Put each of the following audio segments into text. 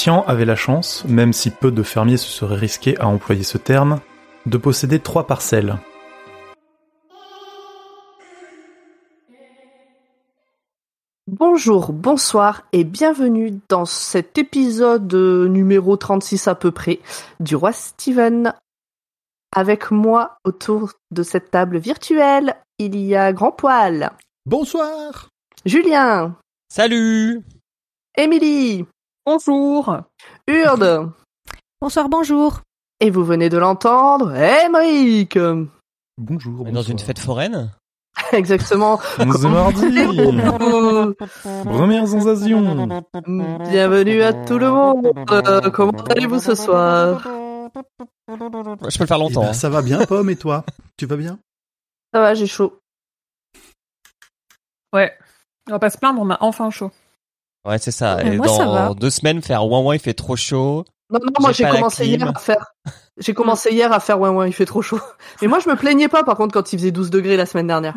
Tian avait la chance, même si peu de fermiers se seraient risqués à employer ce terme, de posséder 3 parcelles. Bonjour, bonsoir et bienvenue dans cet épisode numéro 36 à peu près du Roi Steven. Avec moi autour de cette table virtuelle, il y a Grand Poil. Bonsoir. Julien. Salut. Émilie. Bonjour. Urde. Bonsoir, bonjour. Et vous venez de l'entendre, Émeric. Bonjour. Dans une fête foraine. Exactement. C'est mardi. Première sensation. Bienvenue à tout le monde. Comment allez-vous ce soir? Je peux le faire longtemps. Ça va bien, Pomme, et toi? Tu vas bien? Ça va, j'ai chaud. Ouais. On va pas se plaindre, on a enfin chaud. Ouais, c'est ça. Et moi, ça va. dans 2 semaines, faire ouin il fait trop chaud. Non, moi j'ai commencé hier à faire. J'ai commencé hier à faire ouais, il fait trop chaud. Mais moi je me plaignais pas par contre quand il faisait 12 degrés la semaine dernière.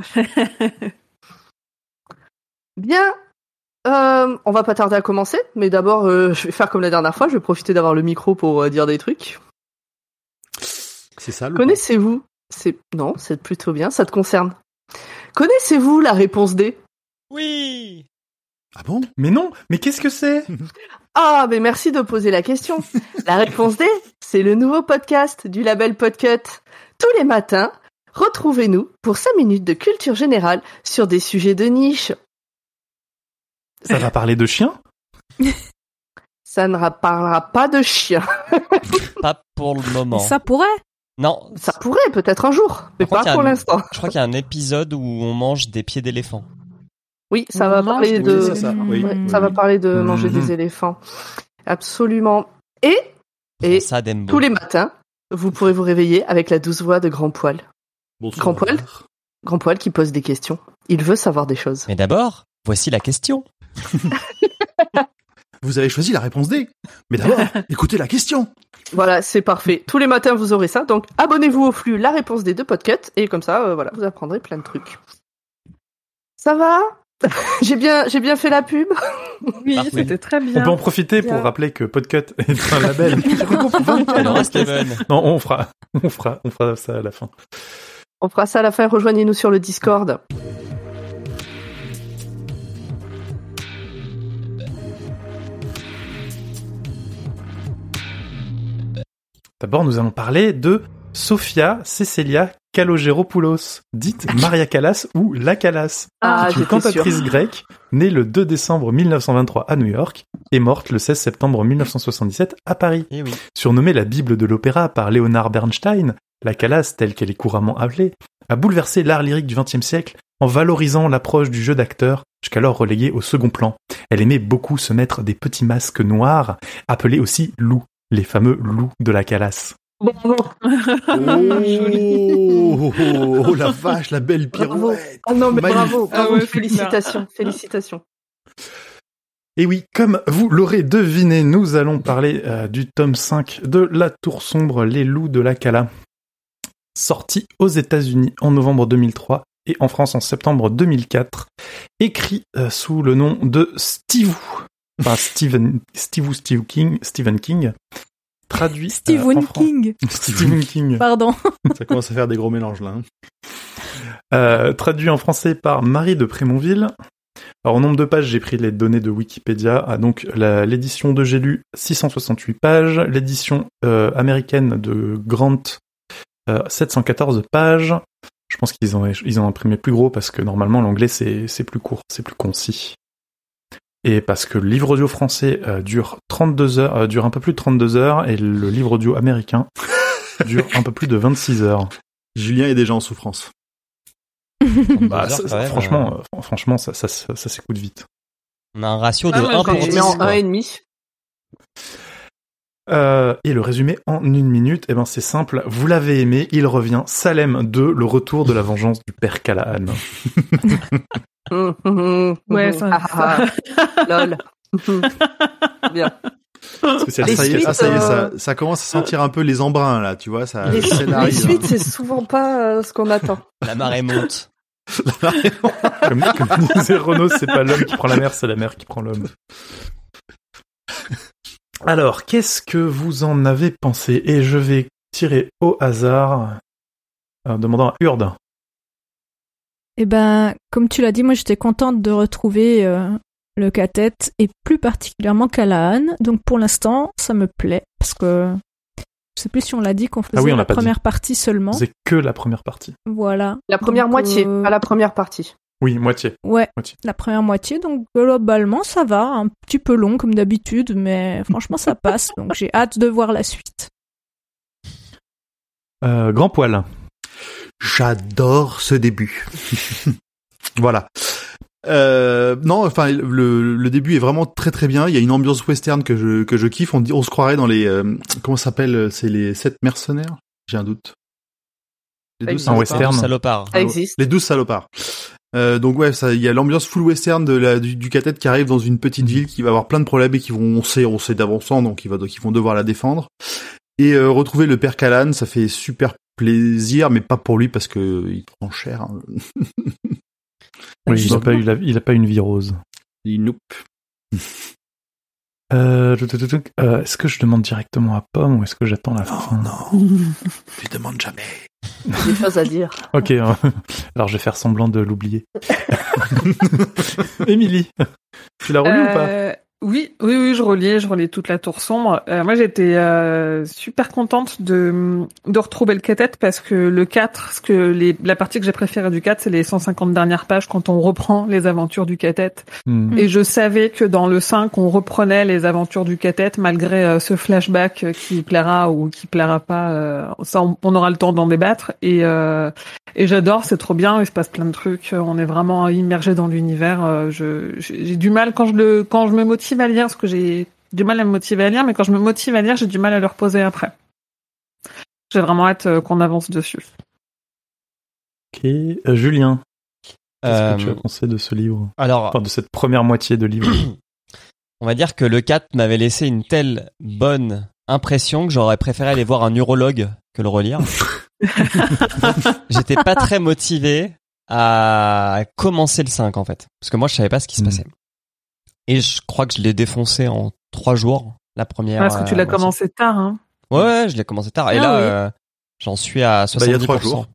Bien. On va pas tarder à commencer, mais d'abord je vais faire comme la dernière fois, je vais profiter d'avoir le micro pour dire des trucs. C'est ça le Connaissez-vous Non, c'est plutôt bien, ça te concerne. Connaissez-vous la réponse D? Oui. Ah bon? Mais non, mais qu'est-ce que c'est? Ah, mais merci de poser la question. La réponse D, c'est le nouveau podcast du label Podcut. Tous les matins, retrouvez-nous pour 5 minutes de culture générale sur des sujets de niche. Ça va parler de chiens? Ça ne parlera pas de chiens. Pas pour le moment. Ça pourrait. Non. Ça pourrait peut-être un jour, mais Par pas contre, pour l'instant. Je crois qu'il y a un épisode où on mange des pieds d'éléphant. Oui, ça va parler de. Oui, c'est ça. Oui, Ouais, oui, ça va oui. parler de manger des éléphants. Absolument. Et Ça, Dembo. tous les matins, vous pourrez vous réveiller avec la douce voix de Grand Poil. Bonsoir. Grand Poil Grand Poil qui pose des questions. Il veut savoir des choses. Mais d'abord, voici la question. Vous avez choisi la réponse D. Mais d'abord, écoutez la question. Voilà, c'est parfait. Tous les matins, vous aurez ça. Donc, abonnez-vous au flux La Réponse des 2 podcasts. Et comme ça, voilà, vous apprendrez plein de trucs. Ça va? J'ai bien fait la pub. Oui, Parfait. c'était très On bien. peut en profiter Bien. pour rappeler que Podcut est un label. Alors, Steven. Non, on fera ça à la fin. On fera ça à la fin. Rejoignez-nous sur le Discord. D'abord, nous allons parler de Sophia Cecilia Kalogeropoulos, dite Maria Callas ou La Callas, Ah, qui est une j'étais sûre. cantatrice grecque, née le 2 décembre 1923 à New York et morte le 16 septembre 1977 à Paris. Eh oui. Surnommée la Bible de l'opéra par Leonard Bernstein, La Callas, telle qu'elle est couramment appelée, a bouleversé l'art lyrique du XXe siècle en valorisant l'approche du jeu d'acteur, jusqu'alors relégué au second plan. Elle aimait beaucoup se mettre des petits masques noirs, appelés aussi loups, les fameux loups de La Callas. Bravo. Oh, la vache, la belle pirouette. Ah non, mais Magnifique. bravo. Ah ouais, c'est Félicitations. Félicitations. Et oui, comme vous l'aurez deviné, nous allons parler du tome 5 de La Tour Sombre, Les Loups de la Cala, sorti aux États-Unis en novembre 2003 et en France en septembre 2004, écrit sous le nom de Steve King, traduit en Stephen français. King. Stephen King. Pardon. Ça commence à faire des gros mélanges là. Hein. Traduit en français par Marie de Prémonville. Alors, en nombre de pages, j'ai pris les données de Wikipédia. Ah, donc, l'édition de J'ai lu, 668 pages. L'édition américaine de Grant, 714 pages. Je pense qu'ils ont imprimé plus gros parce que normalement, l'anglais, c'est plus court, c'est plus concis. Et parce que le livre audio français dure 32 heures, dure un peu plus de 32 heures, et le livre audio américain dure un peu plus de 26 heures. Julien est déjà en souffrance. Bah, franchement, ça s'écoute vite. On a un ratio de Ah ouais, 1 quand pour Je 10. mets en quoi. 1,5. Et le résumé en 1 minute, eh ben c'est simple, vous l'avez aimé, il revient, Salem 2, le retour de la vengeance du père Callahan. Ouais, ça. Lol. Bien. Parce que c'est Les Ça y est, suites, ça y est, ça commence à sentir un peu les embruns là, tu vois, ça Les scénarise. suites, c'est souvent pas ce qu'on attend. La marée monte. comme disait Renaud, c'est pas l'homme qui prend la mer, c'est la mer qui prend l'homme. Alors, qu'est-ce que vous en avez pensé? Et je vais tirer au hasard, en demandant à Urde. Eh ben, comme tu l'as dit, moi j'étais contente de retrouver le Catet et plus particulièrement Callahan. Donc pour l'instant, ça me plaît parce que je sais plus si on l'a dit qu'on faisait la première partie seulement. C'est que la première partie. Voilà. La première moitié, pas la première partie. Oui, moitié. Ouais, moitié. La première moitié. Donc globalement, ça va. Un petit peu long comme d'habitude, mais franchement, ça passe. Donc j'ai hâte de voir la suite. Grand Poil. J'adore ce début. Voilà. Non, enfin le début est vraiment très très bien. Il y a une ambiance western que je kiffe. On se croirait dans les comment ça s'appelle? C'est les 7 mercenaires? J'ai un doute. Les 12 western. Salopards. Ça existe. Les 12 salopards. Donc ouais, ça, il y a l'ambiance full western du Catet qui arrive dans une petite ville qui va avoir plein de problèmes et qui vont, on sait d'avance, donc ils vont devoir la défendre. Et retrouver le père Callahan, ça fait super plaisir, mais pas pour lui parce que il prend cher. Hein. Oui, il a pas une vie rose. Nope. Est-ce que je demande directement à Pomme ou est-ce que j'attends la fin? Non, tu demandes jamais. Des choses à dire. Ok, alors je vais faire semblant de l'oublier. Émilie, tu l'as relu ou pas? Oui, je relis toute la Tour Sombre. Moi, j'étais super contente de retrouver le Catet parce que le 4, la partie que j'ai préférée du 4, c'est les 150 dernières pages quand on reprend les aventures du Catet. Et je savais que dans le 5, on reprenait les aventures du Catet malgré ce flashback qui plaira ou qui plaira pas. Ça, on aura le temps d'en débattre. Et j'adore, c'est trop bien. Il se passe plein de trucs. On est vraiment immergé dans l'univers. J'ai du mal quand je me motive à lire, parce que j'ai du mal à me motiver à lire, mais quand je me motive à lire, j'ai du mal à le reposer après. J'ai vraiment hâte qu'on avance dessus. Ok, Julien, qu'est-ce que tu as pensé de ce livre? Alors, enfin, de cette première moitié de livre. On va dire que le 4 m'avait laissé une telle bonne impression que j'aurais préféré aller voir un urologue que le relire. J'étais pas très motivé à commencer le 5 en fait, parce que moi je savais pas ce qui se passait. Et je crois que je l'ai défoncé en 3 jours, la première. Parce que tu l'as commencé tard, hein. Ouais, je l'ai commencé tard. Et là, j'en suis à 70%. Il y a 3 jours.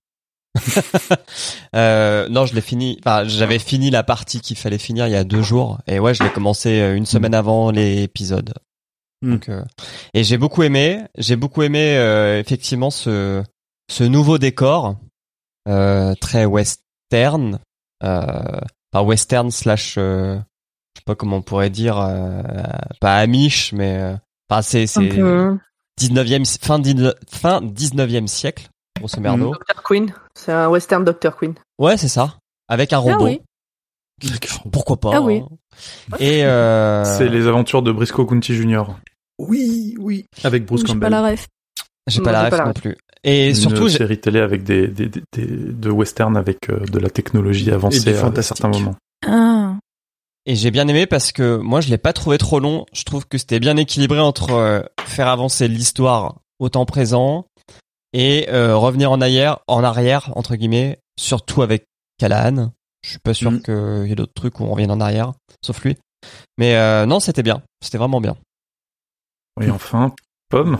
Non, je l'ai fini. Enfin, j'avais fini la partie qu'il fallait finir il y a 2 jours. Et ouais, je l'ai commencé une semaine avant l'épisode. Donc, et j'ai beaucoup aimé. Effectivement ce nouveau décor très western. Enfin, western slash. Je sais pas comment on pourrait dire, pas Amish, mais enfin c'est 19e fin 19e siècle, grosso merdo. Dr. Queen, c'est un western Dr. Queen. Ouais, c'est ça, avec un robot. Ah oui. Pourquoi pas? Ah oui. Et c'est les aventures de Briscoe County Jr. Oui, avec Bruce Campbell. J'ai pas la ref. J'ai pas la ref non plus. Et surtout, une série télé avec de western avec de la technologie avancée à certains moments. Ah. Et j'ai bien aimé parce que moi je l'ai pas trouvé trop long. Je trouve que c'était bien équilibré entre faire avancer l'histoire au temps présent et revenir en arrière entre guillemets, surtout avec Callahan. Je suis pas sûr qu'il y ait d'autres trucs où on revienne en arrière, sauf lui. Mais non, c'était bien. C'était vraiment bien. Et enfin, Pomme.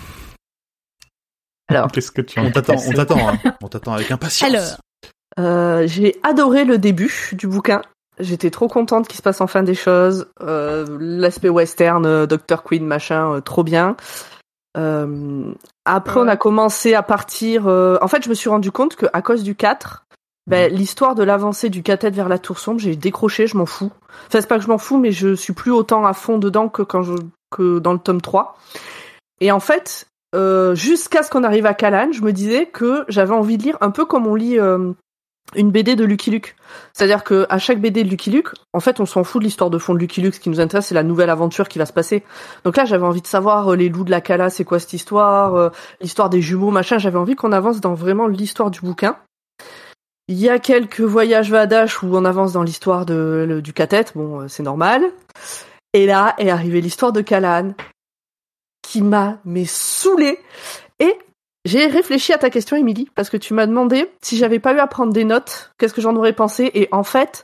Alors, qu'est-ce que tu en On t'attend avec impatience. Alors, j'ai adoré le début du bouquin. J'étais trop contente qu'il se passe enfin des choses. L'aspect western, Dr. Queen, machin, trop bien. Après, on a commencé à partir... En fait, je me suis rendu compte qu'à cause du 4, l'histoire de l'avancée du Catet vers la Tour Sombre, j'ai décroché, je m'en fous. Enfin, c'est pas que je m'en fous, mais je suis plus autant à fond dedans que dans le tome 3. Et en fait, jusqu'à ce qu'on arrive à Callahan, je me disais que j'avais envie de lire un peu comme on lit... une BD de Lucky Luke. C'est-à-dire que à chaque BD de Lucky Luke, en fait, on s'en fout de l'histoire de fond de Lucky Luke. Ce qui nous intéresse, c'est la nouvelle aventure qui va se passer. Donc là, j'avais envie de savoir les loups de la Cala, c'est quoi cette histoire, l'histoire des jumeaux, machin. J'avais envie qu'on avance dans vraiment l'histoire du bouquin. Il y a quelques voyages Vadash où on avance dans l'histoire du Catet. Bon, c'est normal. Et là est arrivée l'histoire de Callahan qui m'a saoulée. Et j'ai réfléchi à ta question, Émilie, parce que tu m'as demandé si j'avais pas eu à prendre des notes, qu'est-ce que j'en aurais pensé. Et en fait,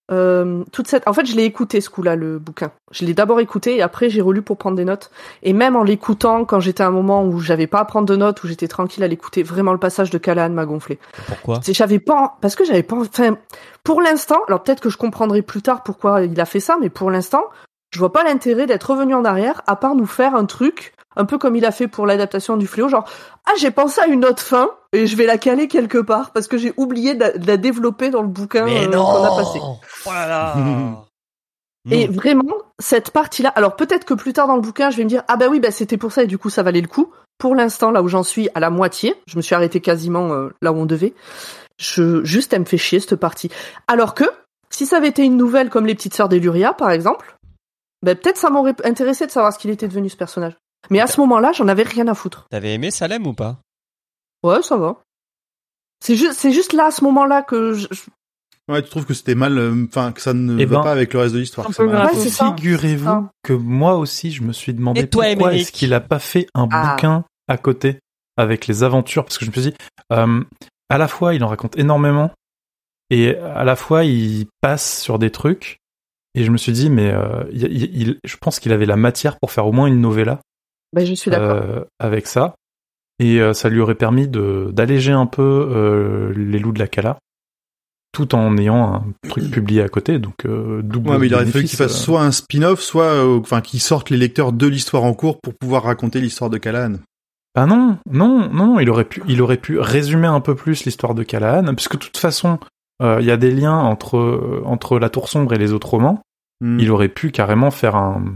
En fait, je l'ai écouté ce coup-là, le bouquin. Je l'ai d'abord écouté et après j'ai relu pour prendre des notes. Et même en l'écoutant, quand j'étais à un moment où j'avais pas à prendre de notes, où j'étais tranquille à l'écouter, vraiment le passage de Callahan m'a gonflé. Pourquoi ? Parce que j'avais pas, enfin, pour l'instant, alors peut-être que je comprendrai plus tard pourquoi il a fait ça, mais pour l'instant, je vois pas l'intérêt d'être revenu en arrière, à part nous faire un truc, un peu comme il a fait pour l'adaptation du Fléau, genre, j'ai pensé à une autre fin, et je vais la caler quelque part, parce que j'ai oublié de la développer dans le bouquin qu'on a passé. Voilà. Et vraiment, cette partie-là, alors peut-être que plus tard dans le bouquin, je vais me dire, c'était pour ça, et du coup, ça valait le coup. Pour l'instant, là où j'en suis, à la moitié, je me suis arrêtée quasiment là où on devait, juste, elle me fait chier, cette partie. Alors que, si ça avait été une nouvelle comme Les Petites Sœurs d'Eluria, par exemple, peut-être ça m'aurait intéressé de savoir ce qu'il était devenu, ce personnage. Mais à ce moment-là, j'en avais rien à foutre. T'avais aimé Salem ou pas ? Ouais, ça va. C'est juste là, à ce moment-là, que Ouais, tu trouves que c'était mal, que ça ne va pas avec le reste de l'histoire. Figurez-vous que moi aussi, je me suis demandé pourquoi est-ce qu'il a pas fait un bouquin à côté avec les aventures, parce que je me suis dit, à la fois, il en raconte énormément, et à la fois, il passe sur des trucs, et je me suis dit, mais je pense qu'il avait la matière pour faire au moins une novella. Je suis d'accord. Avec ça. Et ça lui aurait permis d'alléger un peu les loups de la Cala, tout en ayant un truc publié à côté, donc double. Ouais, mais il aurait fallu qu'il fasse soit un spin-off, soit qu'il sorte les lecteurs de l'histoire en cours pour pouvoir raconter l'histoire de Callahan. Ah non, il aurait pu résumer un peu plus l'histoire de Callahan, puisque de toute façon, il y a des liens entre La Tour Sombre et les autres romans. Il aurait pu carrément faire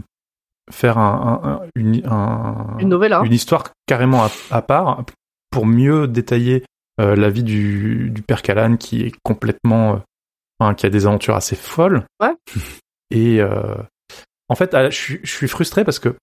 une novella, une histoire carrément à part pour mieux détailler la vie du père Callahan, qui est complètement qui a des aventures assez folles. Ouais. Et en fait, je suis frustré parce que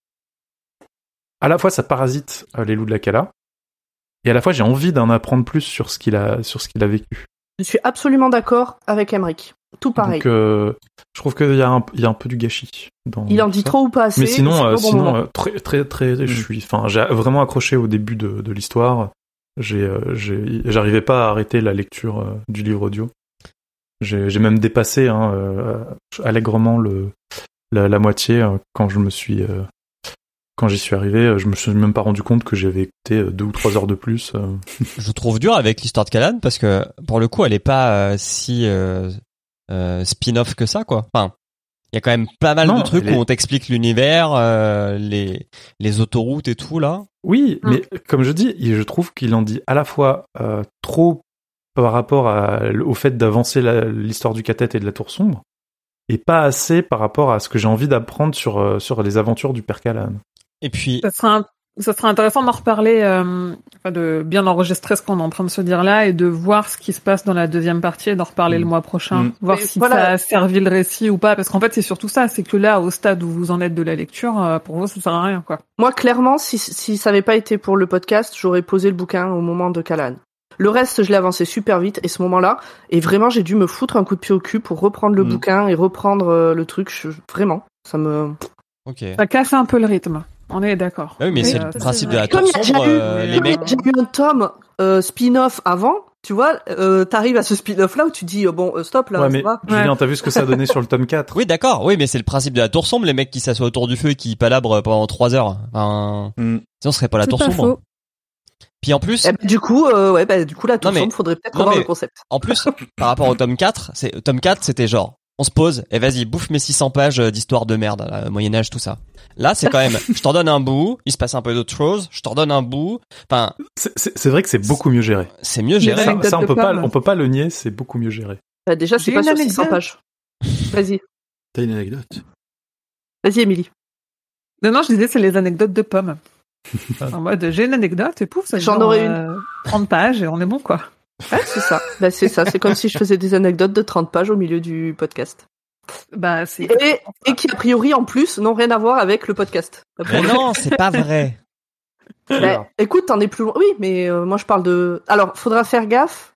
à la fois ça parasite les loups de la Cala, et à la fois j'ai envie d'en apprendre plus sur ce qu'il a vécu. Je suis absolument d'accord avec Emmerich. Tout pareil. Donc, je trouve qu'il y a un peu du gâchis. Il en dit trop ou pas assez. Mais sinon, très, j'ai vraiment accroché au début de l'histoire. J'arrivais pas à arrêter la lecture du livre audio. J'ai même dépassé allègrement la moitié quand j'y suis arrivé. Je me suis même pas rendu compte que j'avais écouté 2 ou 3 heures de plus. Je trouve dur avec l'histoire de Callahan parce que pour le coup, elle est pas si spin-off que ça, quoi. Enfin, il y a quand même pas mal de trucs où on t'explique l'univers, les autoroutes et tout là. Oui, mais comme je dis, je trouve qu'il en dit à la fois trop par rapport au fait d'avancer l'histoire du Cathète et de la Tour Sombre, et pas assez par rapport à ce que j'ai envie d'apprendre sur les aventures du père Callahan. Et puis ça sera intéressant d'en reparler, de bien enregistrer ce qu'on est en train de se dire là et de voir ce qui se passe dans la deuxième partie et d'en reparler le mois prochain, voir si ça a servi le récit ou pas, parce qu'en fait c'est surtout ça, c'est que là au stade où vous en êtes de la lecture, pour vous ça sert à rien, quoi. Moi clairement, si ça avait pas été pour le podcast, j'aurais posé le bouquin au moment de Callahan. Le reste, je l'ai avancé super vite, et ce moment-là, et vraiment j'ai dû me foutre un coup de pied au cul pour reprendre le bouquin et reprendre le truc. Vraiment, ça me. Ok. Ça casse un peu le rythme. On est d'accord. Oui, mais c'est le principe de la Tour Sombre. Les mecs. J'ai eu un tome spin-off avant, tu vois, t'arrives à ce spin-off là où tu dis stop là. Ouais, mais Julien, t'as vu ce que ça a donné sur le tome 4? Oui, d'accord. Oui, mais c'est le principe de la Tour Sombre, les mecs qui s'assoient autour du feu et qui palabrent pendant 3 heures. Sinon, ce serait pas la Tour Sombre. Faux. Puis en plus, du coup la Tour Sombre, faudrait peut-être revoir le concept. En plus, par rapport au tome 4, tome 4, c'était genre, on se pose, et vas-y, bouffe mes 600 pages d'histoire de merde, là, Moyen-Âge, tout ça. Là, c'est quand même, je t'en donne un bout, il se passe un peu d'autres choses, je t'en donne un bout, enfin. C'est vrai que c'est beaucoup mieux géré. C'est mieux géré. Ça, on peut pas le nier, c'est beaucoup mieux géré. Déjà, c'est pas sur 600 pages. Vas-y. T'as une anecdote? Vas-y, Émilie. Non, je disais, c'est les anecdotes de pommes. En mode, j'ai une anecdote et pouf, ça j'en aurais une. 30 pages et on est bon, quoi. Ouais, c'est ça. C'est ça. C'est comme si je faisais des anecdotes de 30 pages au milieu du podcast. Et qui, a priori, en plus, n'ont rien à voir avec le podcast. Mais non, c'est pas vrai. Écoute, t'en es plus loin. Oui, mais moi, je parle de... Alors, faudra faire gaffe,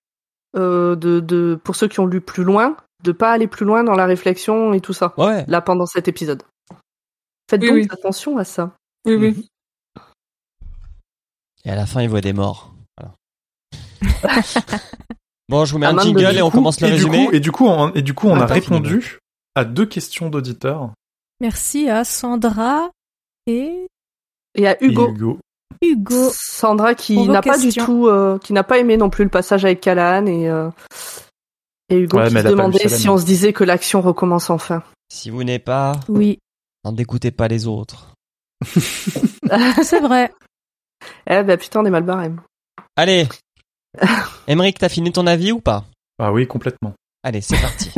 pour ceux qui ont lu plus loin, de pas aller plus loin dans la réflexion et tout ça. Ouais. Là, pendant cet épisode. Faites donc attention à ça. Oui. Et à la fin, il voit des morts. Voilà. Bon, je vous mets un Amande jingle de- et on commence le résumé. Et du coup, on a Attends, répondu à 2 questions d'auditeurs. Merci à Sandra et Et à Hugo. Et Hugo. Hugo. Sandra Pour qui vos n'a pas du questions. tout, qui n'a pas aimé non plus le passage avec Callahan et Hugo Ouais, qui mais se elle a pas lu demandait Salem. si on se disait que l'action recommence enfin. Si vous n'êtes pas, Oui, n'en dégoûtez pas les autres. c'est vrai. Eh ben putain, on est mal barré. Allez. Émeric, t'as fini ton avis ou pas? Ah oui, complètement. Allez, c'est parti.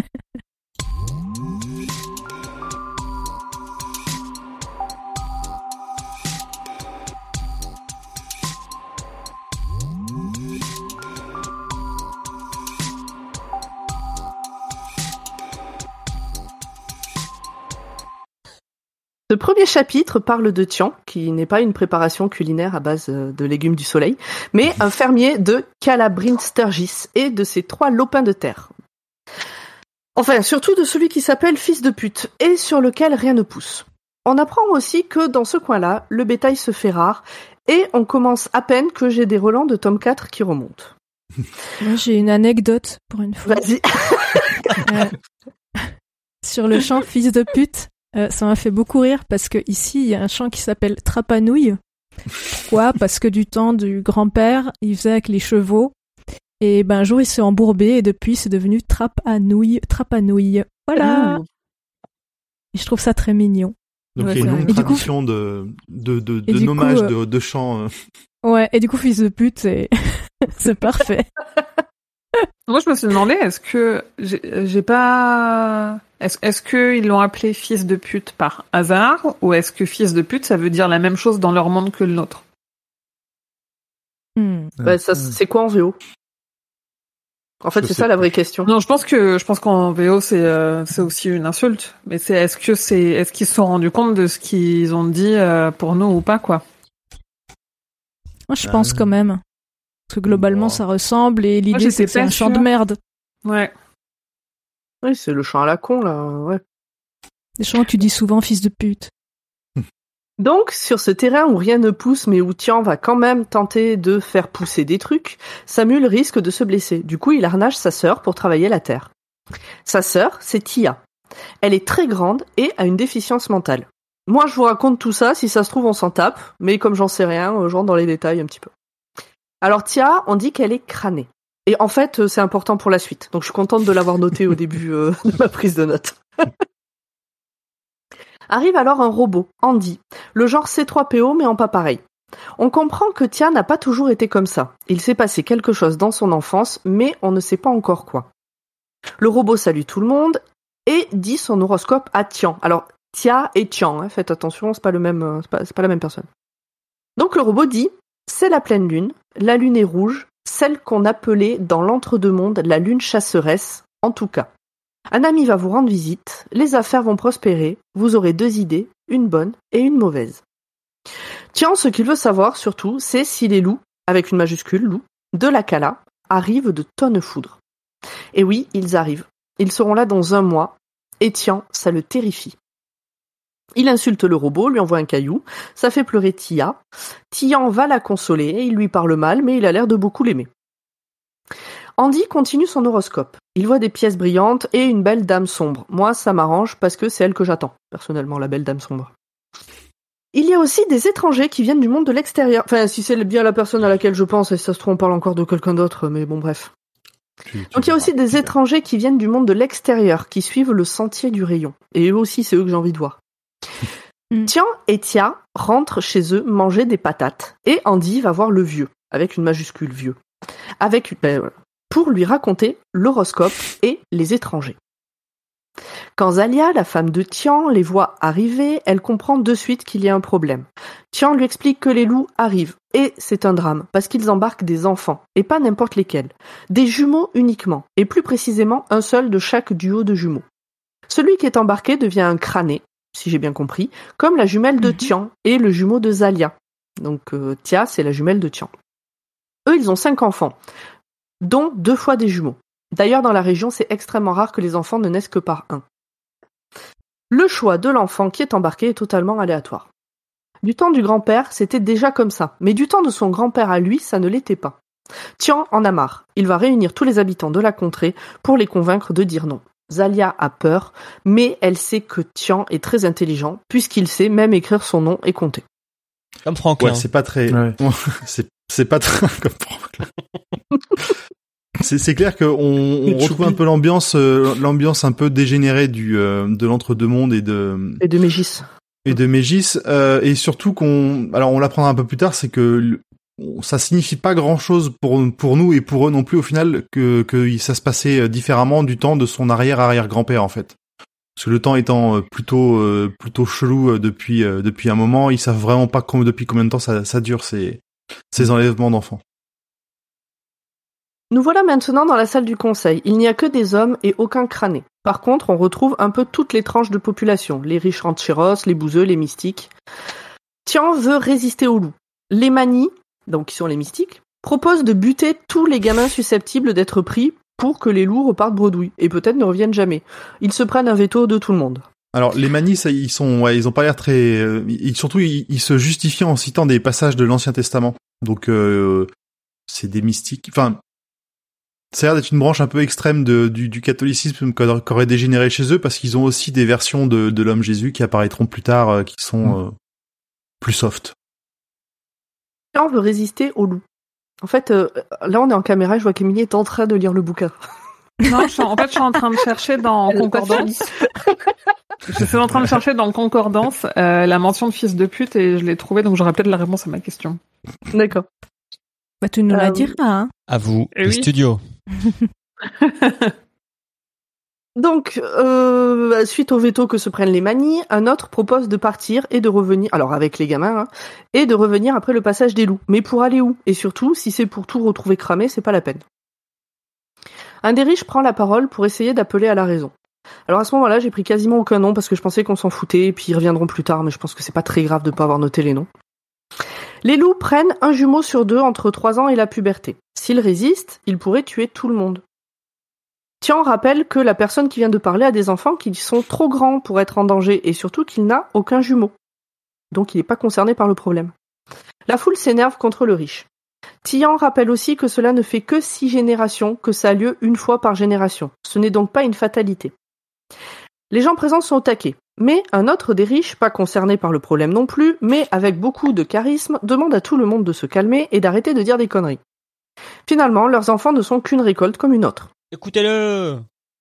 Ce premier chapitre parle de Tian, qui n'est pas une préparation culinaire à base de légumes du soleil, mais un fermier de Calabrin Sturgis et de ses 3 lopins de terre. Enfin, surtout de celui qui s'appelle Fils de pute et sur lequel rien ne pousse. On apprend aussi que dans ce coin-là, le bétail se fait rare et on commence à peine que j'ai des relents de tome 4 qui remontent. Moi, j'ai une anecdote pour une fois. Vas-y. Sur le chant Fils de pute, ça m'a fait beaucoup rire parce que ici, il y a un chant qui s'appelle Trapanouille. Pourquoi ? Parce que du temps du grand-père, il faisait avec les chevaux. Et ben, un jour, il s'est embourbé et depuis, c'est devenu Trapanouille. Voilà. Et je trouve ça très mignon. Donc Ouais, il y a une c'est longue vrai. Et du coup- tradition de Et du nommage coup, de chants. Ouais, et du coup, Fils de pute, c'est c'est parfait. Moi, je me suis demandé, est-ce que j'ai pas, est-ce que ils l'ont appelé fils de pute par hasard, ou est-ce que fils de pute, ça veut dire la même chose dans leur monde que le nôtre? Bah, ça, c'est quoi en VO ? En fait, Je c'est sais ça la pas. vraie question. Non, je pense qu'en VO, c'est aussi une insulte. Mais est-ce qu'ils se sont rendus compte de ce qu'ils ont dit pour nous ou pas, quoi? Moi, je pense quand même. Parce que globalement, Wow. ça ressemble et l'idée, j'étais c'est que c'est pas un chant de sûre. merde. Ouais. Oui, c'est le chant à la con, là. Ouais. Des chants que tu dis souvent, fils de pute. Donc, sur ce terrain où rien ne pousse, mais où Tian va quand même tenter de faire pousser des trucs, Samuel risque de se blesser. Du coup, il harnache sa sœur pour travailler la terre. Sa sœur, c'est Tia. Elle est très grande et a une déficience mentale. Moi, je vous raconte tout ça, si ça se trouve, on s'en tape, mais comme j'en sais rien, je rentre dans les détails un petit peu. Alors, Tia, on dit qu'elle est crânée. Et en fait, c'est important pour la suite. Donc, je suis contente de l'avoir noté au début de ma prise de notes. Arrive alors un robot, Andy, le genre C3PO mais en pas pareil. On comprend que Tia n'a pas toujours été comme ça. Il s'est passé quelque chose dans son enfance, mais on ne sait pas encore quoi. Le robot salue tout le monde et dit son horoscope à Tian. Alors, Tia et Tian, faites attention, c'est pas la même personne. Donc le robot dit, c'est la pleine lune, la lune est rouge, celle qu'on appelait dans l'entre-deux-mondes la lune chasseresse, en tout cas. Un ami va vous rendre visite, les affaires vont prospérer, vous aurez 2 idées, une bonne et une mauvaise. Tian, ce qu'il veut savoir surtout, c'est si les loups, avec une majuscule, loup, de la Cala, arrivent de tonnes foudre. Et oui, ils arrivent. Ils seront là dans 1 mois, et Tian, ça le terrifie. Il insulte le robot, lui envoie un caillou, ça fait pleurer Tia. Tian va la consoler, il lui parle mal, mais il a l'air de beaucoup l'aimer. Andy continue son horoscope. Il voit des pièces brillantes et une belle dame sombre. Moi, ça m'arrange parce que c'est elle que j'attends, personnellement, la belle dame sombre. Il y a aussi des étrangers qui viennent du monde de l'extérieur. Enfin, si c'est bien la personne à laquelle je pense, et si ça se trouve, on parle encore de quelqu'un d'autre, mais bon, bref. Donc il y a aussi des étrangers qui viennent du monde de l'extérieur, qui suivent le sentier du rayon. Et eux aussi, c'est eux que j'ai envie de voir. Tian et Tia rentrent chez eux manger des patates, et Andy va voir le vieux, avec une majuscule vieux, pour lui raconter l'horoscope et les étrangers. Quand Zalia, la femme de Tian, les voit arriver, elle comprend de suite qu'il y a un problème. Tian lui explique que les loups arrivent, et c'est un drame, parce qu'ils embarquent des enfants, et pas n'importe lesquels. Des jumeaux uniquement, et plus précisément un seul de chaque duo de jumeaux. Celui qui est embarqué devient un crâné, si j'ai bien compris, comme la jumelle de Tian et le jumeau de Zalia. Donc Tia, c'est la jumelle de Tian. Eux, ils ont 5 enfants, dont 2 fois des jumeaux. D'ailleurs, dans la région, c'est extrêmement rare que les enfants ne naissent que par 1. Le choix de l'enfant qui est embarqué est totalement aléatoire. Du temps du grand-père, c'était déjà comme ça, mais du temps de son grand-père à lui, ça ne l'était pas. Tian en a marre. Il va réunir tous les habitants de la contrée pour les convaincre de dire non. Zalia a peur, mais elle sait que Tian est très intelligent, puisqu'il sait même écrire son nom et compter. Comme Franklin. Ouais, c'est pas très... Ouais. c'est pas très... comme Franklin. C'est clair qu'on retrouve un peu l'ambiance un peu dégénérée de l'entre-deux-mondes et de Mégis. Et de Mégis, et surtout alors on l'apprendra un peu plus tard, c'est que ça signifie pas grand-chose pour nous et pour eux non plus au final que ça se passait différemment du temps de son arrière-grand-père en fait. Parce que le temps étant plutôt chelou depuis un moment, ils savent vraiment pas depuis combien de temps ça dure ces enlèvements d'enfants. Nous voilà maintenant dans la salle du conseil. Il n'y a que des hommes et aucun crâné. Par contre, on retrouve un peu toutes les tranches de population. Les riches rancheros, les bouseux, les mystiques. Tian veut résister aux loups. Les Mani, donc qui sont les mystiques, proposent de buter tous les gamins susceptibles d'être pris pour que les loups repartent bredouilles et peut-être ne reviennent jamais. Ils se prennent un veto de tout le monde. Alors les Manis, ils ont pas l'air très... surtout, ils se justifient en citant des passages de l'Ancien Testament. Donc, c'est des mystiques... Enfin, ça a l'air d'être une branche un peu extrême du catholicisme qu'aurait dégénéré chez eux, parce qu'ils ont aussi des versions de l'homme Jésus qui apparaîtront plus tard, qui sont plus soft. Tian veut résister aux loups. En fait, là on est en caméra, je vois qu'Emilie est en train de lire le bouquin. Non, je suis en train de chercher dans Concordance. Je suis en train de chercher dans Concordance la mention de fils de pute et je l'ai trouvé, donc j'aurai peut-être la réponse à ma question. D'accord. Bah, tu nous la diras, hein. À vous, Eh les oui. studios. Donc, suite au veto que se prennent les Mani, un autre propose de partir et de revenir, alors avec les gamins, hein, et de revenir après le passage des loups. Mais pour aller où? Et surtout, si c'est pour tout retrouver cramé, c'est pas la peine. Un des riches prend la parole pour essayer d'appeler à la raison. Alors à ce moment-là, j'ai pris quasiment aucun nom parce que je pensais qu'on s'en foutait, et puis ils reviendront plus tard, mais je pense que c'est pas très grave de pas avoir noté les noms. Les loups prennent un jumeau sur 2 entre 3 ans et la puberté. S'ils résistent, ils pourraient tuer tout le monde. Tian rappelle que la personne qui vient de parler a des enfants qui sont trop grands pour être en danger et surtout qu'il n'a aucun jumeau. Donc il n'est pas concerné par le problème. La foule s'énerve contre le riche. Tian rappelle aussi que cela ne fait que 6 générations, que ça a lieu une fois par génération. Ce n'est donc pas une fatalité. Les gens présents sont au taquet. Mais un autre des riches, pas concerné par le problème non plus, mais avec beaucoup de charisme, demande à tout le monde de se calmer et d'arrêter de dire des conneries. Finalement, leurs enfants ne sont qu'une récolte comme une autre. Écoutez-le.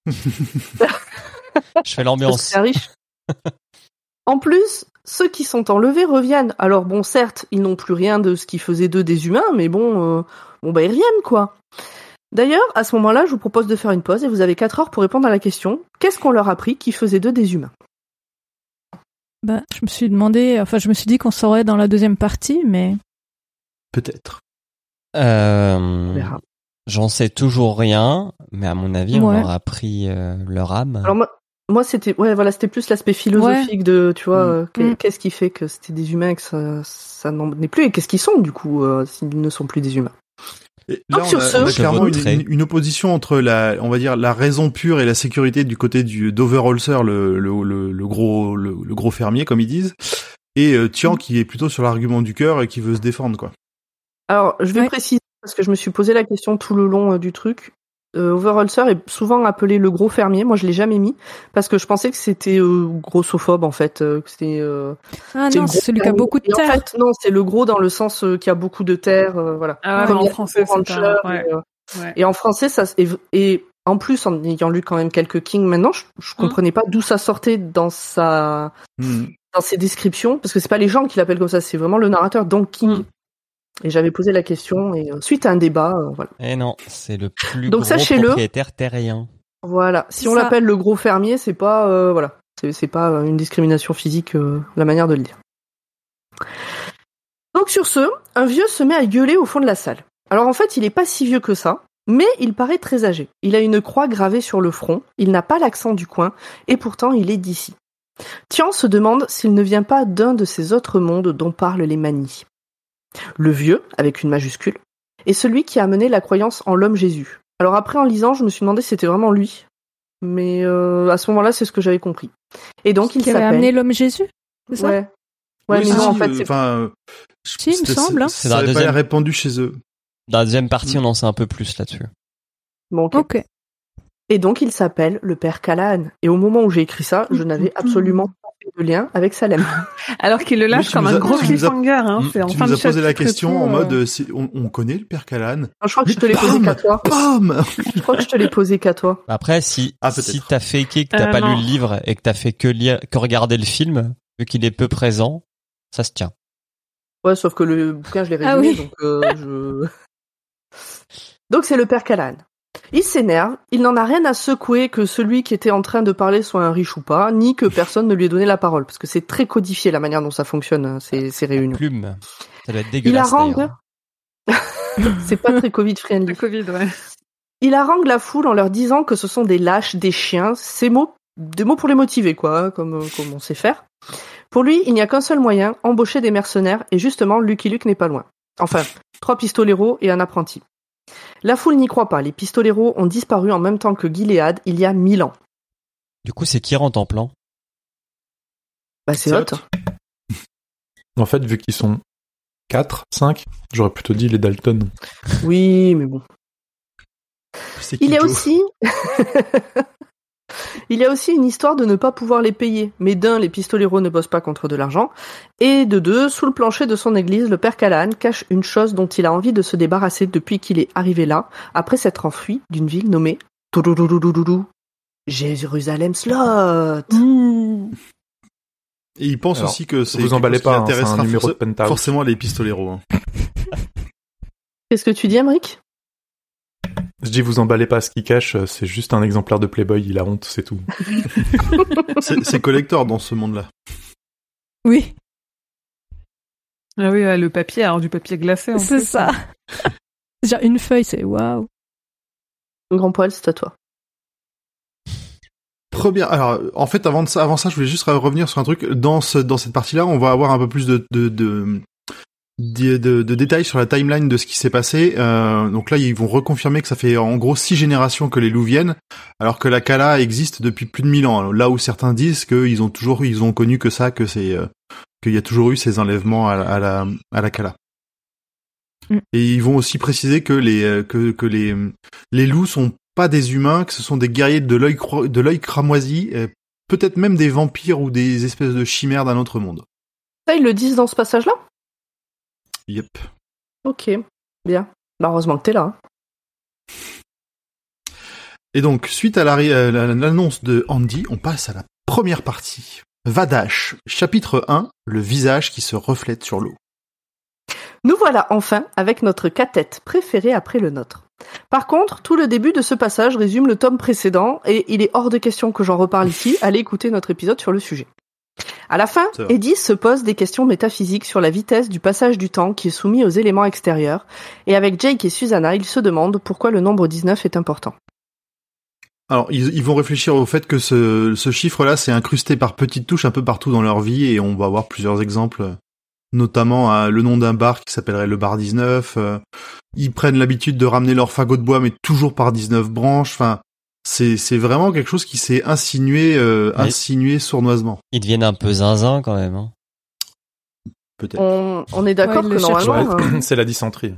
Je fais l'ambiance. C'est riche. En plus, ceux qui sont enlevés reviennent. Alors bon, certes, ils n'ont plus rien de ce qui faisait d'eux des humains, mais bon, ils reviennent, quoi. D'ailleurs, à ce moment-là, je vous propose de faire une pause et vous avez 4 heures pour répondre à la question « Qu'est-ce qu'on leur a appris qui faisait d'eux des humains ?» Bah, je me suis dit qu'on saurait dans la deuxième partie, mais... Peut-être. On verra. J'en sais toujours rien, mais à mon avis, on leur a appris leur âme. Alors moi c'était plus l'aspect philosophique de, tu vois, qu'est-ce qui fait que c'était des humains et que ça n'en est plus, et qu'est-ce qu'ils sont du coup s'ils ne sont plus des humains. Et là, on a clairement une opposition entre la raison pure et la sécurité du côté d'Overholser, le gros fermier, comme ils disent, et Tian qui est plutôt sur l'argument du cœur et qui veut se défendre, quoi. Alors, je vais préciser, parce que je me suis posé la question tout le long du truc. Overholser est souvent appelé le gros fermier. Moi, je l'ai jamais mis parce que je pensais que c'était grossophobe en fait. Que c'était. Ah non, c'est celui qui a beaucoup de terre. En fait, non, c'est le gros dans le sens qui a beaucoup de terre, voilà. Ah, comme en français, c'est ça. Ouais. Et en français, ça et en plus, en ayant lu quand même quelques King, maintenant, je comprenais pas d'où ça sortait dans ses descriptions, parce que c'est pas les gens qui l'appellent comme ça, c'est vraiment le narrateur, donc King. Et j'avais posé la question, et suite à un débat, voilà. Eh non, c'est le plus donc, gros propriétaire terrien. Voilà. Si on l'appelle le gros fermier, c'est pas, voilà. C'est pas une discrimination physique, la manière de le dire. Donc sur ce, un vieux se met à gueuler au fond de la salle. Alors en fait, il est pas si vieux que ça, mais il paraît très âgé. Il a une croix gravée sur le front, il n'a pas l'accent du coin, et pourtant il est d'ici. Tian se demande s'il ne vient pas d'un de ces autres mondes dont parlent les Mani. Le vieux, avec une majuscule, est celui qui a amené la croyance en l'homme Jésus. Alors après, en lisant, je me suis demandé si c'était vraiment lui. Mais à ce moment-là, c'est ce que j'avais compris. Et donc, il s'appelle... Qui avait amené l'homme Jésus, c'est ça? Ouais, oui, mais non, en fait, c'est... Enfin, si, il me semble. Ça n'avait pas répandu chez eux. Dans la deuxième partie, on en sait un peu plus là-dessus. Bon, Ok. Et donc, il s'appelle le père Callahan. Et au moment où j'ai écrit ça, je n'avais absolument pas fait de lien avec Salem. Alors qu'il le lâche tu comme nous un as- gros tu nous as- cliffhanger. Hein. C'est en Tu fin nous de as posé la chapitre question et tout, en mode, on connaît le père Callahan. Je crois que je te l'ai posé qu'à toi. Bam Je crois que je te l'ai posé qu'à toi. Après, si peut-être. t'as faké, que t'as pas non. lu le livre et que t'as fait que regarder le film, vu qu'il est peu présent, ça se tient. Ouais, sauf que le bouquin, je l'ai résumé, Ah oui. donc Donc c'est le père Callahan. Il s'énerve, il n'en a rien à secouer que celui qui était en train de parler soit un riche ou pas, ni que personne ne lui ait donné la parole, parce que c'est très codifié la manière dont ça fonctionne, ces réunions. Plume. Ça doit être Il dégueulasse harangue. d'ailleurs. C'est pas très Covid-friendly. Le Covid, ouais. Il harangue la foule en leur disant que ce sont des lâches, des chiens, des mots pour les motiver, quoi, hein, comme on sait faire. Pour lui, il n'y a qu'un seul moyen, embaucher des mercenaires, et justement, Lucky Luke n'est pas loin. Enfin, 3 pistoleros et un apprenti. La foule n'y croit pas, les pistoleros ont disparu en même temps que Gilead il y a 1000 ans. Du coup, c'est qui rentre en plan? Bah c'est C'est hot. En fait, vu qu'ils sont 4, 5, j'aurais plutôt dit les Dalton. Oui, mais bon. C'est Il y a Joe aussi... Il y a aussi une histoire de ne pas pouvoir les payer. Mais d'un, les pistoleros ne bossent pas contre de l'argent. Et de deux, sous le plancher de son église, le père Callahan cache une chose dont il a envie de se débarrasser depuis qu'il est arrivé là, après s'être enfui d'une ville nommée Toudoudoudoudou, Jérusalem Slot. Et il pense Alors, aussi que c'est vous emballez quelque chose pas, qui hein, c'est un intéressera numéro de Penthouse. forcément les pistoleros. Hein. Qu'est-ce que tu dis, Emric? Je dis vous emballez pas ce qu'il cache, c'est juste un exemplaire de Playboy, il a honte, c'est tout. C'est collector dans ce monde-là. Oui, Ah oui, ouais, le papier, alors du papier glacé. En c'est plus. ça. Genre une feuille, c'est waouh. Grand poil, c'est à toi. Alors, en fait, avant ça, je voulais juste revenir sur un truc. Dans cette partie-là, on va avoir un peu plus de détails sur la timeline de ce qui s'est passé. Donc là, ils vont reconfirmer que ça fait en gros 6 générations que les loups viennent, alors que la Kala existe depuis plus de 1000 ans. Alors, là où certains disent qu'ils ont connu que ça, qu'il y a toujours eu ces enlèvements à la Kala. Et ils vont aussi préciser que les loups sont pas des humains, que ce sont des guerriers de l'œil cramoisi, peut-être même des vampires ou des espèces de chimères d'un autre monde. Ça, ils le disent dans ce passage-là? Yep. Ok, bien. Bah, heureusement que t'es là. Et donc, suite à l'annonce de Andy, on passe à la première partie. Vadash, chapitre 1, le visage qui se reflète sur l'eau. Nous voilà enfin avec notre cathète préféré après le nôtre. Par contre, tout le début de ce passage résume le tome précédent et il est hors de question que j'en reparle ici. Allez écouter notre épisode sur le sujet. À la fin, Eddie se pose des questions métaphysiques sur la vitesse du passage du temps qui est soumis aux éléments extérieurs, et avec Jake et Susanna, il se demande pourquoi le nombre 19 est important. Alors, ils vont réfléchir au fait que ce chiffre-là, c'est incrusté par petites touches un peu partout dans leur vie, et on va avoir plusieurs exemples, notamment le nom d'un bar qui s'appellerait le bar 19. Ils prennent l'habitude de ramener leur fagot de bois, mais toujours par 19 branches. Enfin, c'est vraiment quelque chose qui s'est insinué sournoisement. Ils deviennent un peu zinzin quand même. Hein. Peut-être. On est d'accord que normalement... Ouais, c'est la dysenterie.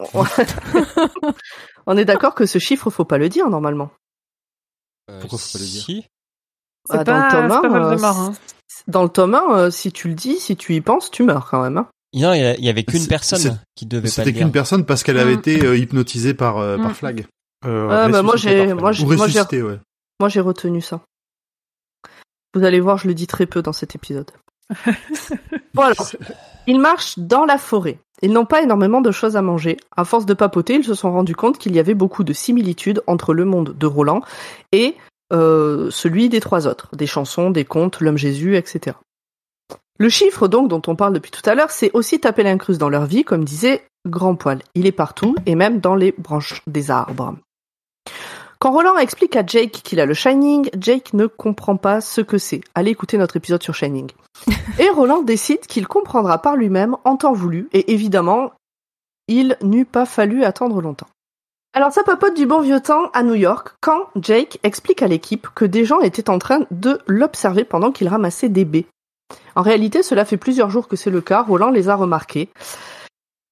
On est d'accord que ce chiffre, faut pas le dire normalement. Pourquoi faut pas le dire? Si. C'est dans le tome 1, Voldemort, hein. Dans le tome 1, si tu le dis, si tu y penses, tu meurs quand même. Hein. Non, il y avait qu'une personne qui devait pas le C'était dire. qu'une personne parce qu'elle avait été hypnotisée par Flag. Bah moi j'ai retenu ça. Vous allez voir, je le dis très peu dans cet épisode. Bon alors, ils marchent dans la forêt. Ils n'ont pas énormément de choses à manger. À force de papoter, ils se sont rendus compte qu'il y avait beaucoup de similitudes entre le monde de Roland et celui des 3 autres. Des chansons, des contes, l'homme Jésus, etc. Le chiffre donc dont on parle depuis tout à l'heure, c'est aussi taper l'incruste dans leur vie, comme disait Grand Poil. Il est partout, et même dans les branches des arbres. Quand Roland explique à Jake qu'il a le Shining, Jake ne comprend pas ce que c'est. Allez écouter notre épisode sur Shining. Et Roland décide qu'il comprendra par lui-même en temps voulu, et évidemment, il n'eût pas fallu attendre longtemps. Alors ça papote du bon vieux temps à New York, quand Jake explique à l'équipe que des gens étaient en train de l'observer pendant qu'il ramassait des baies. En réalité, cela fait plusieurs jours que c'est le cas, Roland les a remarqués.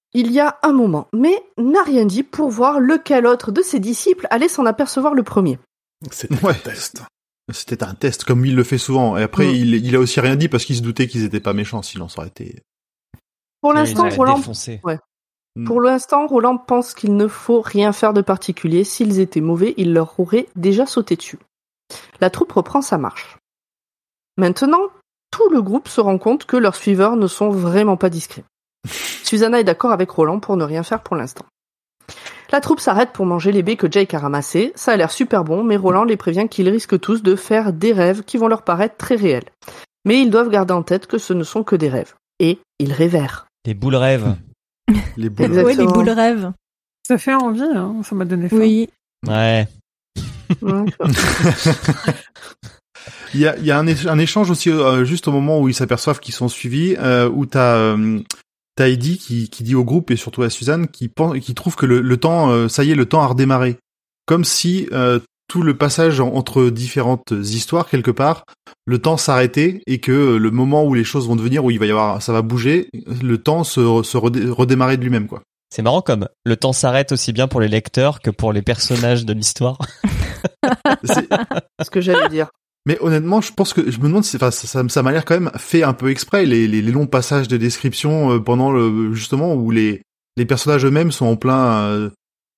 il y a un moment, mais n'a rien dit pour voir lequel autre de ses disciples allait s'en apercevoir le premier. C'était un test. C'était un test, comme il le fait souvent. Et après, il a aussi rien dit parce qu'il se doutait qu'ils étaient pas méchants, sinon ça aurait été... Pour l'instant, Roland... Pour l'instant, Roland pense qu'il ne faut rien faire de particulier. S'ils étaient mauvais, il leur aurait déjà sauté dessus. La troupe reprend sa marche. Maintenant, tout le groupe se rend compte que leurs suiveurs ne sont vraiment pas discrets. Susanna est d'accord avec Roland pour ne rien faire pour l'instant. La troupe s'arrête pour manger les baies que Jake a ramassées. Ça a l'air super bon, mais Roland les prévient qu'ils risquent tous de faire des rêves qui vont leur paraître très réels. Mais ils doivent garder en tête que ce ne sont que des rêves. Et ils rêvèrent. Les boules rêves. Les boules. Oui, les boules rêves. Ça fait envie, hein. Ça m'a donné faim. Oui. Ouais. Il y a un échange aussi juste au moment où ils s'aperçoivent qu'ils sont suivis, où t'as Eddie qui dit au groupe et surtout à Suzanne qui trouve que le temps, ça y est, le temps a redémarré, comme si tout le passage entre différentes histoires quelque part, le temps s'arrêtait et que le moment où les choses vont devenir, où il va y avoir, ça va bouger, le temps se redémarrer de lui-même, quoi. C'est marrant comme le temps s'arrête aussi bien pour les lecteurs que pour les personnages de l'histoire. C'est ce que j'allais dire. Mais honnêtement, je pense que je me demande, ça m'a l'air quand même fait un peu exprès, les longs passages de description pendant justement où les personnages eux-mêmes sont en pleine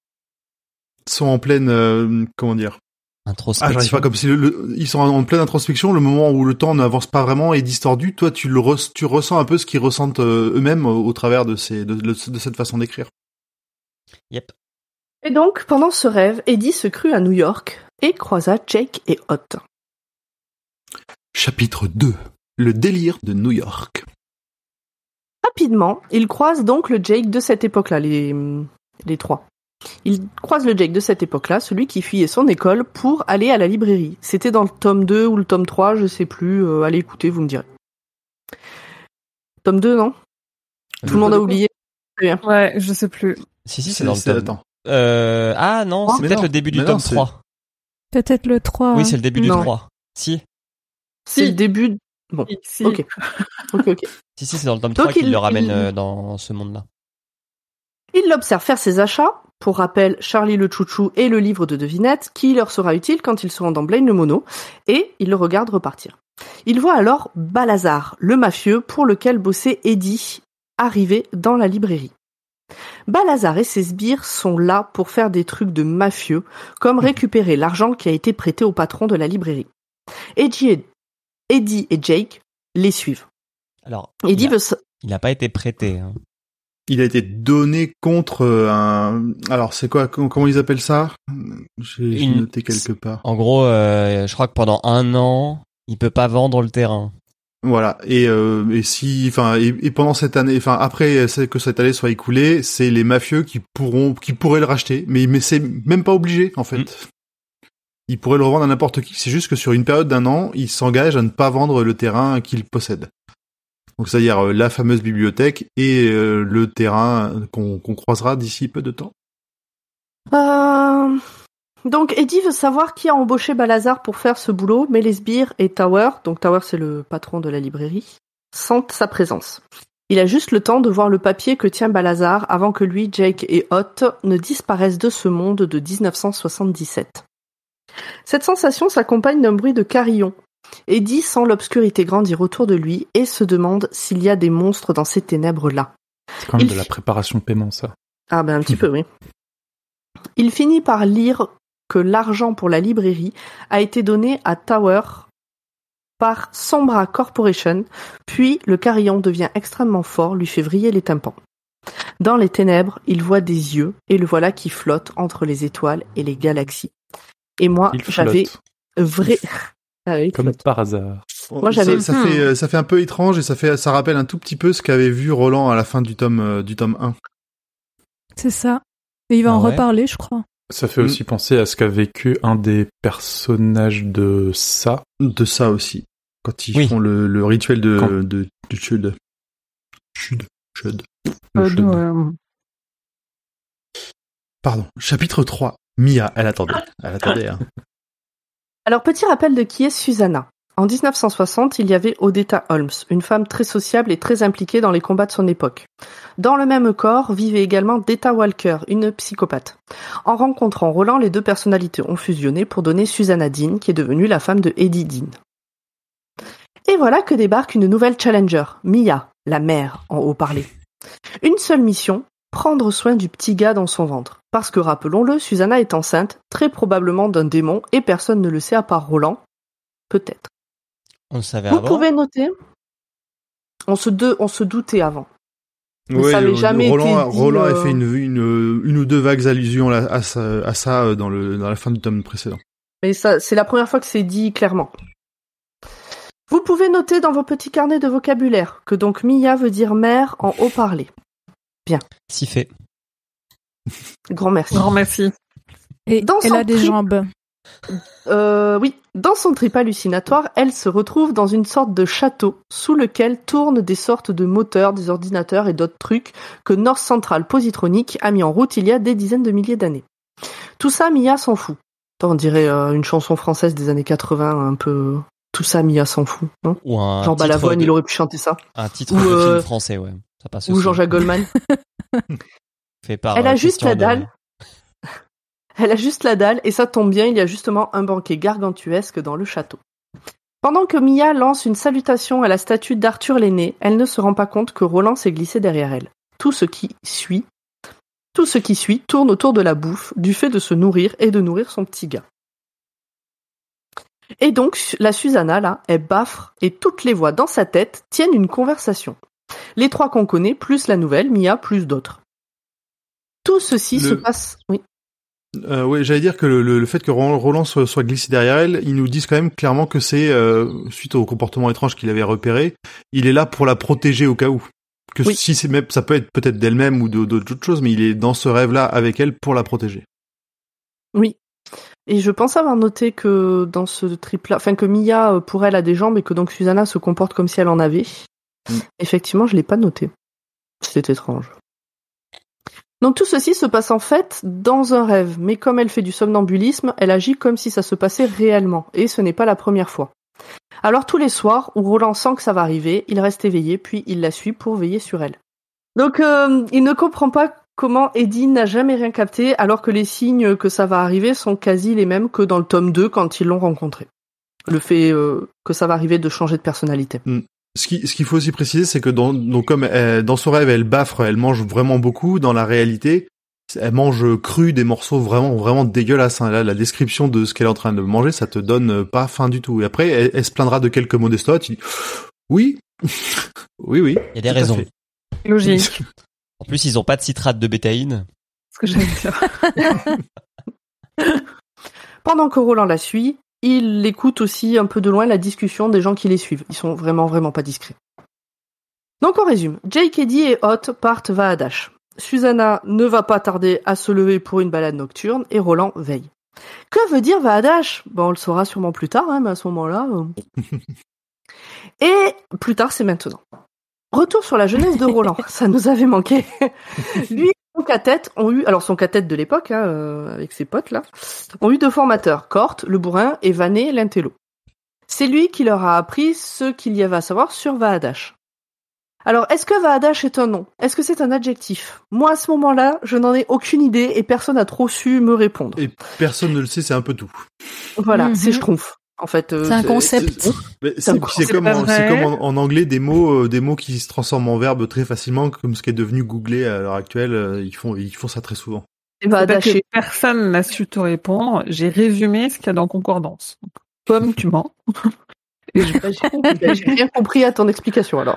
comment dire, introspection. J'arrive pas, comme si ils sont en pleine introspection, le moment où le temps n'avance pas vraiment est distordu. Toi, tu ressens un peu ce qu'ils ressentent eux-mêmes au travers de cette façon d'écrire. Yep. Et donc, pendant ce rêve, Eddie se crut à New York et croisa Jake et Hot. Chapitre 2. Le délire de New York. Rapidement, il croise donc le Jake de cette époque-là, les trois. Il croise le Jake de cette époque-là, celui qui fuyait son école pour aller à la librairie. C'était dans le tome 2 ou le tome 3, je sais plus. Allez écoutez, vous me direz. Tome 2, non ? Tout le monde a oublié. Très bien. Ouais, je sais plus. Si, c'est dans le tome. Attends. Ah non, c'est peut-être le début du tome 3. Peut-être le 3. Oui, c'est le début du Non. 3. Si. C'est le début... Bon, Si. ok. Si, c'est dans le tome 3 Donc qu'il le ramène dans ce monde-là. Il l'observe faire ses achats, pour rappel, Charlie le Chouchou et le livre de devinettes, qui leur sera utile quand ils seront dans Blaine le Mono, et il le regarde repartir. Il voit alors Balazar, le mafieux pour lequel bossait Eddie, arriver dans la librairie. Balazar et ses sbires sont là pour faire des trucs de mafieux, comme récupérer l'argent qui a été prêté au patron de la librairie. Eddie et Jake les suivent. Alors, Eddie il n'a pas été prêté. Hein. Il a été donné contre un... Alors, c'est quoi? Comment ils appellent ça? J'ai noté quelque part. En gros, je crois que pendant 1 an, il peut pas vendre le terrain. Voilà. Et pendant cette année, après que cette année soit écoulée, c'est les mafieux qui pourraient le racheter. Mais c'est même pas obligé, en fait. Ils pourraient le revendre à n'importe qui. C'est juste que sur une période d'1 an, ils s'engagent à ne pas vendre le terrain qu'ils possèdent. Donc, c'est-à-dire la fameuse bibliothèque et le terrain qu'on croisera d'ici peu de temps. Donc, Eddie veut savoir qui a embauché Balazar pour faire ce boulot, mais les sbires et Tower, donc Tower c'est le patron de la librairie, sentent sa présence. Il a juste le temps de voir le papier que tient Balazar avant que lui, Jake et Hot ne disparaissent de ce monde de 1977. Cette sensation s'accompagne d'un bruit de carillon. Eddie sent l'obscurité grandir autour de lui et se demande s'il y a des monstres dans ces ténèbres-là. C'est quand même de la préparation paiement, ça. Ah ben un petit peu, oui. Il finit par lire que l'argent pour la librairie a été donné à Tower par Sombra Corporation, puis le carillon devient extrêmement fort, lui fait vriller les tympans. Dans les ténèbres, il voit des yeux et le voilà qui flotte entre les étoiles et les galaxies. Et moi, j'avais vrai... Ah oui, comme par hasard. Moi, j'avais... Ça fait un peu étrange et ça rappelle un tout petit peu ce qu'avait vu Roland à la fin du tome 1. C'est ça. Et il va en reparler, je crois. Ça fait aussi penser à ce qu'a vécu un des personnages de ça. De ça aussi. Quand ils font le rituel de Chud. Chud. Pardon. Chapitre 3. Mia, elle attendait. Hein. Alors, petit rappel de qui est Susanna. En 1960, il y avait Odetta Holmes, une femme très sociable et très impliquée dans les combats de son époque. Dans le même corps vivait également Detta Walker, une psychopathe. En rencontrant Roland, les deux personnalités ont fusionné pour donner Susanna Dean, qui est devenue la femme de Eddie Dean. Et voilà que débarque une nouvelle challenger, Mia, la mère en haut-parlé. Une seule mission, prendre soin du petit gars dans son ventre. Parce que, rappelons-le, Susanna est enceinte, très probablement d'un démon, et personne ne le sait à part Roland. Peut-être. On le savait Vous avant. pouvez noter, on se doutait avant. Mais Ouais, ça avait jamais été dit, Roland a fait une ou deux vagues allusions à ça dans la fin du tome précédent. Mais ça, c'est la première fois que c'est dit clairement. Vous pouvez noter dans vos petits carnets de vocabulaire que donc Mia veut dire mère en haut-parlé. Bien. Si fait. Grand merci. Grand merci. Et Dans elle son a des trip- jambes. Oui, dans son trip hallucinatoire, elle se retrouve dans une sorte de château sous lequel tournent des sortes de moteurs, des ordinateurs et d'autres trucs que North Central Positronic a mis en route il y a des dizaines de milliers d'années. Tout ça, Mia s'en fout. On dirait une chanson française des années 80, un peu... Tout ça, Mia s'en fout, non? Ou un Jean titre Balavoine, de- il aurait pu chanter ça. Un titre Ou, de film français, ouais. Ça passe Ou aussi. Jean-Jacques Goldman. Fait par, Elle a juste Christian la Doré. dalle. Elle a juste la dalle, et ça tombe bien, il y a justement un banquet gargantuesque dans le château. Pendant que Mia lance une salutation à la statue d'Arthur l'aîné, elle ne se rend pas compte que Roland s'est glissé derrière elle. Tout ce qui suit tourne autour de la bouffe, du fait de se nourrir et de nourrir son petit gars. Et donc, la Susanna, là, elle baffre, et toutes les voix dans sa tête tiennent une conversation. Les trois qu'on connaît, plus la nouvelle, Mia, plus d'autres. Tout ceci se passe... Oui. Ouais, j'allais dire que le fait que Roland soit glissé derrière elle, ils nous disent quand même clairement que c'est suite au comportement étrange qu'il avait repéré, il est là pour la protéger au cas où. Que Oui. si c'est même, ça peut être peut-être d'elle-même ou d'autres choses, mais il est dans ce rêve-là avec elle pour la protéger. Oui. Et je pense avoir noté que dans ce trip-là, enfin que Mia, pour elle, a des jambes et que donc Susanna se comporte comme si elle en avait. Effectivement, je l'ai pas noté. C'est étrange. Donc tout ceci se passe en fait dans un rêve, mais comme elle fait du somnambulisme, elle agit comme si ça se passait réellement, et ce n'est pas la première fois. Alors tous les soirs, où Roland sent que ça va arriver, il reste éveillé, puis il la suit pour veiller sur elle. Donc il ne comprend pas comment Eddie n'a jamais rien capté, alors que les signes que ça va arriver sont quasi les mêmes que dans le tome 2 quand ils l'ont rencontré. Le fait que ça va arriver de changer de personnalité. Ce qu'il faut aussi préciser, c'est que comme dans son rêve, elle baffre, elle mange vraiment beaucoup. Dans la réalité, elle mange cru des morceaux vraiment dégueulasses. Hein. Là, la description de ce qu'elle est en train de manger, ça te donne pas faim du tout. Et après, elle se plaindra de quelques mots d'estomac. Tu dis, oui, oui. Il y a des raisons. Logique. En plus, ils ont pas de citrate de bétaïne. Ce que j'allais dire. Pendant que Roland la suit, il écoute aussi un peu de loin la discussion des gens qui les suivent. Ils sont vraiment pas discrets. Donc on résume. Jake, Eddie et Hot partent Vaadash. Susanna ne va pas tarder à se lever pour une balade nocturne et Roland veille. Que veut dire Vaadash ? On le saura sûrement plus tard, hein, mais à ce moment-là... Et plus tard, c'est maintenant. Retour sur la jeunesse de Roland. Ça nous avait manqué. Lui et son cathète ont eu... Alors son cathète de l'époque, avec ses potes là, ont eu deux formateurs, Cort, le bourrin, et Vanet, l'intello. C'est lui qui leur a appris ce qu'il y avait à savoir sur Vaadash. Alors, est-ce que Vaadash est un nom ? Est-ce que c'est un adjectif ? Moi, à ce moment-là, je n'en ai aucune idée et personne n'a trop su me répondre. Et personne ne le sait, c'est un peu tout. Voilà, c'est Schtroumpf. En fait, C'est un concept. C'est comme en anglais des mots qui se transforment en verbes très facilement, comme ce qui est devenu Googlé à l'heure actuelle. Ils font ça très souvent. Vaadash. Personne n'a su te répondre. J'ai résumé ce qu'il y a dans Concordance. Comme tu mens. Et j'ai rien compris à ton explication alors.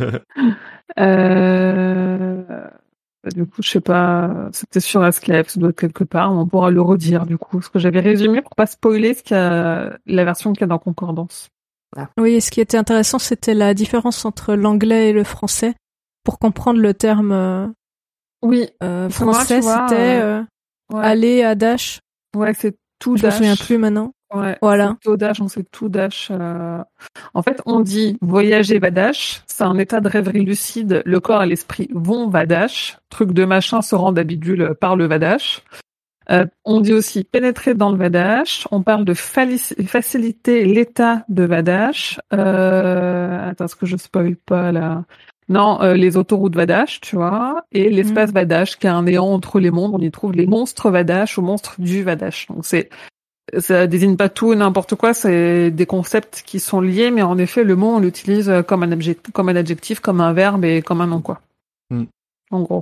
Du coup, je sais pas, c'était sur Asclef, ça doit être quelque part, on pourra le redire du coup, parce que j'avais résumé pour pas spoiler la version qu'il y a dans Concordance. Ah. Oui, et ce qui était intéressant, c'était la différence entre l'anglais et le français. Pour comprendre le terme Oui, français, moi, c'était ouais. aller à Dash. Ouais, c'est tout Je me dash. souviens plus maintenant. Ouais, Voilà. c'est tout dash, on sait tout dash. En fait, on dit voyager Vaadash, c'est un état de rêverie lucide, le corps et l'esprit vont Vaadash, truc de machin se rend à bidule par le Vaadash. On dit aussi pénétrer dans le Vadash. On parle de faciliter l'état de Vadash. Attends, est-ce que je spoil pas là? Non, les autoroutes Vadash, tu vois, et l'espace Vadash, qui est un néant entre les mondes. On y trouve les monstres Vadash ou monstres du Vadash. Donc ça désigne pas tout et n'importe quoi. C'est des concepts qui sont liés, mais en effet, le mot on l'utilise comme un adjectif, comme un verbe et comme un nom, quoi. En gros.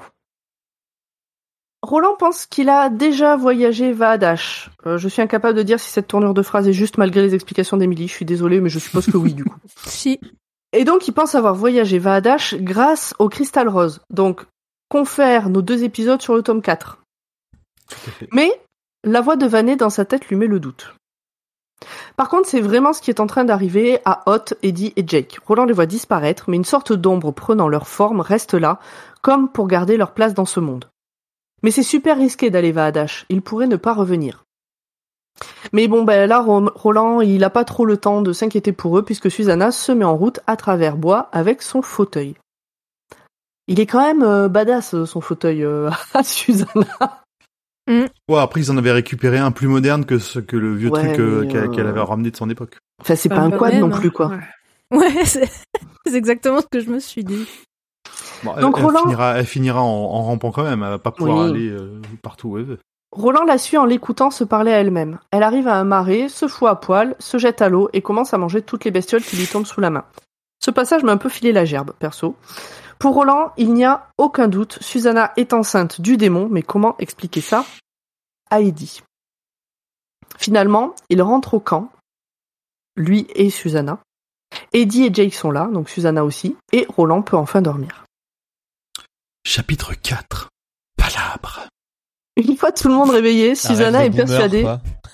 Roland pense qu'il a déjà voyagé Vadash. Je suis incapable de dire si cette tournure de phrase est juste malgré les explications d'Émilie. Je suis désolée, mais je suppose que oui, du coup. Si. Et donc, il pense avoir voyagé Vadash grâce au cristal rose. Donc, confère nos 2 épisodes sur le tome 4. Mais la voix de Vanet dans sa tête lui met le doute. Par contre, c'est vraiment ce qui est en train d'arriver à Hot, Eddie et Jake. Roland les voit disparaître, mais une sorte d'ombre prenant leur forme reste là, comme pour garder leur place dans ce monde. Mais c'est super risqué d'aller Vadash, il pourrait ne pas revenir. Mais bon, là, Roland, il a pas trop le temps de s'inquiéter pour eux, puisque Susanna se met en route à travers bois avec son fauteuil. Il est quand même badass, son fauteuil, à Susanna. Ouais, après, ils en avaient récupéré un plus moderne que le vieux truc qu'elle avait ramené de son époque. Enfin, c'est pas un quad non plus, quoi. Ouais, c'est exactement ce que je me suis dit. Bon, donc elle finira en rampant quand même, elle va pas pouvoir aller partout où elle veut. Roland la suit en l'écoutant se parler à elle-même. Elle arrive à un marais, se fout à poil, se jette à l'eau et commence à manger toutes les bestioles qui lui tombent sous la main. Ce passage m'a un peu filé la gerbe, perso. Pour Roland, il n'y a aucun doute, Susanna est enceinte du démon, mais comment expliquer ça à Eddie? Finalement, il rentre au camp, lui et Susanna. Eddie et Jake sont là, donc Susanna aussi, et Roland peut enfin dormir. Chapitre 4. Palabre. Une fois tout le monde réveillé, Susanna est persuadée...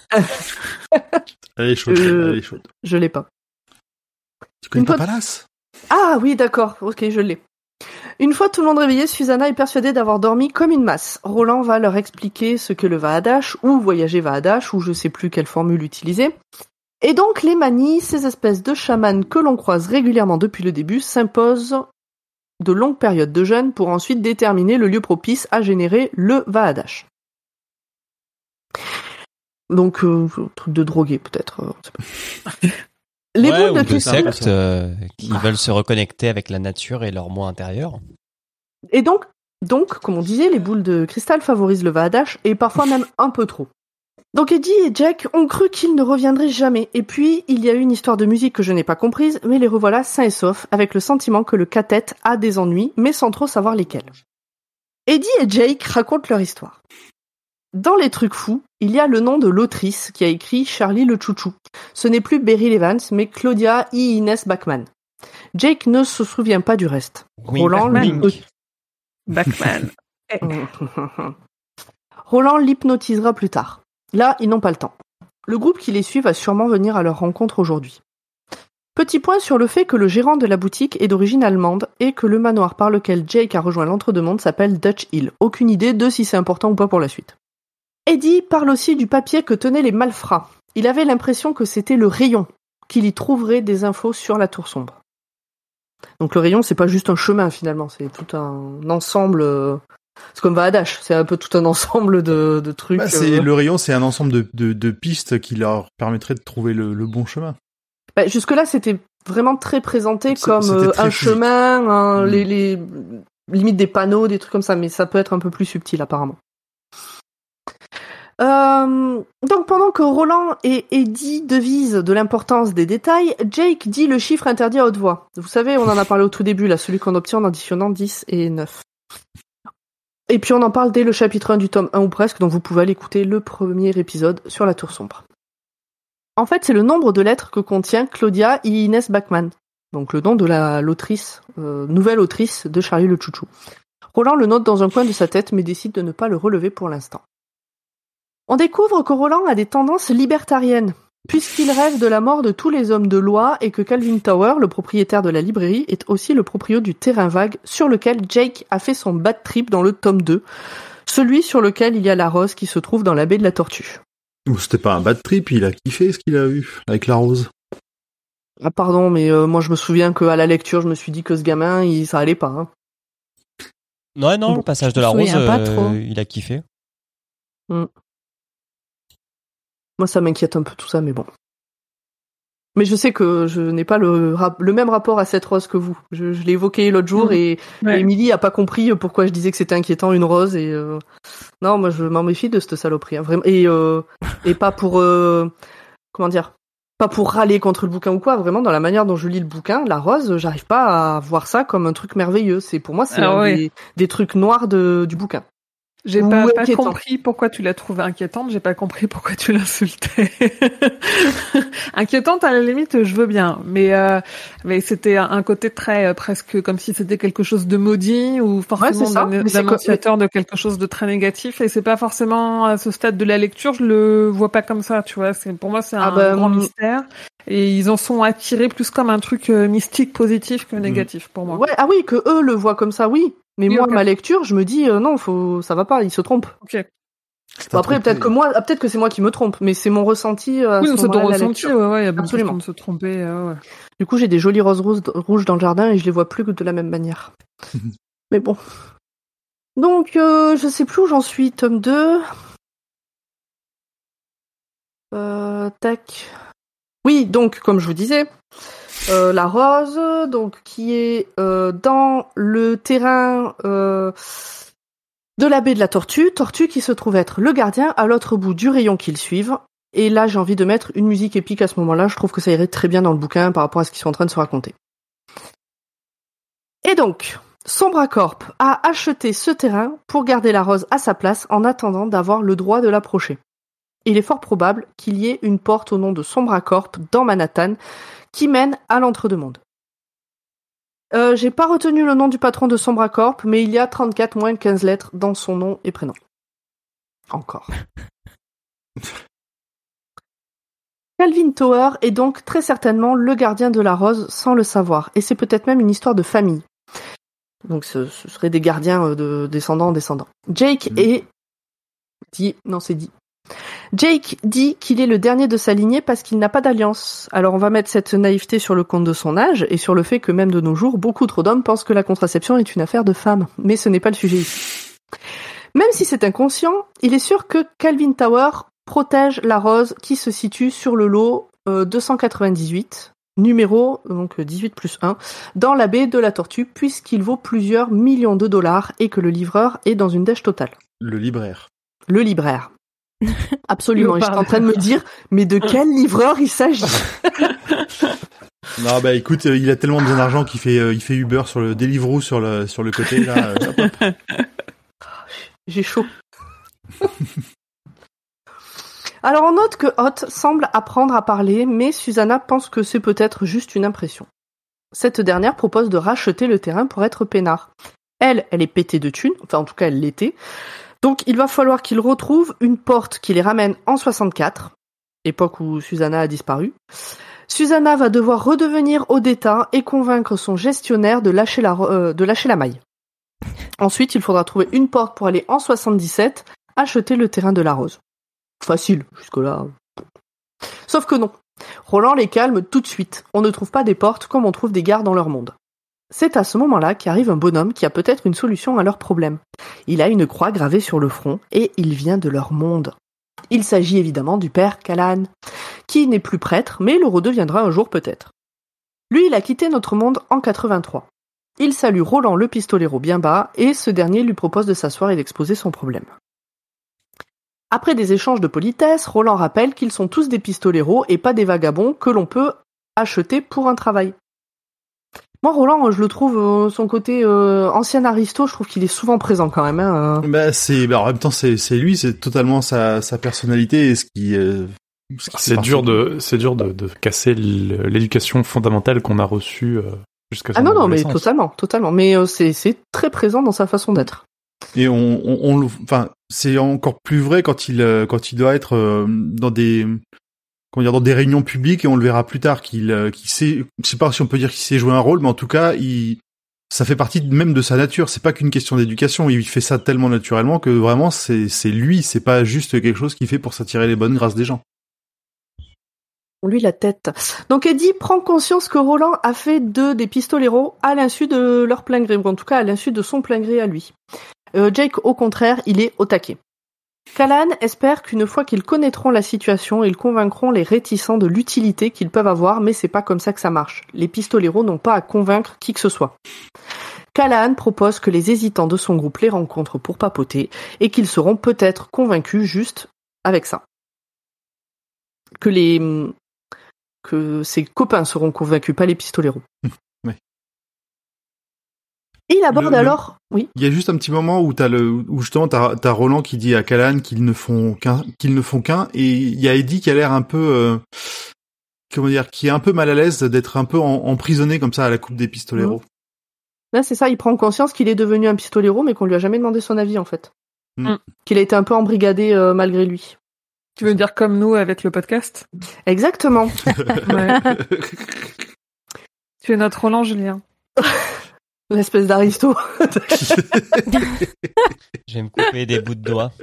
Elle est chaude, elle est chaude. Je l'ai pas. Tu connais pas Palace? Ah oui, d'accord, ok, je l'ai. Une fois tout le monde réveillé, Susanna est persuadée d'avoir dormi comme une masse. Roland va leur expliquer ce que le Vadash, ou voyager Vadash, ou je sais plus quelle formule utiliser. Et donc les manies, ces espèces de chamans que l'on croise régulièrement depuis le début, s'imposent de longues périodes de jeûne pour ensuite déterminer le lieu propice à générer le Vadash. Donc, truc de drogué peut-être. Les boules de cristal. Sectes qui veulent se reconnecter avec la nature et leur moi intérieur. Et donc, comme on disait, les boules de cristal favorisent le Vadash et parfois même un peu trop. Donc Eddie et Jack ont cru qu'ils ne reviendraient jamais. Et puis, il y a eu une histoire de musique que je n'ai pas comprise, mais les revoilà sains et saufs, avec le sentiment que le cathète a des ennuis, mais sans trop savoir lesquels. Eddie et Jake racontent leur histoire. Dans les trucs fous, il y a le nom de l'autrice qui a écrit Charlie le Chouchou. Ce n'est plus Beryl Evans, mais Claudia E. Innes Bachmann. Jake ne se souvient pas du reste. Roland Roland l'hypnotisera plus tard. Là, ils n'ont pas le temps. Le groupe qui les suit va sûrement venir à leur rencontre aujourd'hui. Petit point sur le fait que le gérant de la boutique est d'origine allemande et que le manoir par lequel Jake a rejoint l'entre-deux-mondes s'appelle Dutch Hill. Aucune idée de si c'est important ou pas pour la suite. Eddie parle aussi du papier que tenaient les malfrats. Il avait l'impression que c'était le rayon, qu'il y trouverait des infos sur la tour sombre. Donc le rayon, c'est pas juste un chemin finalement, c'est tout un ensemble... C'est comme Vadash, c'est un peu tout un ensemble de trucs. Le rayon, c'est un ensemble de pistes qui leur permettraient de trouver le bon chemin. Jusque-là, c'était vraiment très présenté comme un chemin, les limites des panneaux, des trucs comme ça, mais ça peut être un peu plus subtil apparemment. Donc pendant que Roland et Eddie devisent de l'importance des détails, Jake dit le chiffre interdit à haute voix. Vous savez, on en a parlé au tout début, là, celui qu'on obtient en additionnant 10 et 9. Et puis on en parle dès le chapitre 1 du tome 1 ou presque, donc vous pouvez aller écouter le premier épisode sur la tour sombre. En fait, c'est le nombre de lettres que contient Claudia E. Innes Bachmann, donc le nom de l'autrice, nouvelle autrice de Charlie le Chouchou. Roland le note dans un coin de sa tête, mais décide de ne pas le relever pour l'instant. On découvre que Roland a des tendances libertariennes, puisqu'il rêve de la mort de tous les hommes de loi et que Calvin Tower, le propriétaire de la librairie, est aussi le proprio du terrain vague sur lequel Jake a fait son bad trip dans le tome 2, celui sur lequel il y a la rose qui se trouve dans la baie de la Tortue. C'était pas un bad trip, il a kiffé ce qu'il a eu avec la rose. Ah pardon, mais moi je me souviens qu'à la lecture, je me suis dit que ce gamin, ça allait pas. Hein. Non, le passage de la rose, il a kiffé. Moi, ça m'inquiète un peu tout ça, mais bon. Mais je sais que je n'ai pas le même rapport à cette rose que vous. Je l'ai évoqué l'autre jour et Émilie a pas compris pourquoi je disais que c'était inquiétant une rose et non, moi je m'en méfie de cette saloperie, hein, vraiment. Et pas pour comment dire, pas pour râler contre le bouquin ou quoi. Vraiment, dans la manière dont je lis le bouquin, la rose, j'arrive pas à voir ça comme un truc merveilleux. Pour moi, c'est des trucs noirs du bouquin. J'ai pas compris pourquoi tu l'as trouvée inquiétante, j'ai pas compris pourquoi tu l'insultais. Inquiétante, à la limite, je veux bien, mais c'était un côté très presque comme si c'était quelque chose de maudit ou forcément d'annonciateur de quelque chose de très négatif, et c'est pas forcément à ce stade de la lecture, je le vois pas comme ça, tu vois. Pour moi, c'est un grand mystère. Et ils en sont attirés plus comme un truc mystique positif que négatif pour moi. Ouais, ah oui, que eux le voient comme ça, oui. Mais oui, moi, ma lecture, je me dis non, ça va pas, il se trompe. Ok. Bon, après, peut-être que c'est moi qui me trompe, mais c'est mon ressenti. Oui, c'est ton ressenti, ouais, il y a beaucoup de se tromper. Ouais. Du coup, j'ai des jolies roses rouges dans le jardin et je les vois plus de la même manière. Mais bon. Donc, je sais plus où j'en suis, tome 2. Tac. Oui, donc, comme je vous disais, la rose, donc qui est dans le terrain de la baie de la Tortue qui se trouve être le gardien à l'autre bout du rayon qu'ils suivent. Et là, j'ai envie de mettre une musique épique à ce moment-là. Je trouve que ça irait très bien dans le bouquin par rapport à ce qu'ils sont en train de se raconter. Et donc, Sombra Corp a acheté ce terrain pour garder la rose à sa place en attendant d'avoir le droit de l'approcher. Il est fort probable qu'il y ait une porte au nom de Sombra Corp dans Manhattan qui mène à l'entre-deux-mondes. J'ai pas retenu le nom du patron de Sombra Corp, mais il y a 34 moins 15 lettres dans son nom et prénom. Encore. Calvin Tower est donc très certainement le gardien de la rose sans le savoir, et c'est peut-être même une histoire de famille. Donc ce serait des gardiens de descendants en descendants. Jake dit qu'il est le dernier de sa lignée parce qu'il n'a pas d'alliance. Alors on va mettre cette naïveté sur le compte de son âge et sur le fait que même de nos jours, beaucoup trop d'hommes pensent que la contraception est une affaire de femmes. Mais ce n'est pas le sujet ici. Même si c'est inconscient, il est sûr que Calvin Tower protège la rose qui se situe sur le lot 298, numéro donc 18+1, dans la baie de la Tortue, puisqu'il vaut plusieurs millions de dollars et que le livreur est dans une dèche totale. Le libraire. Absolument, j'étais en train de me dire, mais de quel livreur il s'agit? Non, bah écoute, il a tellement besoin d'argent qu'il fait Uber sur le Deliveroo sur le côté là. Hop. J'ai chaud. Alors on note que Hot semble apprendre à parler, mais Susanna pense que c'est peut-être juste une impression. Cette dernière propose de racheter le terrain pour être peinard. Elle est pétée de thunes, enfin en tout cas elle l'était. Donc il va falloir qu'il retrouve une porte qui les ramène en 64, époque où Susanna a disparu. Susanna va devoir redevenir Odetta et convaincre son gestionnaire de lâcher la maille. Ensuite, il faudra trouver une porte pour aller en 77, acheter le terrain de la rose. Facile, jusque-là. Sauf que non. Roland les calme tout de suite. On ne trouve pas des portes comme on trouve des gares dans leur monde. C'est à ce moment-là qu'arrive un bonhomme qui a peut-être une solution à leur problème. Il a une croix gravée sur le front et il vient de leur monde. Il s'agit évidemment du père Callan, qui n'est plus prêtre, mais le redeviendra un jour peut-être. Lui, il a quitté notre monde en 83. Il salue Roland le pistolero bien bas et ce dernier lui propose de s'asseoir et d'exposer son problème. Après des échanges de politesse, Roland rappelle qu'ils sont tous des pistoleros et pas des vagabonds que l'on peut acheter pour un travail. Moi, Roland, je le trouve, son côté ancien aristo, je trouve qu'il est souvent présent quand même. Hein. En même temps, c'est lui, c'est totalement sa personnalité et ce qui c'est dur de casser l'éducation fondamentale qu'on a reçue jusqu'à son non, mais totalement. Mais c'est très présent dans sa façon d'être. Et c'est encore plus vrai quand il doit être dans des réunions publiques et on le verra plus tard qu'il sait, je sais pas si on peut dire qu'il sait jouer un rôle, mais en tout cas, ça fait partie même de sa nature. C'est pas qu'une question d'éducation. Il fait ça tellement naturellement que vraiment c'est lui. C'est pas juste quelque chose qu'il fait pour s'attirer les bonnes grâces des gens. Lui la tête. Donc Eddie prend conscience que Roland a fait des pistoleros à l'insu de leur plein gré, ou en tout cas à l'insu de son plein gré à lui. Jake, au contraire, il est au taquet. Callahan espère qu'une fois qu'ils connaîtront la situation, ils convaincront les réticents de l'utilité qu'ils peuvent avoir, mais c'est pas comme ça que ça marche. Les pistoleros n'ont pas à convaincre qui que ce soit. Callahan propose que les hésitants de son groupe les rencontrent pour papoter et qu'ils seront peut-être convaincus juste avec ça. Que ses copains seront convaincus, pas les pistoleros. Ouais. Et il aborde alors... Oui. Il y a juste un petit moment où justement t'as Roland qui dit à Callahan qu'ils ne font qu'un, et il y a Eddie qui a l'air un peu, qui est un peu mal à l'aise d'être un peu emprisonné comme ça à la coupe des pistoleros. Là, c'est ça, il prend conscience qu'il est devenu un pistolero, mais qu'on lui a jamais demandé son avis, en fait. Mm. Qu'il a été un peu embrigadé malgré lui. Tu veux dire comme nous avec le podcast? Exactement. Ouais. Tu es notre Roland, Julien. L'espèce d'aristo. Je vais me couper des bouts de doigts.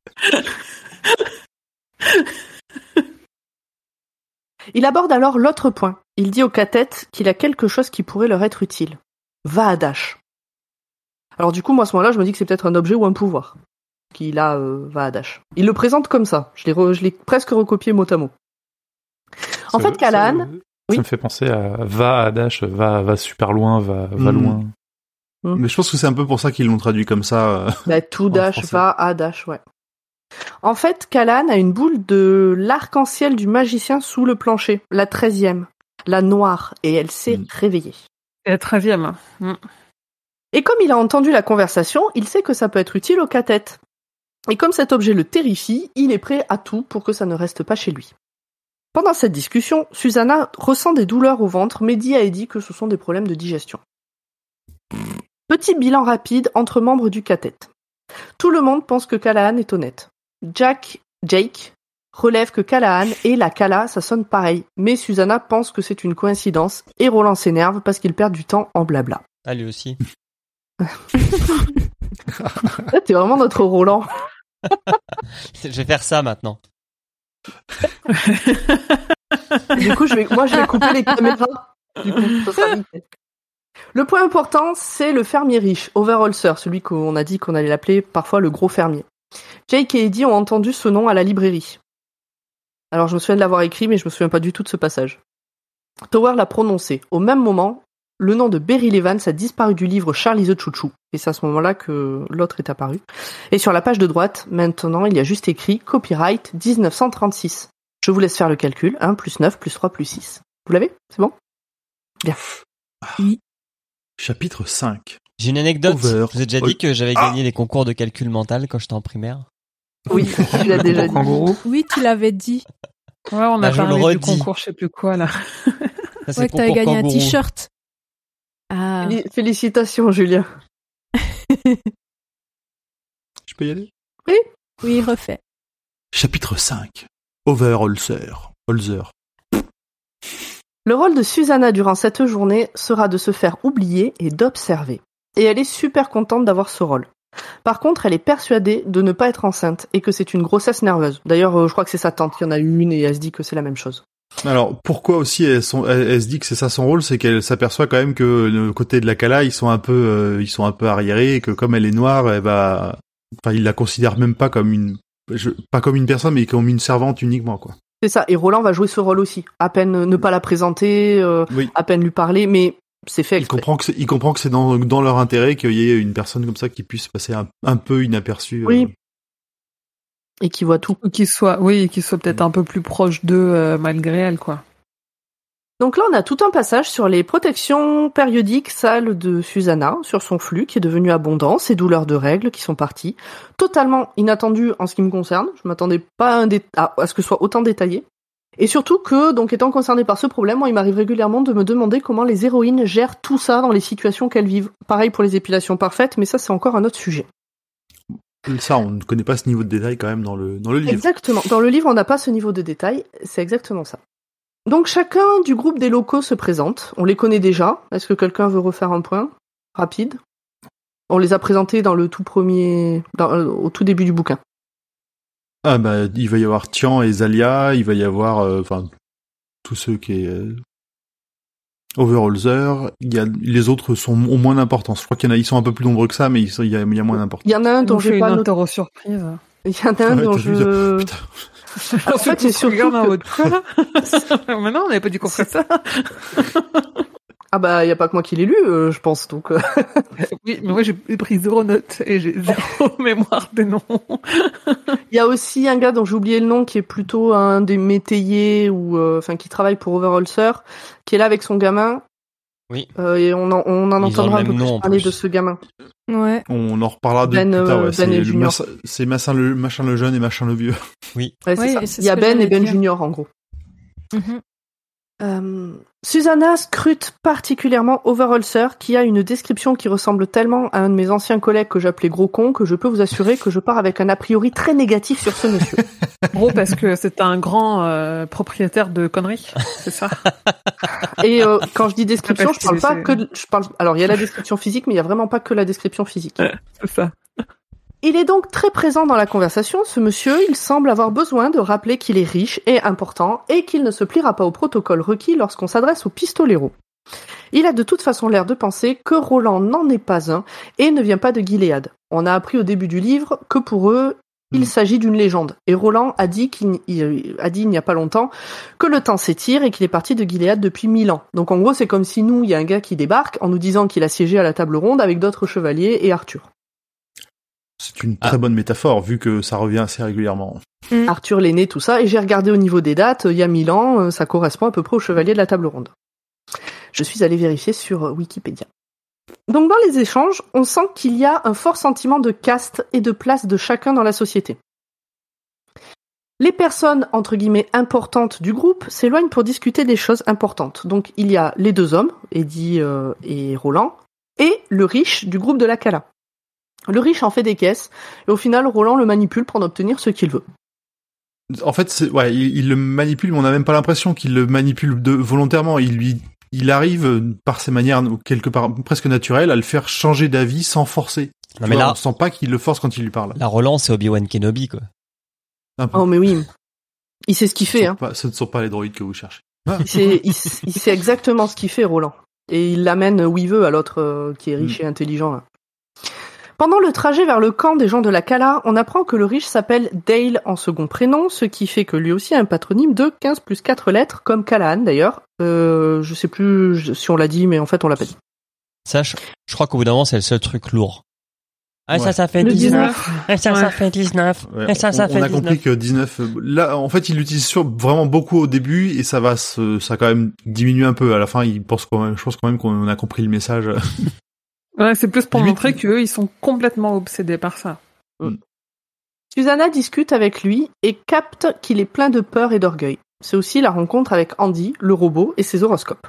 Il aborde alors l'autre point. Il dit aux cadettes qu'il a quelque chose qui pourrait leur être utile. Va à Dash. Alors du coup, moi à ce moment-là, je me dis que c'est peut-être un objet ou un pouvoir qu'il a va à Dash. Il le présente comme ça. Je l'ai presque recopié mot à mot. En fait, Callahan... Ça me fait penser à va à Dash, va super loin, va loin. Mais je pense que c'est un peu pour ça qu'ils l'ont traduit comme ça. Tout Dash, français. Va à Dash, ouais. En fait, Callahan a une boule de l'arc-en-ciel du magicien sous le plancher, la 13e, la noire, et elle s'est réveillée. Et la 13e. Et comme il a entendu la conversation, il sait que ça peut être utile aux cadettes. Et comme cet objet le terrifie, il est prêt à tout pour que ça ne reste pas chez lui. Pendant cette discussion, Susanna ressent des douleurs au ventre, mais dit à Eddie que ce sont des problèmes de digestion. Petit bilan rapide entre membres du cathète. Tout le monde pense que Callahan est honnête. Jake relève que Callahan et la Cala, ça sonne pareil, mais Susanna pense que c'est une coïncidence et Roland s'énerve parce qu'il perd du temps en blabla. Ah, lui aussi. T'es vraiment notre Roland. Je vais faire ça maintenant. Du coup, je vais couper les caméras. Du coup, ça sera nickel. Le point important, c'est le fermier riche, Overholzer, celui qu'on a dit qu'on allait l'appeler parfois le gros fermier. Jake et Eddie ont entendu ce nom à la librairie. Alors, je me souviens de l'avoir écrit, mais je me souviens pas du tout de ce passage. Tower l'a prononcé. Au même moment, le nom de Beryl Evans a disparu du livre Charlie the Chouchou. Et c'est à ce moment-là que l'autre est apparu. Et sur la page de droite, maintenant, il y a juste écrit Copyright 1936. Je vous laisse faire le calcul. 1 plus 9 plus 3 plus 6. Vous l'avez? C'est bon? Bien. Oui. Chapitre 5. J'ai une anecdote. Over. Je vous ai déjà dit que j'avais gagné les concours de calcul mental quand j'étais en primaire. Oui, tu l'as déjà dit. Oui, tu l'avais dit. Ouais, on a je parlé le du redis. concours, je sais plus quoi, là. Ça, c'est Ouais, que t'avais concours gagné un kangourou. t-shirt. Ah. Félicitations, Julien. Je peux y aller? Oui, refait. Chapitre 5. Overholzer. Le rôle de Susanna durant cette journée sera de se faire oublier et d'observer. Et elle est super contente d'avoir ce rôle. Par contre, elle est persuadée de ne pas être enceinte et que c'est une grossesse nerveuse. D'ailleurs, je crois que c'est sa tante qui en a eu une et elle se dit que c'est la même chose. Alors, pourquoi aussi elle se dit que c'est ça son rôle, c'est qu'elle s'aperçoit quand même que le côté de la Cala, ils sont un peu arriérés et que comme elle est noire, il la considère même pas comme pas comme une personne, mais comme une servante uniquement, quoi. C'est ça. Et Roland va jouer ce rôle aussi. À peine ne pas la présenter, Oui. à peine lui parler, mais c'est fait exprès. Il comprend que c'est dans leur intérêt qu'il y ait une personne comme ça qui puisse passer un peu inaperçue. Oui. Et qui voit tout. Ou qu'il soit peut-être un peu plus proche d'eux, malgré elle, quoi. Donc là, on a tout un passage sur les protections périodiques sales de Susanna, sur son flux qui est devenu abondant, ses douleurs de règles qui sont parties. Totalement inattendu en ce qui me concerne. Je m'attendais pas à ce que ce soit autant détaillé. Et surtout que, donc étant concerné par ce problème, moi, il m'arrive régulièrement de me demander comment les héroïnes gèrent tout ça dans les situations qu'elles vivent. Pareil pour les épilations parfaites, mais ça, c'est encore un autre sujet. Ça, on ne connaît pas ce niveau de détail quand même dans le livre. Exactement. Dans le livre, on n'a pas ce niveau de détail. C'est exactement ça. Donc chacun du groupe des locaux se présente. On les connaît déjà. Est-ce que quelqu'un veut refaire un point rapide? On les a présentés dans le tout premier, au tout début du bouquin. Ah bah, il va y avoir Tian et Zalia, il va y avoir, tous ceux qui est Overholzer. Les autres ont moins d'importance. Je crois qu'ils sont un peu plus nombreux que ça, mais il y a moins d'importance. Il y en a un dont j'ai j'ai pas une noté. interro surprise. Il y en a un dont je... Putain. En fait, c'est surtout en mode quoi là. Maintenant, on n'avait pas dit qu'on ferait ça. Ah bah, il y a pas que moi qui l'ai lu, je pense, donc... Oui, mais moi j'ai pris 0 notes et j'ai 0 mémoire des noms. Il y a aussi un gars dont j'ai oublié le nom, qui est plutôt un des métayers, ou enfin qui travaille pour Overholser, qui est là avec son gamin. Oui. Et on en entendra un peu plus parler de ce gamin. Ouais. On en reparlera de Ben, plus tard. Ouais. Ben et Junior. C'est machin le jeune et machin le vieux. Oui. Ouais, c'est Oui, ça. et c'est Il y a ce que Ben et j'allais Ben dire. Junior, en gros. Mhm. Susanna scrute particulièrement Overholser, qui a une description qui ressemble tellement à un de mes anciens collègues que j'appelais gros con, que je peux vous assurer que je pars avec un a priori très négatif sur ce monsieur. Gros, parce que c'est un grand propriétaire de conneries, c'est ça. Et quand je dis description, Parce je parle que pas c'est- que alors il y a la description physique, mais il y a vraiment pas que la description physique. C'est ça. Il est donc très présent dans la conversation, ce monsieur. Il semble avoir besoin de rappeler qu'il est riche et important et qu'il ne se pliera pas au protocole requis lorsqu'on s'adresse aux pistoleros. Il a de toute façon l'air de penser que Roland n'en est pas un et ne vient pas de Gilead. On a appris au début du livre que pour eux, il s'agit d'une légende. Et Roland a dit il n'y a pas longtemps que le temps s'étire et qu'il est parti de Gilead depuis 1000 ans. Donc en gros, c'est comme si nous, il y a un gars qui débarque en nous disant qu'il a siégé à la table ronde avec d'autres chevaliers et Arthur. C'est une très bonne métaphore, vu que ça revient assez régulièrement. Arthur l'aîné, tout ça, et j'ai regardé au niveau des dates, il y a 1000 ans, ça correspond à peu près au chevalier de la table ronde. Je suis allée vérifier sur Wikipédia. Donc dans les échanges, on sent qu'il y a un fort sentiment de caste et de place de chacun dans la société. Les personnes, entre guillemets, importantes du groupe s'éloignent pour discuter des choses importantes. Donc il y a les deux hommes, Eddie et Roland, et le riche du groupe de la Cala. Le riche en fait des caisses, et au final, Roland le manipule pour en obtenir ce qu'il veut. En fait, il le manipule, mais on n'a même pas l'impression qu'il le manipule volontairement. Il arrive par ses manières quelque part presque naturelles à le faire changer d'avis sans forcer. Non, mais là, on sent pas qu'il le force quand il lui parle. la Roland, c'est Obi-Wan Kenobi, quoi. Un peu. Oh mais oui, il sait ce qu'il fait, hein. Ce ne sont pas les droïdes que vous cherchez. Il sait exactement ce qu'il fait, Roland. Et il l'amène où il veut à l'autre qui est riche et intelligent, là. Pendant le trajet vers le camp des gens de la Cala, on apprend que le riche s'appelle Dale en second prénom, ce qui fait que lui aussi a un patronyme de 15 plus 4 lettres, comme Callahan d'ailleurs. Je sais plus si on l'a dit, mais en fait on l'a pas dit. Ça, je crois qu'au bout d'un moment, c'est le seul truc lourd. Ah, Ouais. ça fait Le 19. Ah, ça Ouais. fait 19. Ouais, Ah, ça on fait a compris 19. que 19... Là, en fait, il l'utilise vraiment beaucoup au début, et ça quand même diminue un peu. À la fin, je pense quand même qu'on a compris le message. Ouais, c'est plus pour Limite- montrer qu'eux, ils sont complètement obsédés par ça. Susanna discute avec lui et capte qu'il est plein de peur et d'orgueil. C'est aussi la rencontre avec Andy, le robot, et ses horoscopes.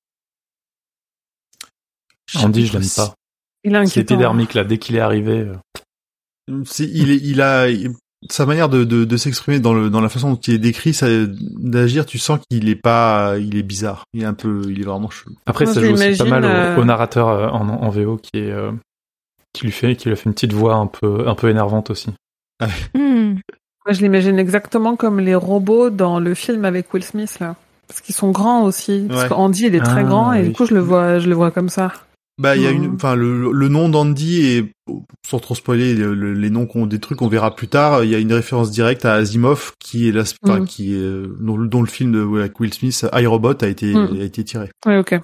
Andy, je l'aime pas. Il a C'est inquiétant. épidermique, là, dès qu'il est arrivé. Sa manière de s'exprimer dans la façon dont il est décrit, d'agir, tu sens qu'il est bizarre. Il est vraiment chelou. Après, Moi, ça je joue aussi pas l'imagine, mal au narrateur en VO qui lui fait une petite voix un peu énervante aussi. Hmm. Moi, je l'imagine exactement comme les robots dans le film avec Will Smith, là. Parce qu'ils sont grands aussi. Parce Ouais. qu'Andy, il est très Ah, grand, et oui. du coup, je le vois comme ça. Bah, il y a le nom d'Andy, et sans trop spoiler les noms des trucs qu'on verra plus tard, il y a une référence directe à Asimov, qui est dont le film avec Will Smith, iRobot, a été tiré. Ouais, ok.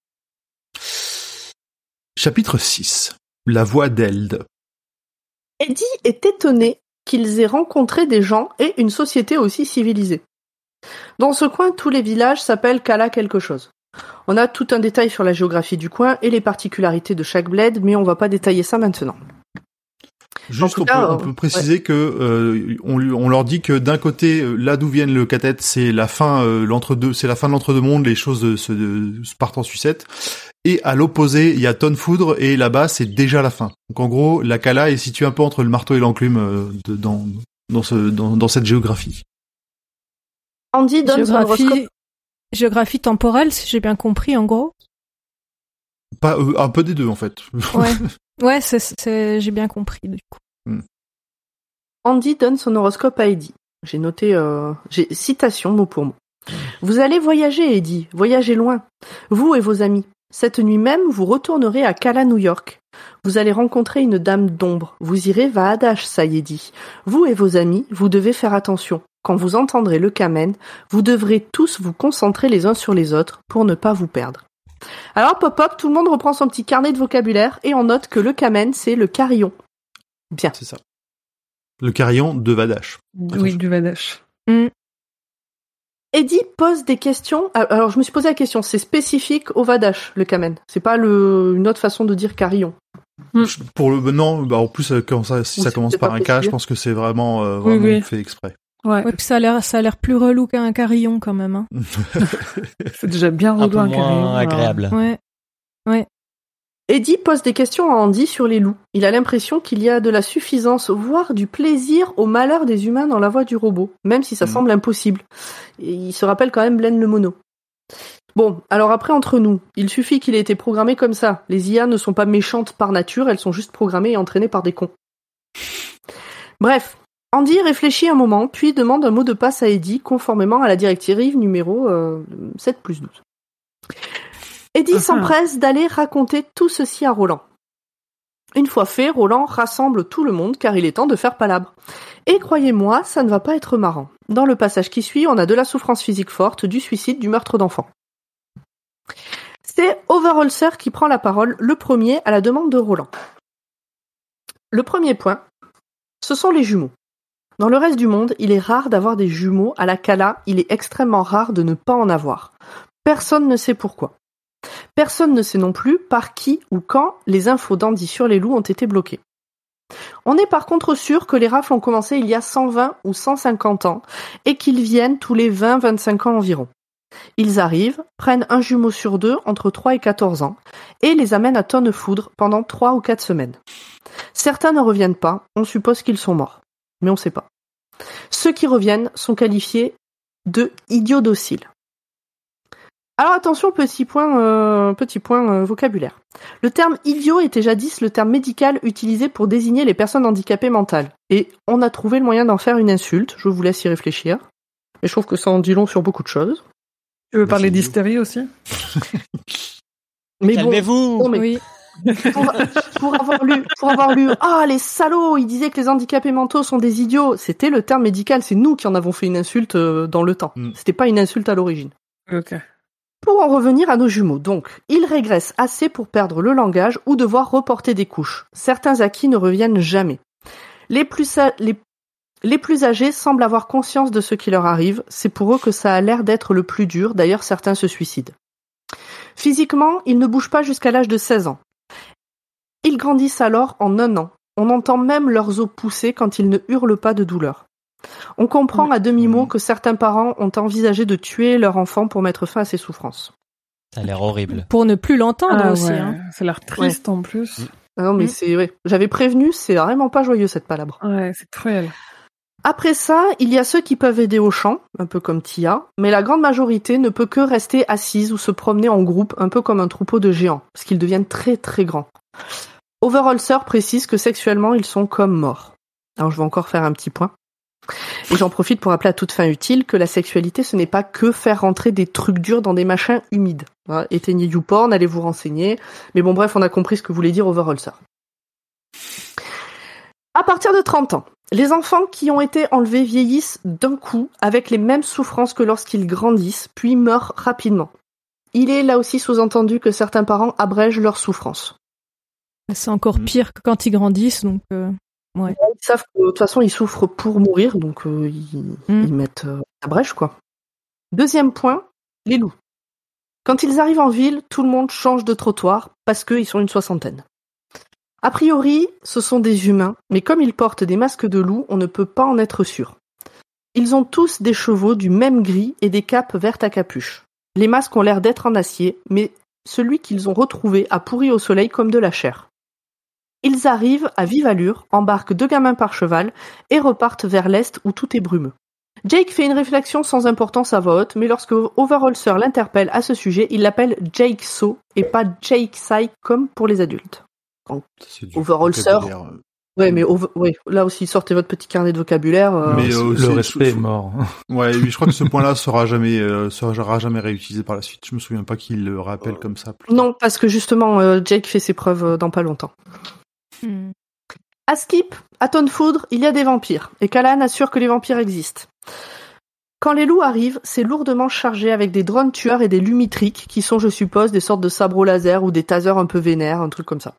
Chapitre 6. La voix d'Eld. Eddie est étonné qu'ils aient rencontré des gens et une société aussi civilisée. Dans ce coin, tous les villages s'appellent Cala quelque chose. On a tout un détail sur la géographie du coin et les particularités de chaque bled, mais on va pas détailler ça maintenant. Juste, tout cas, on peut préciser que on leur dit que d'un côté, là d'où viennent le Catet, c'est la fin, c'est la fin de l'entre-deux-mondes, les choses se partent en sucette. Et à l'opposé, il y a Tonne Foudre, et là-bas, c'est déjà la fin. Donc en gros, la Cala est située un peu entre le marteau et l'enclume dans cette géographie. Andy donne son horoscope. Géographie temporelle, si j'ai bien compris, en gros. Pas un peu des deux en fait. Ouais, ouais, j'ai bien compris du coup. Andy donne son horoscope à Eddie. J'ai noté, citation mot pour mot. Vous allez voyager, Eddie, voyager loin. Vous et vos amis. Cette nuit même, vous retournerez à Cala, New York. Vous allez rencontrer une dame d'ombre. Vous irez Vaadash, Sayedi. Vous et vos amis, vous devez faire attention. Quand vous entendrez le kamen, vous devrez tous vous concentrer les uns sur les autres pour ne pas vous perdre. Alors, pop, tout le monde reprend son petit carnet de vocabulaire et on note que le kamen, c'est le carillon. Bien. C'est ça. Le carillon de Vaadash. Oui, du Vaadash. Eddie pose des questions. Alors, je me suis posé la question, c'est spécifique au Vaadash, le kamen. C'est pas une autre façon de dire carillon. Non, en plus, si ça commence par un K, je pense que c'est vraiment fait exprès. Ouais. Ouais, puis ça a l'air plus relou qu'un carillon quand même. Hein. C'est déjà bien relou un carillon. Moins agréable. Ouais. Eddie pose des questions à Andy sur les loups. Il a l'impression qu'il y a de la suffisance, voire du plaisir au malheur des humains dans la voix du robot, même si ça semble impossible. Et il se rappelle quand même Blaine le mono. Bon, alors après entre nous, il suffit qu'il ait été programmé comme ça. Les IA ne sont pas méchantes par nature, elles sont juste programmées et entraînées par des cons. Bref. Andy réfléchit un moment, puis demande un mot de passe à Eddie, conformément à la directive numéro 7+12. Eddie s'empresse d'aller raconter tout ceci à Roland. Une fois fait, Roland rassemble tout le monde, car il est temps de faire palabre. Et croyez-moi, ça ne va pas être marrant. Dans le passage qui suit, on a de la souffrance physique forte, du suicide, du meurtre d'enfants. C'est Overholser qui prend la parole, le premier, à la demande de Roland. Le premier point, ce sont les jumeaux. Dans le reste du monde, il est rare d'avoir des jumeaux, à la Kala, il est extrêmement rare de ne pas en avoir. Personne ne sait pourquoi. Personne ne sait non plus par qui ou quand les infos d'Andy sur les loups ont été bloquées. On est par contre sûr que les rafles ont commencé il y a 120 ou 150 ans et qu'ils viennent tous les 20-25 ans environ. Ils arrivent, prennent un jumeau sur deux entre 3 et 14 ans et les amènent à Tonnefoudre pendant 3 ou 4 semaines. Certains ne reviennent pas, on suppose qu'ils sont morts. Mais on ne sait pas. Ceux qui reviennent sont qualifiés de idiots dociles. Alors attention, petit point vocabulaire. Le terme idiot était jadis le terme médical utilisé pour désigner les personnes handicapées mentales. Et on a trouvé le moyen d'en faire une insulte, je vous laisse y réfléchir. Et je trouve que ça en dit long sur beaucoup de choses. Tu veux parler d'hystérie aussi? Mais calmez-vous. Bon, oui. Pour avoir lu, les salauds, ils disaient que les handicapés mentaux sont des idiots. C'était le terme médical, c'est nous qui en avons fait une insulte dans le temps. C'était pas une insulte à l'origine. Ok. Pour en revenir à nos jumeaux, donc, ils régressent assez pour perdre le langage ou devoir reporter des couches. Certains acquis ne reviennent jamais. Les plus âgés semblent avoir conscience de ce qui leur arrive, c'est pour eux que ça a l'air d'être le plus dur, d'ailleurs certains se suicident. Physiquement, ils ne bougent pas jusqu'à l'âge de 16 ans. Ils grandissent alors en 1 an. On entend même leurs os pousser quand ils ne hurlent pas de douleur. On comprend à demi-mot que certains parents ont envisagé de tuer leur enfant pour mettre fin à ses souffrances. Ça a l'air horrible. Pour ne plus l'entendre aussi. Ouais. Hein. Ça a l'air triste en plus. Non mais c'est vrai. J'avais prévenu, c'est vraiment pas joyeux cette palabre. Ouais, c'est cruel. Après ça, il y a ceux qui peuvent aider au champ, un peu comme Tia, mais la grande majorité ne peut que rester assise ou se promener en groupe, un peu comme un troupeau de géants, parce qu'ils deviennent très très grands. Overholser précise que sexuellement, ils sont comme morts. Alors je vais encore faire un petit point. Et j'en profite pour rappeler à toute fin utile que la sexualité, ce n'est pas que faire rentrer des trucs durs dans des machins humides. Voilà, éteignez YouPorn, allez vous renseigner. Mais bon, bref, on a compris ce que voulait dire Overholser. À partir de 30 ans, les enfants qui ont été enlevés vieillissent d'un coup avec les mêmes souffrances que lorsqu'ils grandissent, puis meurent rapidement. Il est là aussi sous-entendu que certains parents abrègent leurs souffrances. C'est encore pire que quand ils grandissent, donc... Ouais. Ils savent que de toute façon ils souffrent pour mourir, donc ils mettent la brèche, quoi. Deuxième point, les loups. Quand ils arrivent en ville, tout le monde change de trottoir parce qu'ils sont une 60aine. A priori, ce sont des humains, mais comme ils portent des masques de loup, on ne peut pas en être sûr. Ils ont tous des chevaux du même gris et des capes vertes à capuche. Les masques ont l'air d'être en acier, mais celui qu'ils ont retrouvé a pourri au soleil comme de la chair. Ils arrivent à vive allure, embarquent 2 gamins par cheval et repartent vers l'est où tout est brumeux. Jake fait une réflexion sans importance à voix haute, mais lorsque Overholser l'interpelle à ce sujet, il l'appelle Jake So et pas Jake Sai comme pour les adultes. Donc, Overholser Ouais, mais là aussi, sortez votre petit carnet de vocabulaire. Mais le respect est mort. Ouais, je crois que ce point-là sera jamais réutilisé par la suite. Je me souviens pas qu'il le rappelle comme ça. Non, parce que justement, Jake fait ses preuves dans pas longtemps. À Skip, à Tonfoudre, il y a des vampires, et Callahan assure que les vampires existent. Quand les loups arrivent, c'est lourdement chargé avec des drones tueurs et des lumitriques, qui sont, je suppose, des sortes de sabres laser ou des tasers un peu vénères, un truc comme ça.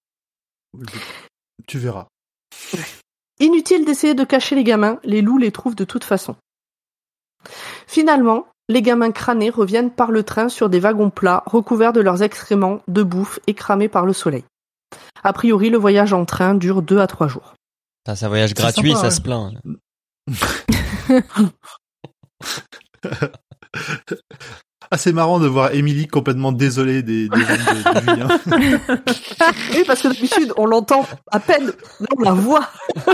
Tu verras. Inutile d'essayer de cacher les gamins, les loups les trouvent de toute façon. Finalement, les gamins crânés reviennent par le train sur des wagons plats, recouverts de leurs excréments, de bouffe et cramés par le soleil. A priori, le voyage en train dure 2 à 3 jours. C'est un voyage gratuit, sympa, ça se plaint. Ah, c'est marrant de voir Émilie complètement désolée des vannes de Julien. Oui, parce que d'habitude, on l'entend à peine. Là, on la voit.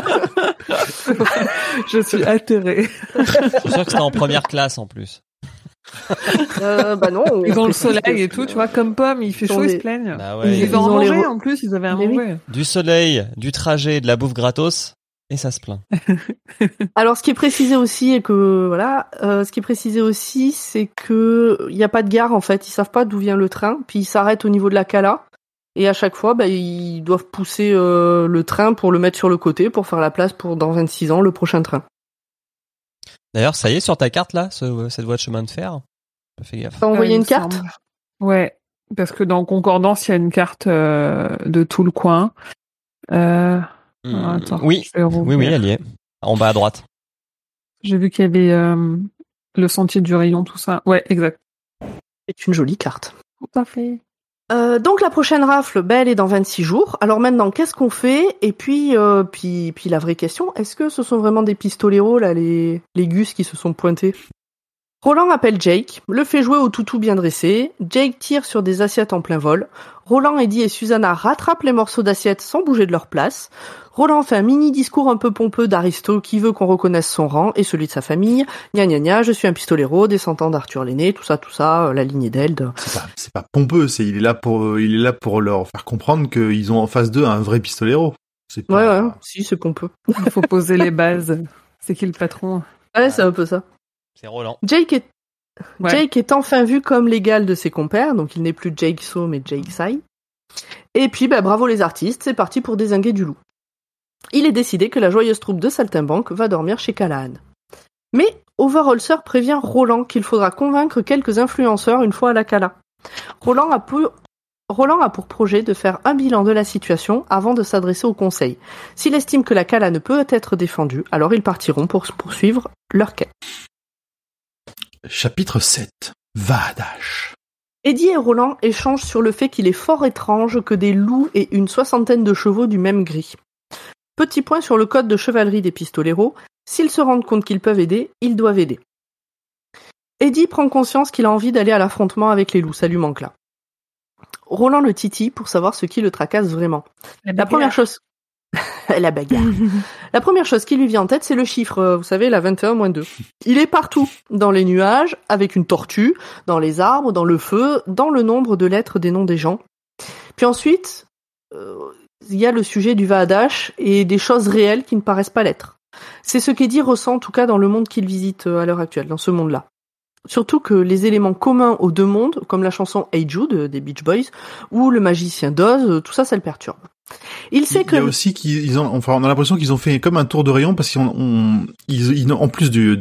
Je suis atterrée. Je suis sûr que c'était en première classe, en plus. Bah non. Ils ont le soleil et tout, tu vois, comme Pomme, il fait chaud, ils se plaignent. Bah ouais. Ils ont ont mangé, les en plus, ils avaient à Mais oui. manger. Du soleil, du trajet, de la bouffe gratos, et ça se plaint. Alors, ce qui est précisé aussi, c'est que il y a pas de gare en fait. Ils savent pas d'où vient le train, puis ils s'arrêtent au niveau de la cala. Et à chaque fois, ils doivent pousser le train pour le mettre sur le côté pour faire la place pour dans 26 ans le prochain train. D'ailleurs, ça y est, sur ta carte, là, cette voie de chemin de fer, fais gaffe. T'as envoyé il une me carte? semble. Ouais, parce que dans Concordance, il y a une carte de tout le coin. Attends, Oui, je vais rouvrir. oui, elle y est. En bas à droite. J'ai vu qu'il y avait le sentier du rayon, tout ça. Ouais, exact. C'est une jolie carte. Tout à fait. Donc la prochaine rafle, elle est dans 26 jours. Alors maintenant, qu'est-ce qu'on fait? Et puis la vraie question, est-ce que ce sont vraiment des pistoleros, là, les gus qui se sont pointés? Roland appelle Jake, le fait jouer au toutou bien dressé. Jake tire sur des assiettes en plein vol. Roland, Eddie et Susanna rattrapent les morceaux d'assiettes sans bouger de leur place. Roland fait un mini discours un peu pompeux d'Aristo qui veut qu'on reconnaisse son rang et celui de sa famille. Gna gna gna, je suis un pistolero, descendant d'Arthur l'Aîné, tout ça, la lignée d'Eld. C'est pas pompeux, il est là pour leur faire comprendre qu'ils ont en face d'eux un vrai pistolero. C'est pas... Ouais, si, c'est pompeux. Il faut poser les bases. C'est qui le patron? Ouais, c'est un peu ça. C'est Roland. Jake est enfin vu comme l'égal de ses compères, donc il n'est plus Jake So mais Jake Sai. Et puis bravo les artistes, c'est parti pour dézinguer du loup. Il est décidé que la joyeuse troupe de Saltimbanque va dormir chez Callahan. Mais Overholser prévient Roland qu'il faudra convaincre quelques influenceurs une fois à la Cala. Roland a pour projet de faire un bilan de la situation avant de s'adresser au conseil. S'il estime que la Cala ne peut être défendue, alors ils partiront pour poursuivre leur quête. Chapitre 7. Vadash. Eddie et Roland échangent sur le fait qu'il est fort étrange que des loups aient une 60aine de chevaux du même gris. Petit point sur le code de chevalerie des pistoleros, s'ils se rendent compte qu'ils peuvent aider, ils doivent aider. Eddie prend conscience qu'il a envie d'aller à l'affrontement avec les loups, ça lui manque là. Roland le titille pour savoir ce qui le tracasse vraiment. La première chose... La bagarre. La première chose qui lui vient en tête, c'est le chiffre, vous savez, la 21-2. Il est partout, dans les nuages, avec une tortue, dans les arbres, dans le feu, dans le nombre de lettres des noms des gens. Puis ensuite, il y a le sujet du Vadash et des choses réelles qui ne paraissent pas l'être. C'est ce qu'Eddie ressent, en tout cas, dans le monde qu'il visite à l'heure actuelle, dans ce monde-là. Surtout que les éléments communs aux deux mondes, comme la chanson Hey Jude des Beach Boys, ou le magicien d'Oz, tout ça, ça le perturbe. Il sait que... Il y a aussi on a l'impression qu'ils ont fait comme un tour de rayon parce qu'ils en plus du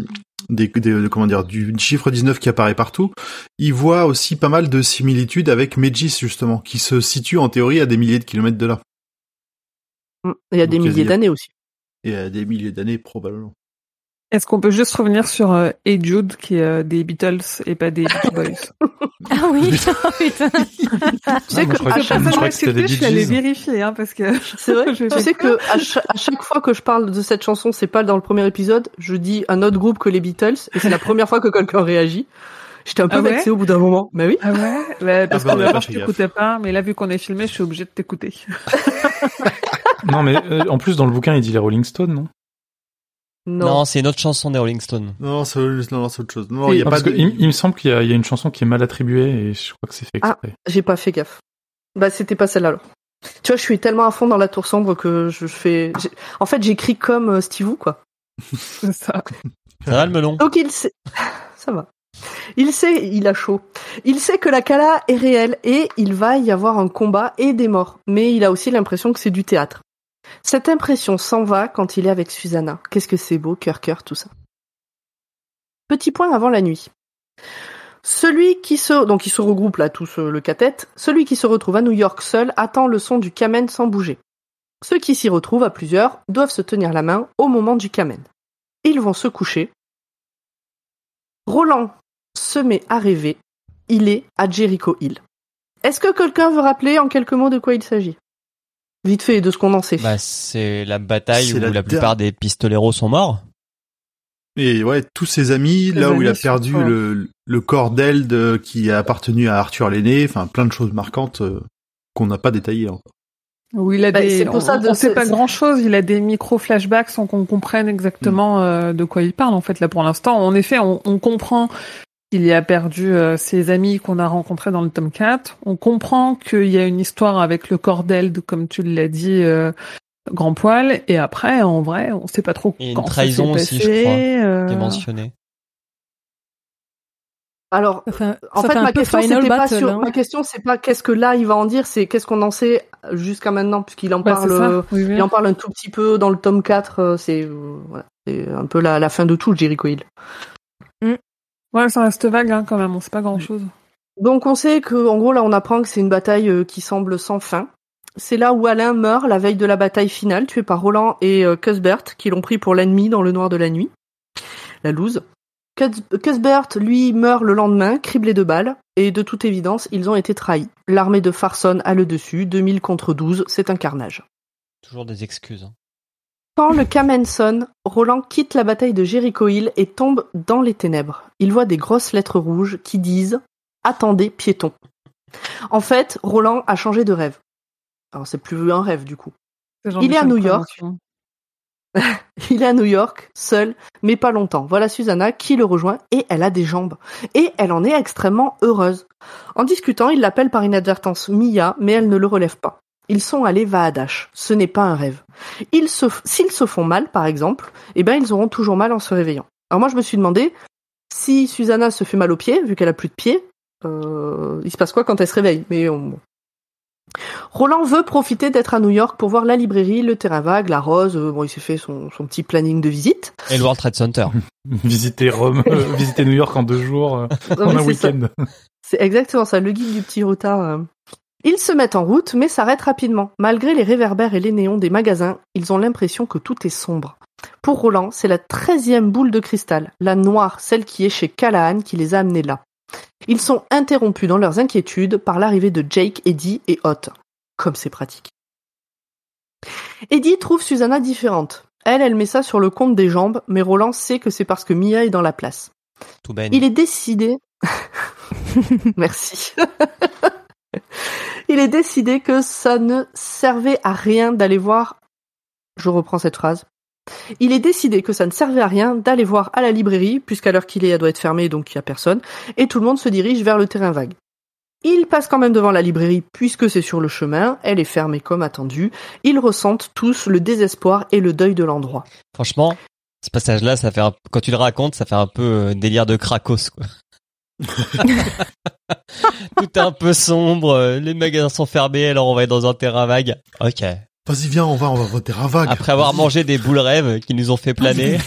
chiffre 19 qui apparaît partout, ils voient aussi pas mal de similitudes avec Megis, justement, qui se situe en théorie à des milliers de kilomètres de là. Il y a des milliers d'années aussi. Et à des milliers d'années, probablement. Est-ce qu'on peut juste revenir sur Hey Jude, qui est des Beatles et pas des Beach Boys? Ah oui, putain. Tu sais que je crois que c'était des je Bee suis allée Gees. vérifier, parce que... C'est vrai. Tu sais que à chaque fois que je parle de cette chanson, c'est pas dans le premier épisode, je dis un autre groupe que les Beatles, et c'est la première fois que quelqu'un réagit. J'étais un peu vexée au bout d'un moment. Mais oui. Ah ouais? Parce que d'abord, je fait gaffe. t'écoutais pas, mais là, vu qu'on est filmé, je suis obligée de t'écouter. Non, mais en plus, dans le bouquin, il dit les Rolling Stones, non? Non, c'est une autre chanson des Rolling Stones. Non, c'est autre chose. Non, il y a Parce pas que il me semble qu'il y a une chanson qui est mal attribuée et je crois que c'est fait exprès. J'ai pas fait gaffe. C'était pas celle-là alors. Tu vois, je suis tellement à fond dans la tour sombre que en fait, j'écris comme Steve Wu, quoi. C'est ça. Ça va le melon? Donc il sait, ça va. Il sait, il a chaud. Il sait que la Kala est réelle et il va y avoir un combat et des morts. Mais il a aussi l'impression que c'est du théâtre. Cette impression s'en va quand il est avec Susanna. Qu'est-ce que c'est beau, cœur, tout ça. Petit point avant la nuit. Donc ils se regroupent là tous le cathète. Celui qui se retrouve à New York seul attend le son du kamen sans bouger. Ceux qui s'y retrouvent à plusieurs doivent se tenir la main au moment du kamen. Ils vont se coucher. Roland se met à rêver. Il est à Jericho Hill. Est-ce que quelqu'un veut rappeler en quelques mots de quoi il s'agit? Vite fait, de ce qu'on en sait. Bah, c'est la bataille où la plupart des pistoleros sont morts. Et ouais, tous ses amis, là où il a perdu le corps d'Eld qui a appartenu à Arthur l'aîné, enfin plein de choses marquantes qu'on n'a pas détaillées encore. Oui, il a on sait pas grand-chose, il a des micro-flashbacks sans qu'on comprenne exactement de quoi il parle en fait là pour l'instant. En effet, on comprend qu'il a perdu ses amis qu'on a rencontrés dans le tome 4. On comprend qu'il y a une histoire avec le corps d'Eld, comme tu l'as dit, grand poil. Et après, en vrai, on sait pas trop et quand une trahison ça s'est aussi, passé, je crois, qui est mentionnée. Alors, en fait, ma question, c'est pas qu'est-ce que là il va en dire, c'est qu'est-ce qu'on en sait jusqu'à maintenant, puisqu'il en parle, il en parle un tout petit peu dans le tome 4, c'est un peu la fin de tout, Jericho Hill. Ouais, ça reste vague, hein, quand même, on sait pas grand-chose. Donc on sait que, en gros, là on apprend que c'est une bataille qui semble sans fin. C'est là où Alain meurt la veille de la bataille finale, tué par Roland et Cuthbert, qui l'ont pris pour l'ennemi dans le noir de la nuit. La loose. Cuthbert, lui, meurt le lendemain, criblé de balles, et de toute évidence, ils ont été trahis. L'armée de Farson a le dessus, 2000 contre 12, c'est un carnage. Toujours des excuses. Quand le kamen sonne, Roland quitte la bataille de Jericho Hill et tombe dans les ténèbres. Il voit des grosses lettres rouges qui disent « Attendez, piéton ». En fait, Roland a changé de rêve. Alors c'est plus un rêve du coup. Il est à New York. Il est à New York, seul, mais pas longtemps. Voilà Susanna qui le rejoint et elle a des jambes. Et elle en est extrêmement heureuse. En discutant, il l'appelle par inadvertance Mia, mais elle ne le relève pas. Ils sont allés Vaadash. Ce n'est pas un rêve. S'ils se font mal, par exemple, eh ben ils auront toujours mal en se réveillant. Alors moi je me suis demandé, si Susanna se fait mal aux pieds, vu qu'elle a plus de pieds, il se passe quoi quand elle se réveille? Mais Roland veut profiter d'être à New York pour voir la librairie, le terrain vague, la rose. Il s'est fait son petit planning de visite. Et le World Trade Center. Visiter Rome, visiter New York en 2 jours, en un week-end. C'est exactement ça, le guide du petit retard. Ils se mettent en route, mais s'arrêtent rapidement. Malgré les réverbères et les néons des magasins, ils ont l'impression que tout est sombre. Pour Roland, c'est la 13e boule de cristal, la noire, celle qui est chez Callahan, qui les a amenés là. Ils sont interrompus dans leurs inquiétudes par l'arrivée de Jake, Eddie et Hot. Comme c'est pratique. Eddie trouve Susanna différente. Elle met ça sur le compte des jambes, mais Roland sait que c'est parce que Mia est dans la place. Tout ben. Il est décidé... Merci. Il est décidé que ça ne servait à rien d'aller voir... Je reprends cette phrase. Il est décidé que ça ne servait à rien d'aller voir à la librairie, puisqu'à l'heure qu'il est, elle doit être fermée, donc il n'y a personne, et tout le monde se dirige vers le terrain vague. Ils passent quand même devant la librairie, puisque c'est sur le chemin, elle est fermée comme attendu. Ils ressentent tous le désespoir et le deuil de l'endroit. Franchement, ce passage-là, ça fait quand tu le racontes, ça fait un peu délire de Krakos, quoi. Tout est un peu sombre, les magasins sont fermés, alors on va être dans un terrain vague. Ok. Vas-y, viens, on va au terrain vague. Après avoir mangé des boules rêves qui nous ont fait planer.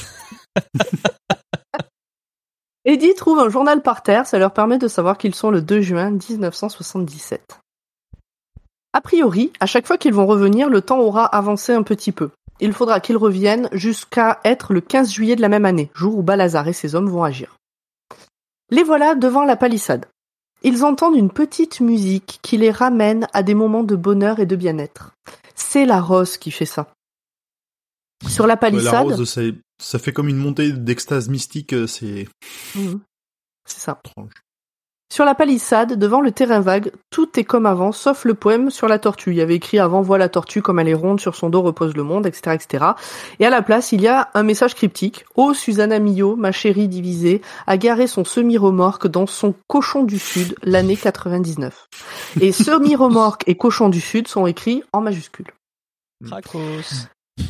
Eddie trouve un journal par terre, ça leur permet de savoir qu'ils sont le 2 juin 1977. A priori, à chaque fois qu'ils vont revenir, le temps aura avancé un petit peu. Il faudra qu'ils reviennent jusqu'à être le 15 juillet de la même année, jour où Balazar et ses hommes vont agir. Les voilà devant la palissade. Ils entendent une petite musique qui les ramène à des moments de bonheur et de bien-être. C'est la rose qui fait ça. Sur la palissade... la rose, ça fait comme une montée d'extase mystique, c'est... C'est ça. Étrange. Sur la palissade, devant le terrain vague, tout est comme avant, sauf le poème sur la tortue. Il y avait écrit avant, vois la tortue comme elle est ronde, sur son dos repose le monde, etc., etc. Et à la place, il y a un message cryptique. Oh, Susanna Millot, ma chérie divisée, a garé son semi-remorque dans son cochon du Sud, l'année 99. Et semi-remorque et cochon du Sud sont écrits en majuscules. Cracos.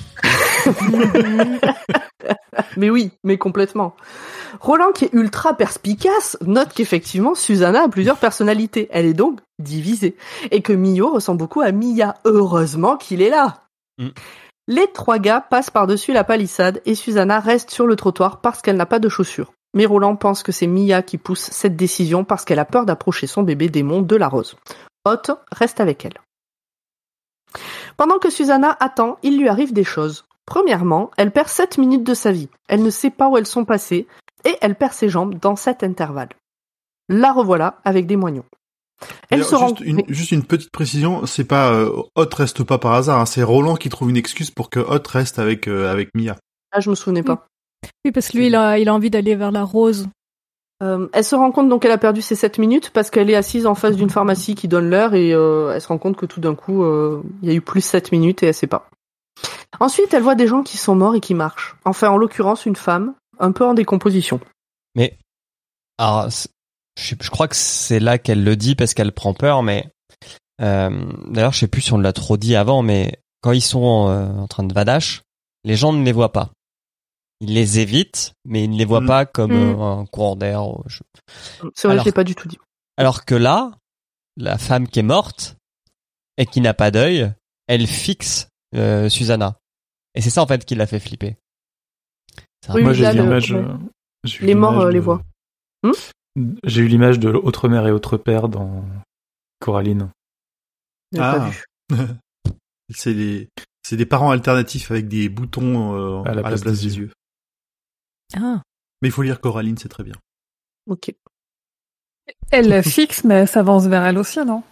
Mais oui, mais complètement. Roland, qui est ultra perspicace, note qu'effectivement Susanna a plusieurs personnalités. Elle est donc divisée. Et que Mio ressemble beaucoup à Mia. Heureusement qu'il est là. Les 3 gars passent par-dessus la palissade et Susanna reste sur le trottoir parce qu'elle n'a pas de chaussures. Mais Roland pense que c'est Mia qui pousse cette décision parce qu'elle a peur d'approcher son bébé démon de la rose. Hot reste avec elle. Pendant que Susanna attend, il lui arrive des choses. Premièrement, elle perd 7 minutes de sa vie. Elle ne sait pas où elles sont passées et elle perd ses jambes dans cet intervalle. La revoilà avec des moignons. Elle se rend... Juste une petite précision, c'est pas Hot reste pas par hasard, hein, c'est Roland qui trouve une excuse pour que Hot reste avec Mia. Ah, je me souvenais pas. Oui, parce que lui, il a envie d'aller vers la rose. Elle se rend compte donc qu'elle a perdu ses 7 minutes parce qu'elle est assise en face d'une pharmacie qui donne l'heure et elle se rend compte que tout d'un coup, il y a eu plus 7 minutes et elle sait pas. Ensuite, elle voit des gens qui sont morts et qui marchent. Enfin, en l'occurrence, une femme, un peu en décomposition. Mais, alors, je crois que c'est là qu'elle le dit parce qu'elle prend peur, mais d'ailleurs, je sais plus si on l'a trop dit avant, mais quand ils sont en train de vadache, les gens ne les voient pas. Ils les évitent, mais ils ne les voient pas comme un courant d'air. C'est vrai, je l'ai pas du tout dit. Alors que là, la femme qui est morte et qui n'a pas d'œil, elle fixe Susanna. Et c'est ça en fait qui l'a fait flipper. Oui, moi j'ai là, l'image. Les morts les voient. J'ai eu l'image de Autre mère et autre père dans Coraline. Pas vu. C'est des parents alternatifs avec des boutons à la place des yeux. Ah. Mais il faut lire Coraline, c'est très bien. Ok. Elle fixe, mais elle s'avance vers elle aussi, non?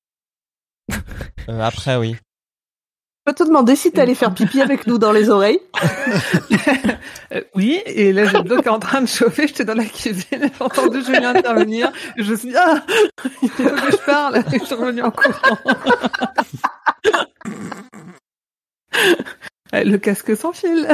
Après, oui. Je peux te demander si t'allais faire pipi avec nous dans les oreilles. Oui, et là j'ai le dos qui est en train de chauffer, j'étais dans la cuisine, j'ai entendu Julien intervenir, et je me suis dit, il faut que je parle, et je suis revenue en courant. Le casque sans fil.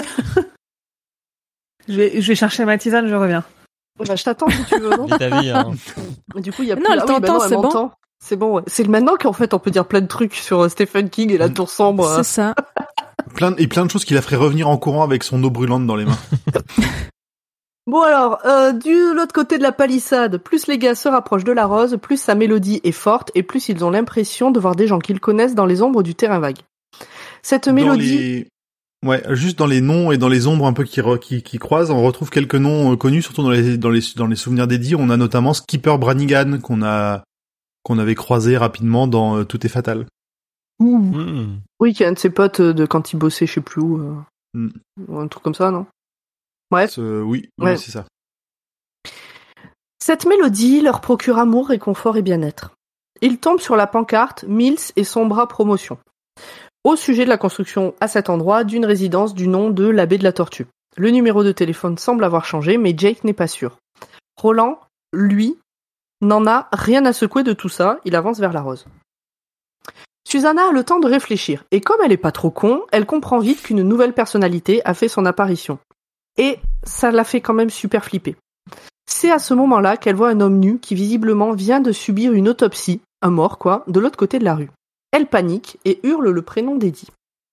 Je vais chercher ma tisane, je reviens. Bah, je t'attends si tu veux, non? Vis ta vie, hein. Du coup, il y a plus... Non, elle t'entend, c'est bon. C'est bon, ouais. C'est maintenant qu'en fait, on peut dire plein de trucs sur Stephen King et la tour sombre. C'est ça. Plein de choses qui la feraient revenir en courant avec son eau brûlante dans les mains. Bon alors, du l'autre côté de la palissade, plus les gars se rapprochent de la rose, plus sa mélodie est forte et plus ils ont l'impression de voir des gens qu'ils connaissent dans les ombres du terrain vague. Cette mélodie... Ouais, juste dans les noms et dans les ombres un peu qui croisent, on retrouve quelques noms connus, surtout dans les souvenirs d'Eddie. On a notamment Skipper Brannigan qu'on avait croisé rapidement dans Tout est fatal. Oui, qui est un de ses potes de quand il bossait, je sais plus où. Un truc comme ça, non? Ouais. Oui, ouais. C'est ça. Cette mélodie leur procure amour, réconfort et bien-être. Ils tombent sur la pancarte Mills et Sombra Promotion, au sujet de la construction à cet endroit d'une résidence du nom de l'abbé de la Tortue. Le numéro de téléphone semble avoir changé, mais Jake n'est pas sûr. Roland, lui, n'en a rien à secouer de tout ça, il avance vers la rose. Susanna a le temps de réfléchir, et comme elle est pas trop con, elle comprend vite qu'une nouvelle personnalité a fait son apparition. Et ça la fait quand même super flipper. C'est à ce moment-là qu'elle voit un homme nu qui visiblement vient de subir une autopsie, un mort quoi, de l'autre côté de la rue. Elle panique et hurle le prénom d'Eddie.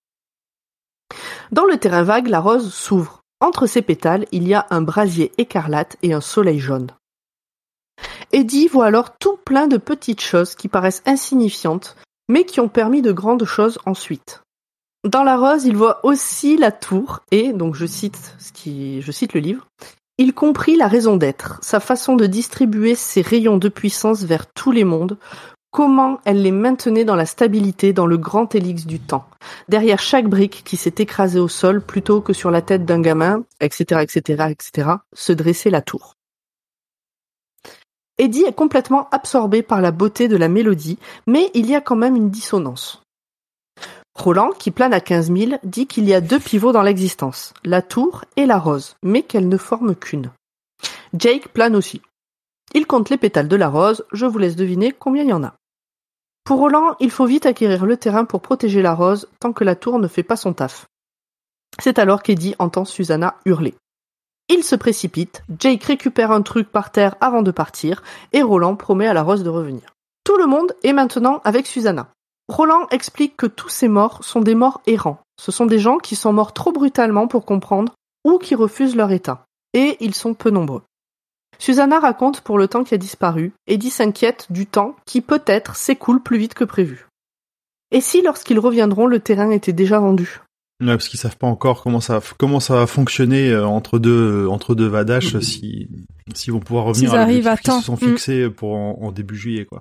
Dans le terrain vague, la rose s'ouvre. Entre ses pétales, il y a un brasier écarlate et un soleil jaune. Eddie voit alors tout plein de petites choses qui paraissent insignifiantes, mais qui ont permis de grandes choses ensuite. Dans la rose, il voit aussi la tour et, donc je cite le livre, il comprit la raison d'être, sa façon de distribuer ses rayons de puissance vers tous les mondes, comment elle les maintenait dans la stabilité dans le grand hélix du temps, derrière chaque brique qui s'est écrasée au sol plutôt que sur la tête d'un gamin, etc., se dressait la tour. Eddie est complètement absorbé par la beauté de la mélodie, mais il y a quand même une dissonance. Roland, qui plane à 15 000, dit qu'il y a 2 pivots dans l'existence, la tour et la rose, mais qu'elles ne forment qu'une. Jake plane aussi. Il compte les pétales de la rose, je vous laisse deviner combien il y en a. Pour Roland, il faut vite acquérir le terrain pour protéger la rose tant que la tour ne fait pas son taf. C'est alors qu'Eddie entend Susanna hurler. Il se précipite, Jake récupère un truc par terre avant de partir, et Roland promet à la rose de revenir. Tout le monde est maintenant avec Susanna. Roland explique que tous ces morts sont des morts errants. Ce sont des gens qui sont morts trop brutalement pour comprendre ou qui refusent leur état. Et ils sont peu nombreux. Susanna raconte pour le temps qui a disparu, Eddie s'inquiète du temps qui peut-être s'écoule plus vite que prévu. Et si lorsqu'ils reviendront, le terrain était déjà vendu ? Ouais, parce qu'ils savent pas encore comment ça va fonctionner entre deux Vadash si vont pouvoir revenir à l'objectif qu'ils se sont fixés pour en début juillet, quoi.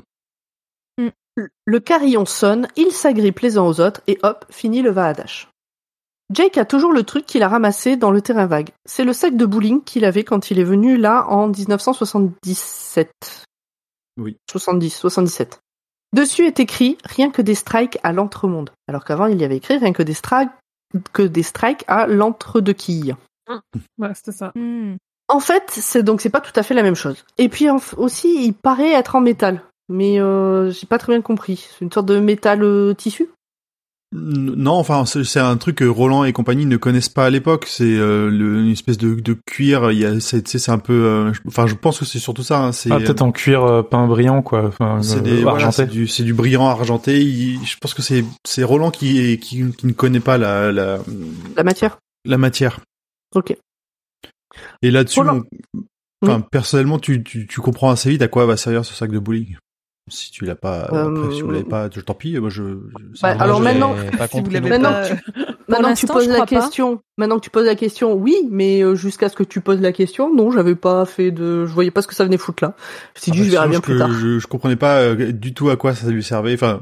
Le carillon sonne, ils s'agrippent les uns aux autres et hop, fini le Vadash. Jake a toujours le truc qu'il a ramassé dans le terrain vague. C'est le sac de bowling qu'il avait quand il est venu là en 1977. Oui. 77. Dessus est écrit rien que des strikes à l'entremonde. Alors qu'avant il y avait écrit rien que des strikes à l'entre-deux-quilles. Ouais, c'était ça. En fait, c'est pas tout à fait la même chose. Et puis aussi, il paraît être en métal. Mais j'ai pas très bien compris. C'est une sorte de métal tissu ? Non, enfin c'est un truc que Roland et compagnie ne connaissent pas à l'époque. C'est une espèce de cuir. C'est un peu. Enfin, je pense que c'est surtout ça. Hein, c'est peut-être en cuir peint brillant, quoi. Enfin, argenté. C'est du brillant argenté. Je pense que c'est Roland qui ne connaît pas la matière. La matière. Ok. Et là-dessus, personnellement, tu comprends assez vite à quoi va servir ce sac de bowling. Si tu l'as pas, après, si vous l'avez pas, tant pis. Moi, alors maintenant, si vous l'avez maintenant pas... tu poses la question. Maintenant que tu poses la question, oui, mais jusqu'à ce que tu poses la question, non, j'avais pas fait je voyais pas ce que ça venait foutre là. Je me suis dit, je verrai bien plus tard. Je comprenais pas du tout à quoi ça lui servait. Enfin,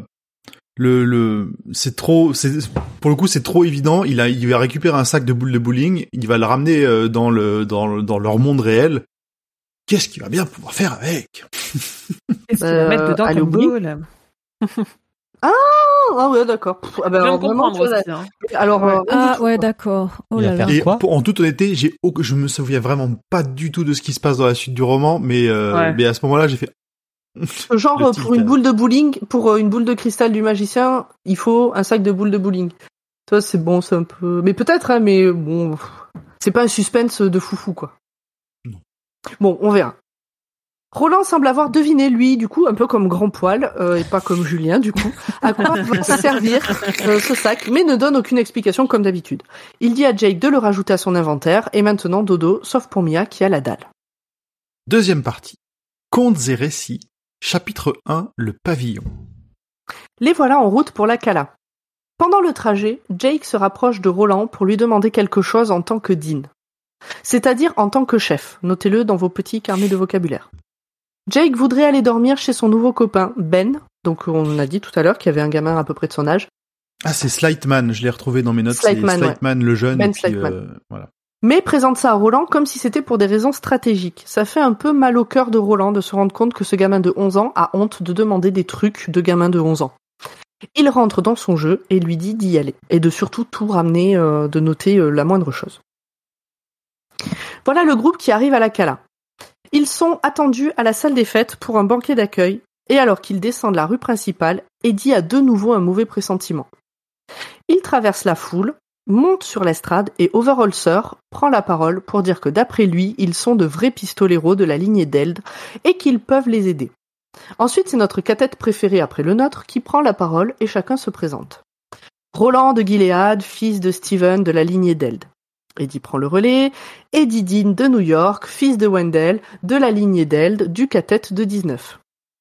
pour le coup, c'est trop évident. Il va récupérer un sac de boules de bowling, il va le ramener dans leur monde réel. Qu'est-ce qu'il va bien pouvoir faire avec? Qu'est-ce qu'il va mettre dedans comme ball? Ah ouais, d'accord. Ah ben, alors, vraiment, aussi, hein. Alors, ouais, d'accord. Oh là là. Et en toute honnêteté, je me souviens vraiment pas du tout de ce qui se passe dans la suite du roman, mais à ce moment-là, j'ai fait. Genre, pour une boule de bowling, pour une boule de cristal du magicien, il faut un sac de boules de bowling. Ça, c'est bon, c'est un peu, mais peut-être, hein, mais bon, c'est pas un suspense de foufou, quoi. Non. Bon, on verra. Roland semble avoir deviné, lui, du coup, un peu comme Grand Poil, et pas comme Julien, du coup, à quoi va servir ce sac, mais ne donne aucune explication comme d'habitude. Il dit à Jake de le rajouter à son inventaire, et maintenant dodo, sauf pour Mia qui a la dalle. Deuxième partie. Contes et récits. Chapitre 1, le pavillon. Les voilà en route pour la Cala. Pendant le trajet, Jake se rapproche de Roland pour lui demander quelque chose en tant que Dean. C'est-à-dire en tant que chef. Notez-le dans vos petits carnets de vocabulaire. Jake voudrait aller dormir chez son nouveau copain, Ben. Donc on a dit tout à l'heure qu'il y avait un gamin à peu près de son âge. Ah, c'est Slightman, je l'ai retrouvé dans mes notes. Slightman, c'est Slightman, ouais. Le jeune. Ben et puis, Slightman. Voilà. Mais présente ça à Roland comme si c'était pour des raisons stratégiques. Ça fait un peu mal au cœur de Roland de se rendre compte que ce gamin de 11 ans a honte de demander des trucs de gamin de 11 ans. Il rentre dans son jeu et lui dit d'y aller. Et de surtout tout ramener, de noter la moindre chose. Voilà le groupe qui arrive à la Cala. Ils sont attendus à la salle des fêtes pour un banquet d'accueil, et alors qu'ils descendent la rue principale, Eddie a de nouveau un mauvais pressentiment. Il traverse la foule, monte sur l'estrade et Overholser prend la parole pour dire que d'après lui, ils sont de vrais pistoleros de la lignée d'Eld et qu'ils peuvent les aider. Ensuite, c'est notre cathète préféré après le nôtre qui prend la parole et chacun se présente. Roland de Gilead, fils de Steven de la lignée d'Eld. Eddie prend le relais, Eddie Dean de New York, fils de Wendell, de la lignée d'Eld, du cathète de 19.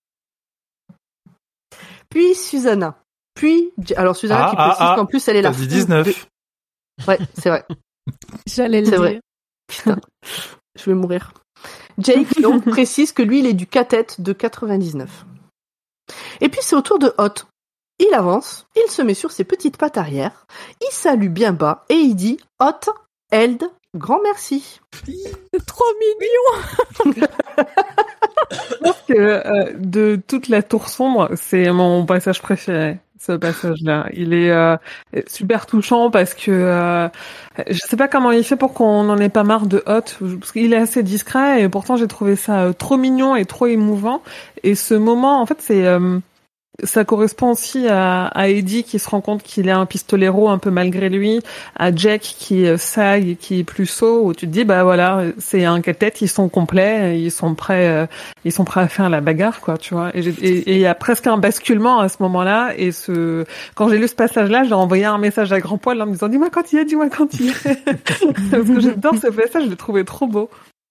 Puis Susanna. Alors Susanna qui précise qu'en plus elle est la fille 19. Ouais, c'est vrai. J'allais le dire. Vrai. Putain, je vais mourir. Jake donc précise que lui il est du cathète de 99. Et puis c'est au tour de Hot. Il avance, il se met sur ses petites pattes arrière, il salue bien bas et il dit « Hot, Eld, grand merci ». C'est trop mignon. Je pense que de toute la tour sombre, c'est mon passage préféré. ce passage-là. Il est super touchant parce que je sais pas comment il fait pour qu'on en ait pas marre de Hot, parce qu'il est assez discret et pourtant j'ai trouvé ça trop mignon et trop émouvant. Et ce moment, en fait, ça correspond aussi à Eddie qui se rend compte qu'il est un pistolero un peu malgré lui, à Jack qui sag et qui est plus sot, où tu te dis bah voilà, c'est un casse-tête, ils sont complets, ils sont prêts à faire la bagarre quoi, tu vois. Et il y a presque un basculement à ce moment-là. Et quand j'ai lu ce passage-là, j'ai envoyé un message à Grand Poil en me disant dis-moi quand il est. Parce que j'adore ce passage, je l'ai trouvé trop beau.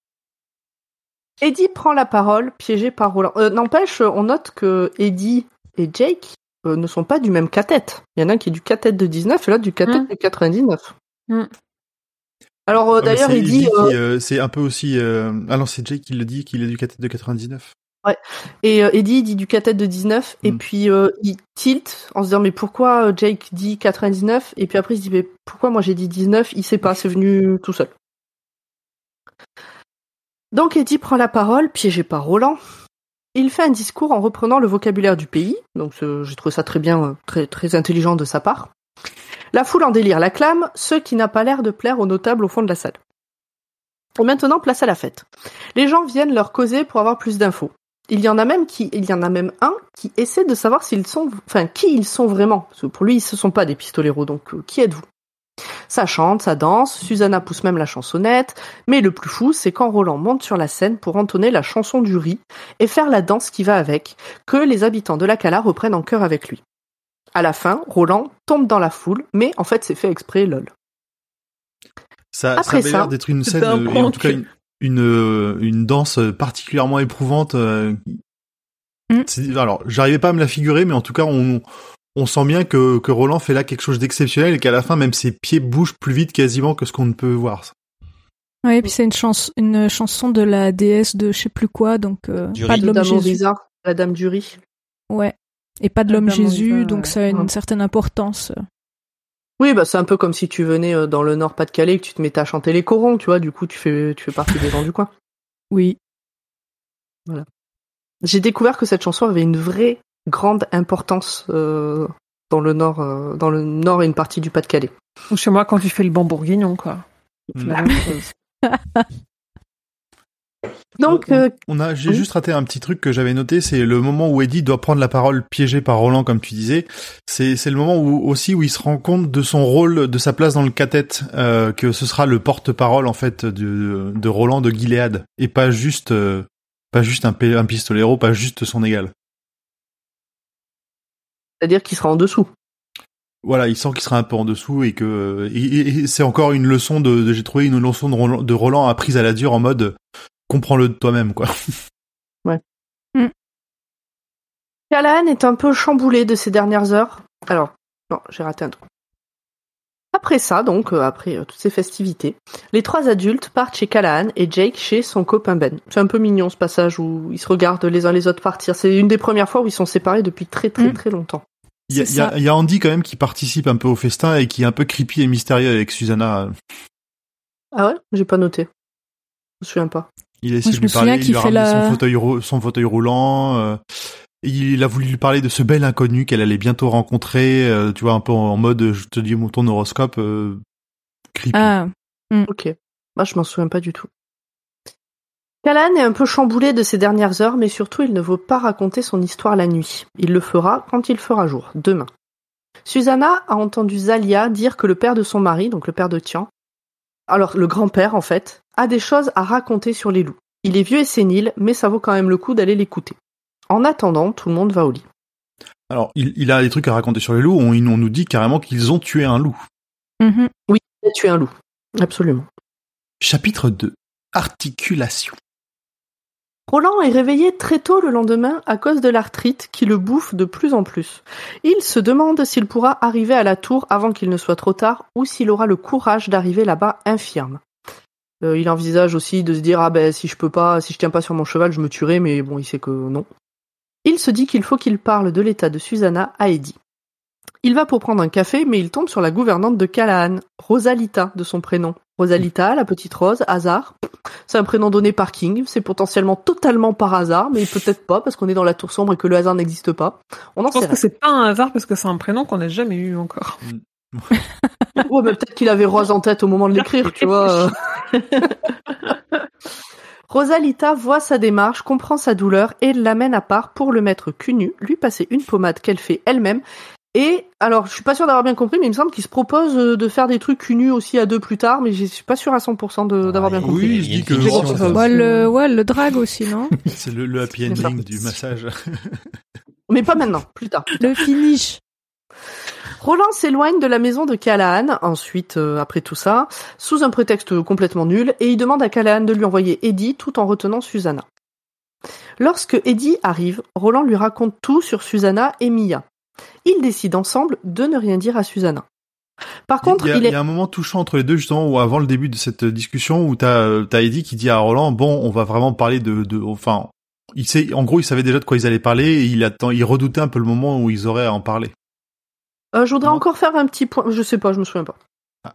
Eddie prend la parole, piégé par Roland. N'empêche, on note que Eddie et Jake ne sont pas du même cathète. Il y en a un qui est du cathète de 19 et l'autre du cathète de 99. Alors d'ailleurs, Eddie... c'est un peu aussi... Ah non, c'est Jake qui le dit, qu'il est du cathète de 99. Ouais. Et Eddie dit du cathète de 19 et puis il tilt en se disant mais pourquoi Jake dit 99 et puis après il se dit mais pourquoi moi j'ai dit 19, il sait pas, c'est venu tout seul. Donc Eddie prend la parole, piégé par Roland. Il fait un discours en reprenant le vocabulaire du pays, donc j'ai trouvé ça très bien, très, très intelligent de sa part. La foule en délire l'acclame, ce qui n'a pas l'air de plaire aux notables au fond de la salle. Et maintenant, place à la fête. Les gens viennent leur causer pour avoir plus d'infos. Il y en a même un qui essaie de savoir qui ils sont vraiment. Parce que pour lui, ce sont pas des pistoleros, donc qui êtes-vous ? Ça chante, ça danse, Susanna pousse même la chansonnette, mais le plus fou, c'est quand Roland monte sur la scène pour entonner la chanson du riz et faire la danse qui va avec, que les habitants de la Cala reprennent en chœur avec lui. À la fin, Roland tombe dans la foule, mais en fait c'est fait exprès, lol. Ça avait l'air d'être une scène, en tout cas une danse particulièrement éprouvante. Alors, j'arrivais pas à me la figurer, mais en tout cas, on sent bien que Roland fait là quelque chose d'exceptionnel et qu'à la fin, même ses pieds bougent plus vite quasiment que ce qu'on ne peut voir. Ouais, et puis c'est une chanson de la déesse de je sais plus quoi, donc pas de l'homme Jésus. La dame du riz. Ouais, et pas de l'homme Jésus, donc ça a une certaine importance. Oui, bah c'est un peu comme si tu venais dans le Nord-Pas-de-Calais et que tu te mettais à chanter les corons, tu vois, du coup tu fais partie des gens du coin. Oui. Voilà. J'ai découvert que cette chanson avait une vraie grande importance dans le Nord et une partie du Pas-de-Calais. Ou chez moi quand tu fais le bon bourguignon, quoi. C'est la même chose. Donc, j'ai juste raté un petit truc que j'avais noté, c'est le moment où Eddie doit prendre la parole piégé par Roland, comme tu disais. C'est le moment où il se rend compte de son rôle, de sa place dans le cathète, que ce sera le porte-parole en fait de Roland de Gilead et pas juste un pistolero, pas juste son égal. C'est-à-dire qu'il sera en dessous. Voilà, il sent qu'il sera un peu en dessous et que et c'est encore une leçon j'ai trouvé une leçon de Roland apprise à la dure en mode comprends-le de toi-même, quoi. Ouais. Callahan est un peu chamboulé de ces dernières heures. Alors, non, j'ai raté un truc. Après ça, donc, après toutes ces festivités, les trois adultes partent chez Callahan et Jake chez son copain Ben. C'est un peu mignon ce passage où ils se regardent les uns les autres partir. C'est une des premières fois où ils sont séparés depuis très très très longtemps. Il y a Andy quand même qui participe un peu au festin et qui est un peu creepy et mystérieux avec Susanna. Ah ouais ? J'ai pas noté. Je me souviens pas. Il a essayé de lui parler, il lui a ramené son fauteuil roulant. Il a voulu lui parler de ce bel inconnu qu'elle allait bientôt rencontrer. Tu vois, un peu en mode, je te dis ton horoscope, creepy. Ah. Ok. Moi, je m'en souviens pas du tout. Callahan est un peu chamboulé de ces dernières heures, mais surtout, il ne veut pas raconter son histoire la nuit. Il le fera quand il fera jour, demain. Susanna a entendu Zalia dire que le père de son mari, donc le père de Tian, alors le grand-père en fait, a des choses à raconter sur les loups. Il est vieux et sénile, mais ça vaut quand même le coup d'aller l'écouter. En attendant, tout le monde va au lit. Alors, il a des trucs à raconter sur les loups, on nous dit carrément qu'ils ont tué un loup. Mm-hmm. Oui, il a tué un loup, absolument. Chapitre 2. Articulation. Roland est réveillé très tôt le lendemain à cause de l'arthrite qui le bouffe de plus en plus. Il se demande s'il pourra arriver à la tour avant qu'il ne soit trop tard ou s'il aura le courage d'arriver là-bas infirme. Il envisage aussi de se dire si je tiens pas sur mon cheval, je me tuerai, mais bon, il sait que non. Il se dit qu'il faut qu'il parle de l'état de Susanna à Eddie. Il va pour prendre un café, mais il tombe sur la gouvernante de Callahan, Rosalita de son prénom. Rosalita, la petite Rose, hasard. C'est un prénom donné par King. C'est potentiellement totalement par hasard, mais peut-être pas parce qu'on est dans la tour sombre et que le hasard n'existe pas. On en sait Je pense rien. que c'est pas un hasard parce que c'est un prénom qu'on n'a jamais eu encore. Ouais, mais peut-être qu'il avait Rose en tête au moment de l'écrire, tu vois. Rosalita voit sa démarche, comprend sa douleur et l'amène à part pour le mettre cul nu, lui passer une pommade qu'elle fait elle-même. Et alors, je suis pas sûre d'avoir bien compris, mais il me semble qu'il se propose de faire des trucs cul nus aussi à deux plus tard, mais je suis pas sûre à 100% d'avoir bien compris. Oui, il se dit que le drag aussi, non? c'est le happy ending du massage. Mais pas maintenant, plus tard. Le finish. Roland s'éloigne de la maison de Callahan, ensuite, après tout ça, sous un prétexte complètement nul, et il demande à Callahan de lui envoyer Eddie tout en retenant Susanna. Lorsque Eddie arrive, Roland lui raconte tout sur Susanna et Mia. Ils décident ensemble de ne rien dire à Susanna. Par contre, il y a un moment touchant entre les deux, justement, où avant le début de cette discussion, où t'as Eddie qui dit à Roland, bon, on va vraiment parler enfin, en gros, il savait déjà de quoi ils allaient parler, et il redoutait un peu le moment où ils auraient à en parler. Je voudrais encore faire un petit point. Je sais pas, je me souviens pas. Ah.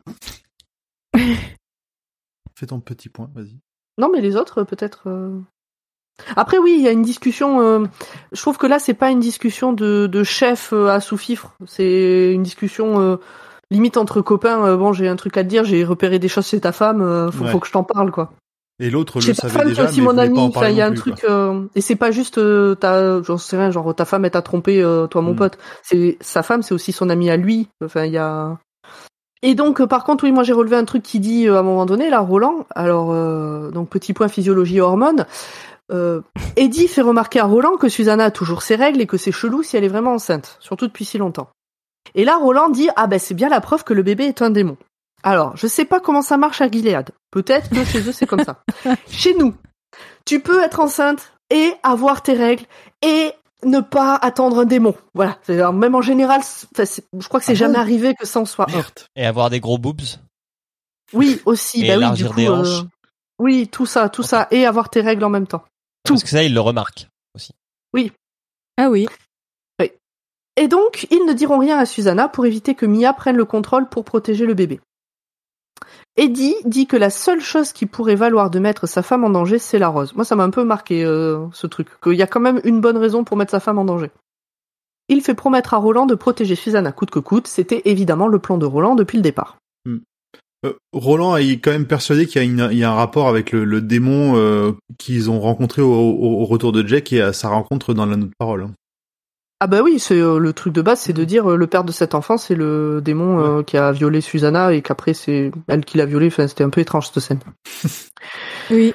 Fais ton petit point, vas-y. Non, mais les autres, peut-être. Après, oui, il y a une discussion. Je trouve que là, c'est pas une discussion de chef à sous-fifre. C'est une discussion limite entre copains. Bon, j'ai un truc à te dire. J'ai repéré des choses chez ta femme. Faut que je t'en parle, quoi. Et l'autre le savait déjà, mais aussi mon ami. Enfin, il y a un truc. Et c'est pas juste j'en sais rien, genre ta femme elle t'a trompé, toi mon pote. C'est sa femme, c'est aussi son ami à lui. Enfin, il y a. Et donc, par contre, oui, moi j'ai relevé un truc qui dit à un moment donné, là, Roland. Alors, donc petit point physiologie et hormones. Eddie fait remarquer à Roland que Susanna a toujours ses règles et que c'est chelou si elle est vraiment enceinte, surtout depuis si longtemps. Et là, Roland dit c'est bien la preuve que le bébé est un démon. Alors, je sais pas comment ça marche à Gilead. Peut-être que chez eux, c'est comme ça. Chez nous, tu peux être enceinte et avoir tes règles et ne pas attendre un démon. Voilà. Alors, même en général, je crois que c'est jamais arrivé que ça en soit un. Et avoir des gros boobs. Oui, aussi. Et élargir des hanches. Oui, tout ça. Et avoir tes règles en même temps. Tout. Parce que ça, il le remarque aussi. Oui. Ah oui. Oui. Et donc, ils ne diront rien à Susanna pour éviter que Mia prenne le contrôle pour protéger le bébé. Eddie dit que la seule chose qui pourrait valoir de mettre sa femme en danger, c'est la rose. Moi, ça m'a un peu marqué, ce truc. Qu'il y a quand même une bonne raison pour mettre sa femme en danger. Il fait promettre à Roland de protéger Susanna coûte que coûte. C'était évidemment le plan de Roland depuis le départ. Roland est quand même persuadé qu'il y a un rapport avec le démon qu'ils ont rencontré au retour de Jack et à sa rencontre dans la Note Parole. Ah bah oui, c'est le truc de base, c'est de dire le père de cet enfant, c'est le démon qui a violé Susanna et qu'après c'est elle qui l'a violé. Enfin, c'était un peu étrange cette scène. Oui.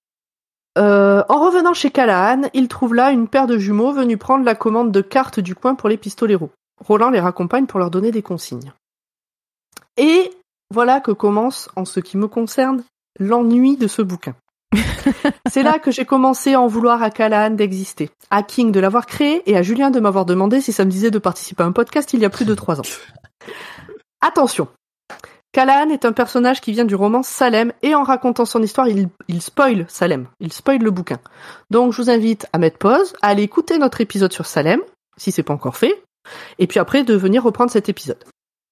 En revenant chez Callahan, il trouve là une paire de jumeaux venus prendre la commande de cartes du coin pour les pistoleros. Roland les raccompagne pour leur donner des consignes. Et voilà que commence, en ce qui me concerne, l'ennui de ce bouquin. C'est là que j'ai commencé à en vouloir à Callahan d'exister, à King de l'avoir créé et à Julien de m'avoir demandé si ça me disait de participer à un podcast il y a plus de 3 ans. Attention, Callahan est un personnage qui vient du roman Salem et en racontant son histoire, il spoil Salem, il spoil le bouquin. Donc je vous invite à mettre pause, à aller écouter notre épisode sur Salem, si c'est pas encore fait, et puis après de venir reprendre cet épisode.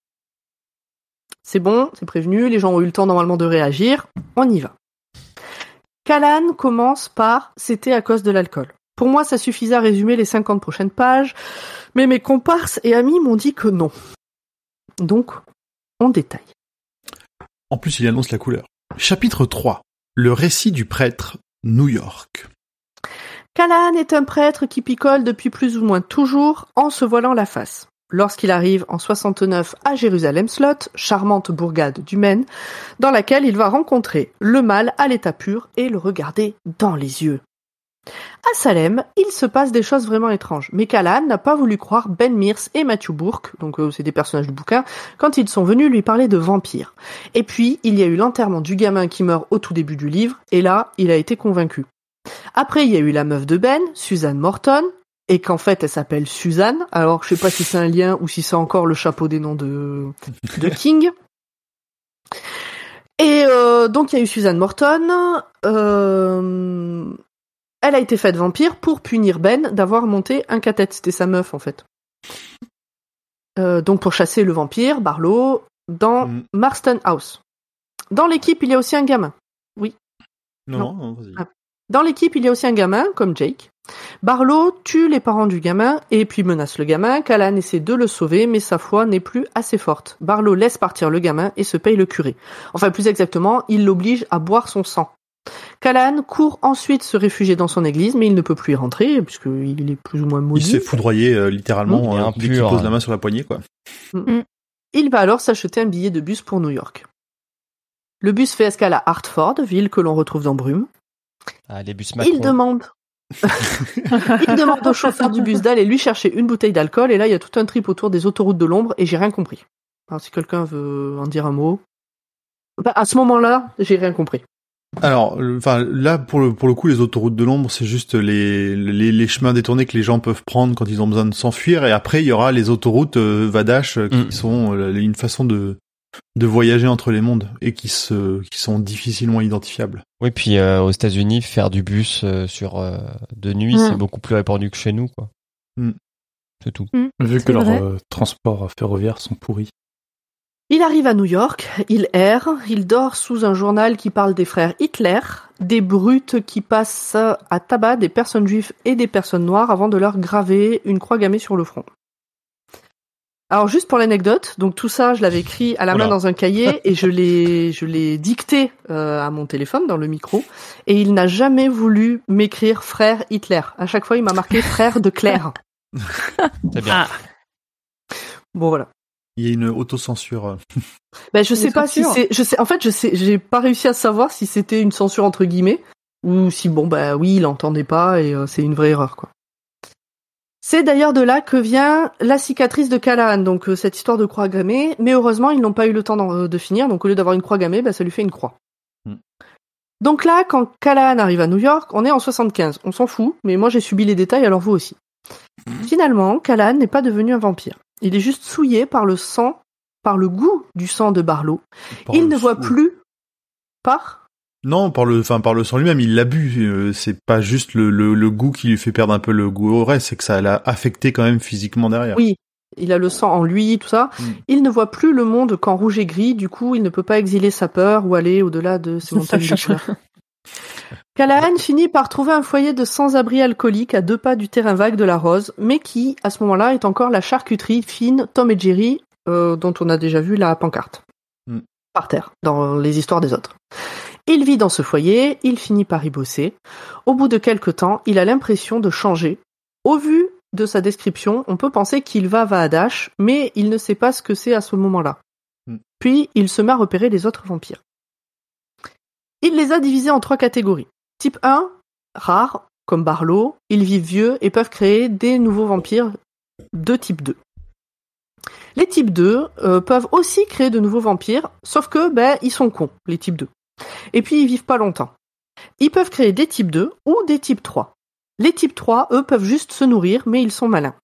C'est bon, c'est prévenu, les gens ont eu le temps normalement de réagir, on y va. Callahan commence par « c'était à cause de l'alcool ». Pour moi, ça suffisait à résumer les 50 prochaines pages, mais mes comparses et amis m'ont dit que non. Donc, on détaille. En plus, il annonce la couleur. Chapitre 3. Le récit du prêtre, New York. Callahan est un prêtre qui picole depuis plus ou moins toujours en se voilant la face. Lorsqu'il arrive en 69 à Jérusalem-Slot, charmante bourgade du Maine, dans laquelle il va rencontrer le mal à l'état pur et le regarder dans les yeux. À Salem, il se passe des choses vraiment étranges, mais Callahan n'a pas voulu croire Ben Mears et Matthew Bourke, donc c'est des personnages du bouquin, quand ils sont venus lui parler de vampires. Et puis, il y a eu l'enterrement du gamin qui meurt au tout début du livre, et là, il a été convaincu. Après, il y a eu la meuf de Ben, Suzanne Morton, et qu'en fait elle s'appelle Suzanne, alors je sais pas si c'est un lien ou si c'est encore le chapeau des noms de King. Et donc il y a eu Suzanne Morton, elle a été faite vampire pour punir Ben d'avoir monté un cathète, c'était sa meuf en fait. Donc pour chasser le vampire, Barlow, dans Marston House. Dans l'équipe, il y a aussi un gamin. Non, vas-y. Ah. Dans l'équipe, il y a aussi un gamin, comme Jake. Barlow tue les parents du gamin et puis menace le gamin. Callan essaie de le sauver, mais sa foi n'est plus assez forte. Barlow laisse partir le gamin et se paye le curé. Enfin, plus exactement, il l'oblige à boire son sang. Callan court ensuite se réfugier dans son église, mais il ne peut plus y rentrer, puisqu'il est plus ou moins maudit. Il se fait foudroyer littéralement dès qu'il pose la main sur la poignée, quoi. Il va alors s'acheter un billet de bus pour New York. Le bus fait escale à Hartford, ville que l'on retrouve dans Brume. Ah, les bus Macron. Il demande au chauffeur du bus d'aller lui chercher une bouteille d'alcool, et là il y a tout un trip autour des autoroutes de l'ombre, et j'ai rien compris. Alors si quelqu'un veut en dire un mot... à ce moment-là, j'ai rien compris. Alors, là, pour le coup, les autoroutes de l'ombre, c'est juste les chemins détournés que les gens peuvent prendre quand ils ont besoin de s'enfuir, et après, il y aura les autoroutes Vadash qui sont une façon de voyager entre les mondes et qui sont difficilement identifiables. Oui, puis aux États-Unis, faire du bus de nuit, c'est beaucoup plus répandu que chez nous, quoi. C'est tout. Vu que leurs transports ferroviaires sont pourris. Il arrive à New York, il erre, il dort sous un journal qui parle des frères Hitler, des brutes qui passent à tabac des personnes juives et des personnes noires avant de leur graver une croix gammée sur le front. Alors juste pour l'anecdote, donc tout ça je l'avais écrit à la main dans un cahier et je l'ai dicté à mon téléphone dans le micro, et il n'a jamais voulu m'écrire frère Hitler. À chaque fois il m'a marqué frère de Claire. C'est bien. Bon voilà. Il y a une autocensure. Ben je sais pas si c'est, j'ai pas réussi à savoir si c'était une censure entre guillemets ou si oui il entendait pas et c'est une vraie erreur quoi. C'est d'ailleurs de là que vient la cicatrice de Callahan, donc cette histoire de croix gammée, mais heureusement ils n'ont pas eu le temps de finir, donc au lieu d'avoir une croix gammée, ça lui fait une croix. Donc là, quand Callahan arrive à New York, on est en 75, on s'en fout, mais moi j'ai subi les détails, alors vous aussi. Finalement, Callahan n'est pas devenu un vampire. Il est juste souillé par le goût du sang de Barlow. Il ne voit plus Non, par le sang lui-même, il l'a bu. C'est pas juste le goût qui lui fait perdre un peu le goût au reste, c'est que ça l'a affecté quand même physiquement derrière. Oui, il a le sang en lui, tout ça. Il ne voit plus le monde qu'en rouge et gris, du coup, il ne peut pas exiler sa peur ou aller au-delà de ses montagnes de couleurs. Callahan finit par trouver un foyer de sans-abri alcoolique à 2 pas du terrain vague de la Rose, mais qui, à ce moment-là, est encore la charcuterie fine Tom et Jerry, dont on a déjà vu la pancarte. Par terre, dans les histoires des autres. Il vit dans ce foyer, il finit par y bosser. Au bout de quelque temps, il a l'impression de changer. Au vu de sa description, on peut penser qu'il va à Vadash, mais il ne sait pas ce que c'est à ce moment-là. Puis, il se met à repérer les autres vampires. Il les a divisés en 3 catégories. Type 1, rares, comme Barlow, ils vivent vieux et peuvent créer des nouveaux vampires de type 2. Les types 2 peuvent aussi créer de nouveaux vampires, sauf que ils sont cons, les types 2. Et puis ils vivent pas longtemps. Ils peuvent créer des types 2 ou des types 3. Les types 3, eux, peuvent juste se nourrir, mais ils sont malins.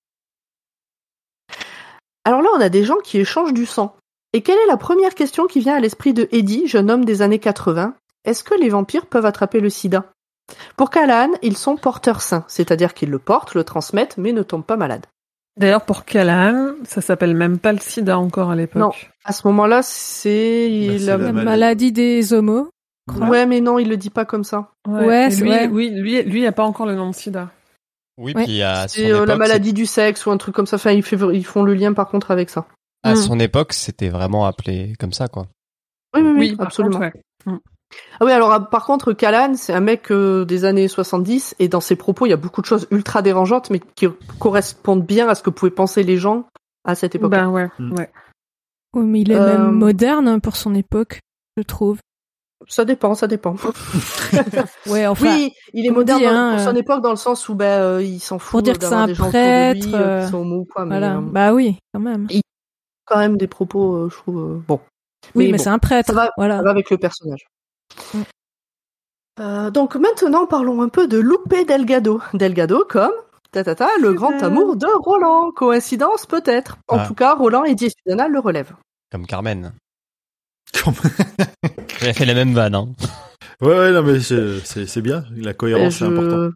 Alors là, on a des gens qui échangent du sang. Et quelle est la première question qui vient à l'esprit de Eddie, jeune homme des années 80 ? Est-ce que les vampires peuvent attraper le sida ? Pour Callahan, ils sont porteurs sains, c'est-à-dire qu'ils le portent, le transmettent, mais ne tombent pas malades. D'ailleurs, pour Callahan, ça s'appelle même pas le sida encore à l'époque. Non, à ce moment-là, c'est la maladie des homos. Ouais, mais non, il le dit pas comme ça. Ouais, lui, il y a pas encore le nom de sida. Oui, puis à son c'est époque, la maladie du sexe ou un truc comme ça. Enfin, ils font le lien par contre avec ça. À son époque, c'était vraiment appelé comme ça, quoi. Oui, absolument. Contre, ouais. Ah oui, alors par contre, Callahan, c'est un mec des années 70, et dans ses propos, il y a beaucoup de choses ultra dérangeantes, mais qui correspondent bien à ce que pouvaient penser les gens à cette époque. Ouais. Oui, mais il est même moderne pour son époque, je trouve. Ça dépend. Ouais, enfin. Oui, il est moderne pour son époque dans le sens où il s'en fout pour dire que c'est un des gens prêtre, autour de lui, qui sont homo ou quoi. Voilà. Mais, oui, quand même. Il a quand même des propos, je trouve. Bon. Oui, mais c'est un prêtre. Ça va avec le personnage. Donc maintenant, parlons un peu de Lupe Delgado. Delgado comme le grand amour de Roland. Coïncidence peut-être. En tout cas, Roland et Diana le relèvent. Comme Carmen. Il a fait la même vanne, hein. Ouais, non, mais c'est bien. La cohérence, c'est important.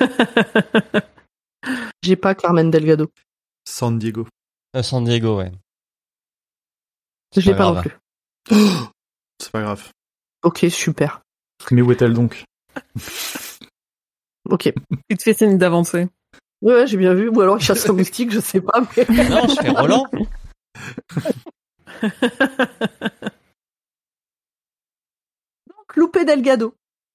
J'ai pas Carmen Delgado. San Diego. San Diego, ouais. Je l'ai pas non plus. C'est pas grave. Ok, super. Mais où est-elle donc? Ok. Il te fait signe d'avancer. Ouais, j'ai bien vu. Ou alors il chasse un moustique, je sais pas. Mais... Non, je fais Roland. Donc, Lupe Delgado.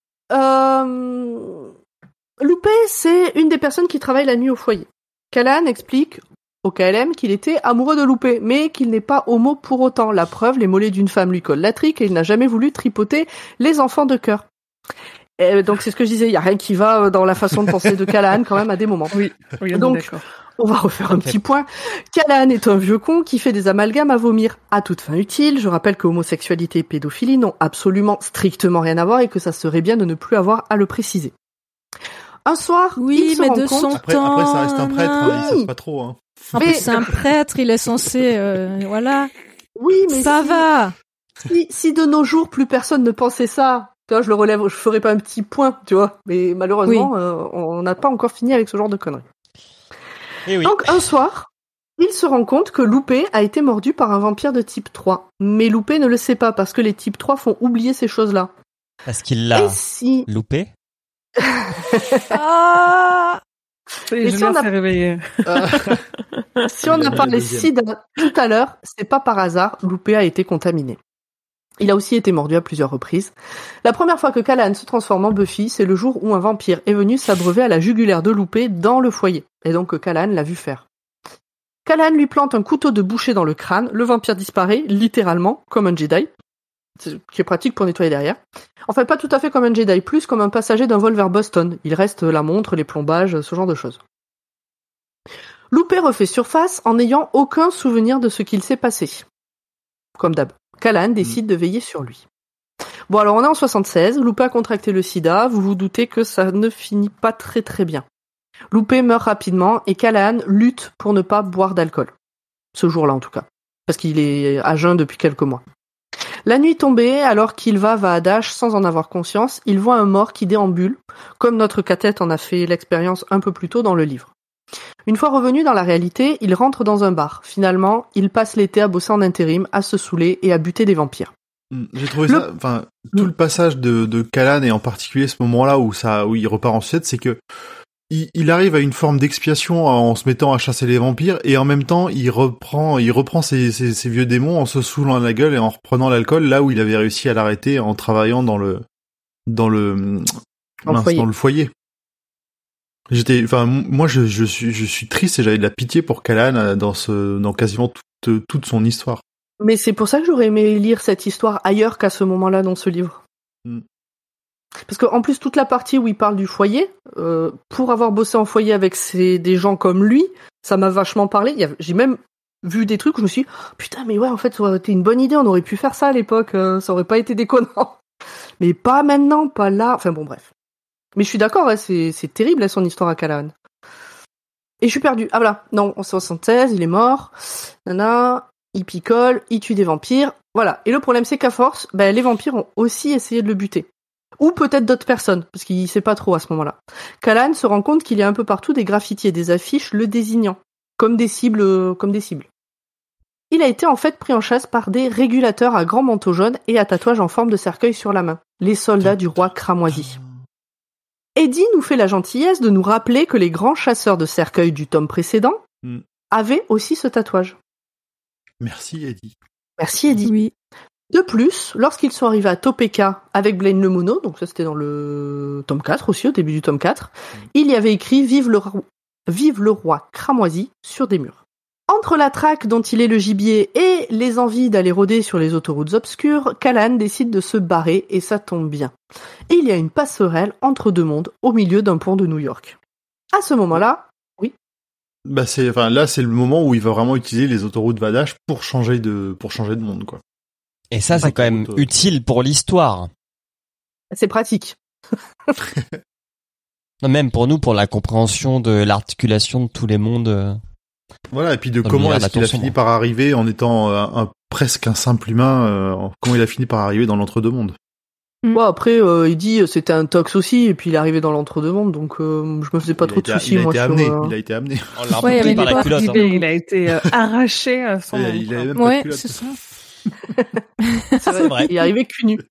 Lupe, c'est une des personnes qui travaille la nuit au foyer. Callahan explique au KLM qu'il était amoureux de Lupe, mais qu'il n'est pas homo pour autant. La preuve, les mollets d'une femme lui collent la trique et il n'a jamais voulu tripoter les enfants de cœur. Et donc c'est ce que je disais, il y a rien qui va dans la façon de penser de Callahan quand même à des moments. Oui, donc d'accord. on va refaire un petit point. Callahan est un vieux con qui fait des amalgames à vomir à toute fin utile. Je rappelle que homosexualité et pédophilie n'ont absolument strictement rien à voir et que ça serait bien de ne plus avoir à le préciser. Un soir, il se rend compte... Après, ça reste un prêtre, ils savent pas trop. Hein. En plus, c'est un prêtre, il est censé... voilà. Oui, mais ça va. Si de nos jours, plus personne ne pensait ça... Tu vois, je le relève, je ferai pas un petit point, tu vois. Mais malheureusement, on n'a pas encore fini avec ce genre de conneries. Et oui. Donc, un soir, il se rend compte que Lupe a été mordu par un vampire de type 3. Mais Lupe ne le sait pas, parce que les types 3 font oublier ces choses-là. Parce qu'il l'a loupé. Ah. Et si on a réveillé. Si on a parlé sida tout à l'heure, c'est pas par hasard, Lupe a été contaminé. Il a aussi été mordu à plusieurs reprises. La première fois que Callahan se transforme en Buffy, c'est le jour où un vampire est venu s'abreuver à la jugulaire de Lupe dans le foyer. Et donc Callahan l'a vu faire. Callahan lui plante un couteau de boucher dans le crâne, le vampire disparaît, littéralement, comme un Jedi, ce qui est pratique pour nettoyer derrière. Enfin, pas tout à fait comme un Jedi, plus comme un passager d'un vol vers Boston. Il reste la montre, les plombages, ce genre de choses. Lupe refait surface en n'ayant aucun souvenir de ce qu'il s'est passé. Comme d'hab. Callahan décide de veiller sur lui. Bon, alors on est en 76, Lupe a contracté le sida, vous vous doutez que ça ne finit pas très très bien. Lupe meurt rapidement et Callahan lutte pour ne pas boire d'alcool. Ce jour-là en tout cas, parce qu'il est à jeun depuis quelques mois. La nuit tombée, alors qu'il va à Adash sans en avoir conscience, il voit un mort qui déambule, comme notre Cathette en a fait l'expérience un peu plus tôt dans le livre. Une fois revenu dans la réalité, il rentre dans un bar. Finalement, il passe l'été à bosser en intérim, à se saouler et à buter des vampires. J'ai trouvé ça, enfin, tout le passage de Callahan et en particulier ce moment-là où il repart en sucette, c'est que il arrive à une forme d'expiation en se mettant à chasser les vampires et en même temps il reprend ses vieux démons en se saoulant la gueule et en reprenant l'alcool là où il avait réussi à l'arrêter en travaillant dans le foyer. Moi je suis triste et j'avais de la pitié pour Callahan dans quasiment toute son histoire. Mais c'est pour ça que j'aurais aimé lire cette histoire ailleurs qu'à ce moment-là dans ce livre. Parce que en plus toute la partie où il parle du foyer, pour avoir bossé en foyer avec des gens comme lui, ça m'a vachement parlé. J'ai même vu des trucs où je me suis dit, putain mais ouais en fait ça aurait été une bonne idée, on aurait pu faire ça à l'époque, ça aurait pas été déconnant. Mais pas maintenant, pas là. Enfin bon bref. Mais je suis d'accord, hein, c'est terrible son histoire à Callahan. Et je suis perdu. Ah voilà, non, en 76, il est mort. Nana, il picole, il tue des vampires. Voilà. Et le problème c'est qu'à force, les vampires ont aussi essayé de le buter. Ou peut-être d'autres personnes, parce qu'il sait pas trop à ce moment-là. Callahan se rend compte qu'il y a un peu partout des graffitis et des affiches le désignant, comme des cibles. Il a été en fait pris en chasse par des régulateurs à grands manteaux jaunes et à tatouages en forme de cercueil sur la main. Les soldats du roi cramoisi. Eddie nous fait la gentillesse de nous rappeler que les grands chasseurs de cercueils du tome précédent avaient aussi ce tatouage. Merci Eddie. Merci Eddie. Oui. De plus, lorsqu'ils sont arrivés à Topeka avec Blaine le Mono, donc ça c'était dans le tome 4 aussi, au début du tome 4, il y avait écrit « Vive le roi cramoisi » sur des murs. Entre la traque dont il est le gibier et les envies d'aller rôder sur les autoroutes obscures, Callahan décide de se barrer et ça tombe bien. Et il y a une passerelle entre deux mondes au milieu d'un pont de New York. À ce moment-là, oui. Là c'est le moment où il va vraiment utiliser les autoroutes Vadash pour changer de monde quoi. Et ça c'est quand même utile pour l'histoire. C'est pratique. Même pour nous, pour la compréhension de l'articulation de tous les mondes. Voilà, et puis de comment est-ce qu'il a fini par arriver en étant presque un simple humain, comment il a fini par arriver dans l'entre-deux-mondes. Bon, après, il dit c'était un tox aussi, et puis il est arrivé dans l'entre-deux-mondes, donc je me faisais pas trop de soucis. Il a été amené. On l'a pris par la culotte. Il a été arraché à son... Il avait même pas de culotte. C'est ça. C'est vrai. Il est arrivé cul nu.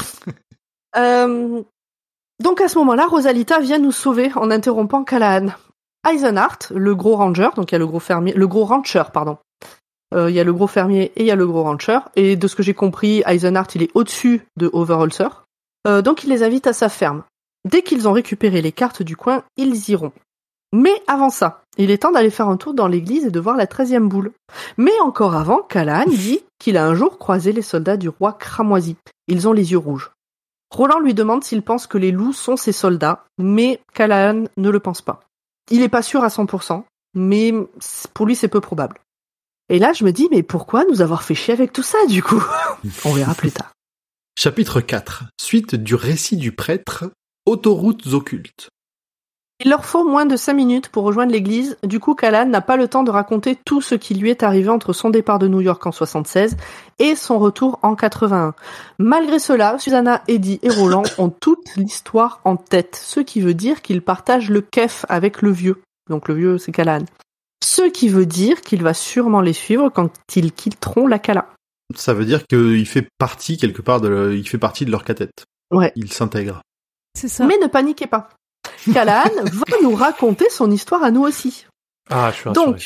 Donc à ce moment-là, Rosalita vient nous sauver en interrompant Callahan. Eisenhart, le gros ranger, donc il y a le gros rancher, pardon. Il y a le gros fermier et il y a le gros rancher. Et de ce que j'ai compris, Eisenhart, il est au-dessus de Overholser. Donc il les invite à sa ferme. Dès qu'ils ont récupéré les cartes du coin, ils iront. Mais avant ça, il est temps d'aller faire un tour dans l'église et de voir la 13e boule. Mais encore avant, Callahan dit qu'il a un jour croisé les soldats du roi cramoisi. Ils ont les yeux rouges. Roland lui demande s'il pense que les loups sont ses soldats, mais Callahan ne le pense pas. Il est pas sûr à 100%, mais pour lui c'est peu probable. Et là je me dis, mais pourquoi nous avoir fait chier avec tout ça du coup? On verra plus tard. Chapitre 4. Suite du récit du prêtre, autoroutes occultes. Il leur faut moins de 5 minutes pour rejoindre l'église, du coup Callahan n'a pas le temps de raconter tout ce qui lui est arrivé entre son départ de New York en 76 et son retour en 81. Malgré cela, Susanna, Eddie et Roland ont toute l'histoire en tête, ce qui veut dire qu'ils partagent le kef avec le vieux. Donc le vieux c'est Callahan. Ce qui veut dire qu'il va sûrement les suivre quand ils quitteront la Cala. Ça veut dire qu'il fait partie quelque part il fait partie de leur cathète. Ouais. Il s'intègre. C'est ça. Mais ne paniquez pas. Callahan va nous raconter son histoire à nous aussi. Ah, je suis rassuré.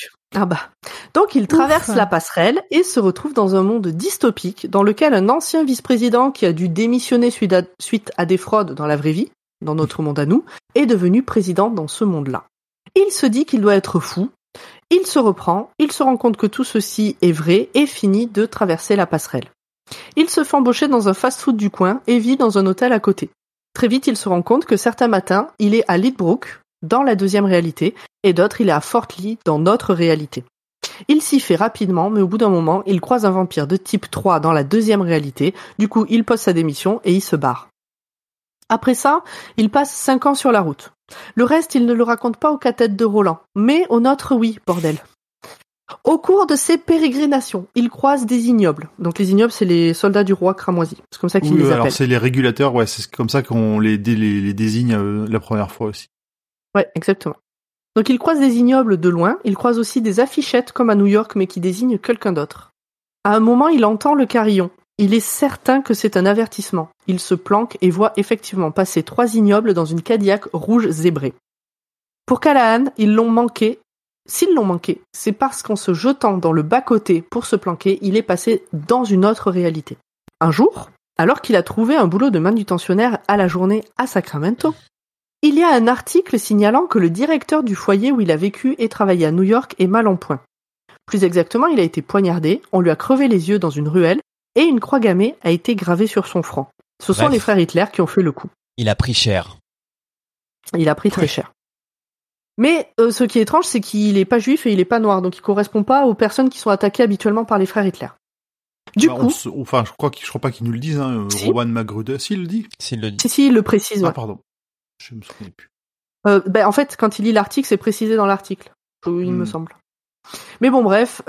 Donc il traverse la passerelle et se retrouve dans un monde dystopique dans lequel un ancien vice-président qui a dû démissionner suite à des fraudes dans la vraie vie, dans notre monde à nous, est devenu président dans ce monde-là. Il se dit qu'il doit être fou, il se reprend, il se rend compte que tout ceci est vrai et finit de traverser la passerelle. Il se fait embaucher dans un fast-food du coin et vit dans un hôtel à côté. Très vite, il se rend compte que certains matins, il est à Lydbrook, dans la deuxième réalité, et d'autres, il est à Fort Lee, dans notre réalité. Il s'y fait rapidement, mais au bout d'un moment, il croise un vampire de type 3 dans la deuxième réalité, du coup, il pose sa démission et il se barre. Après ça, il passe 5 ans sur la route. Le reste, il ne le raconte pas aux cathètes de Roland, mais aux nôtres, oui, bordel. Au cours de ses pérégrinations, il croise des ignobles. Donc les ignobles, c'est les soldats du roi cramoisi. C'est comme ça qu'ils les appellent. Alors c'est les régulateurs, ouais, c'est comme ça qu'on les désigne la première fois aussi. Ouais, exactement. Donc il croise des ignobles de loin, il croise aussi des affichettes comme à New York, mais qui désignent quelqu'un d'autre. À un moment, il entend le carillon. Il est certain que c'est un avertissement. Il se planque et voit effectivement passer 3 ignobles dans une Cadillac rouge zébrée. Pour Callahan, ils l'ont manqué. S'ils l'ont manqué, c'est parce qu'en se jetant dans le bas-côté pour se planquer, il est passé dans une autre réalité. Un jour, alors qu'il a trouvé un boulot de manutentionnaire à la journée à Sacramento, il y a un article signalant que le directeur du foyer où il a vécu et travaillé à New York est mal en point. Plus exactement, il a été poignardé, on lui a crevé les yeux dans une ruelle et une croix gammée a été gravée sur son front. Ce sont les frères Hitler qui ont fait le coup. Il a pris cher. Il a pris très cher. Mais ce qui est étrange, c'est qu'il est pas juif et il est pas noir, donc il correspond pas aux personnes qui sont attaquées habituellement par les frères Hitler. Du coup, je crois pas qu'ils nous le disent, hein. Si. Roman Magruder, s'il le dit. S'il le dit. Si, il le précise. Ah, ouais. pardon. Je me souviens plus. En fait, quand il lit l'article, c'est précisé dans l'article. Il me semble. Mais bon, bref,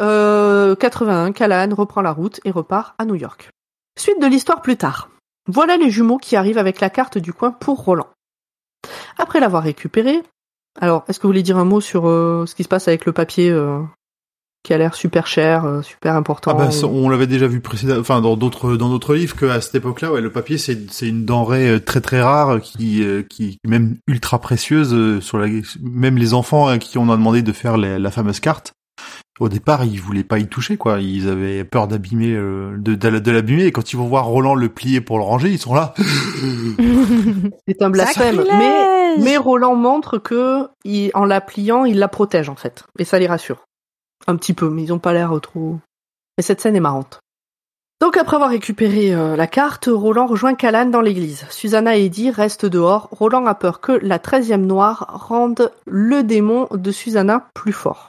81, Callahan reprend la route et repart à New York. Suite de l'histoire plus tard. Voilà les jumeaux qui arrivent avec la carte du coin pour Roland. Après l'avoir récupéré, alors, est-ce que vous voulez dire un mot sur ce qui se passe avec le papier qui a l'air super cher, super important? On l'avait déjà vu dans d'autres livres qu'à cette époque-là, ouais, le papier c'est une denrée très très rare qui même ultra précieuse même les enfants à qui on a demandé de faire la fameuse carte. Au départ, ils voulaient pas y toucher, quoi. Ils avaient peur d'abîmer, de l'abîmer. Et quand ils vont voir Roland le plier pour le ranger, ils sont là. C'est un blasphème. Mais Roland montre que, en la pliant, il la protège, en fait. Et ça les rassure. Un petit peu, mais ils ont pas l'air trop... Mais cette scène est marrante. Donc après avoir récupéré la carte, Roland rejoint Callahan dans l'église. Susanna et Eddie restent dehors. Roland a peur que la 13e noire rende le démon de Susanna plus fort.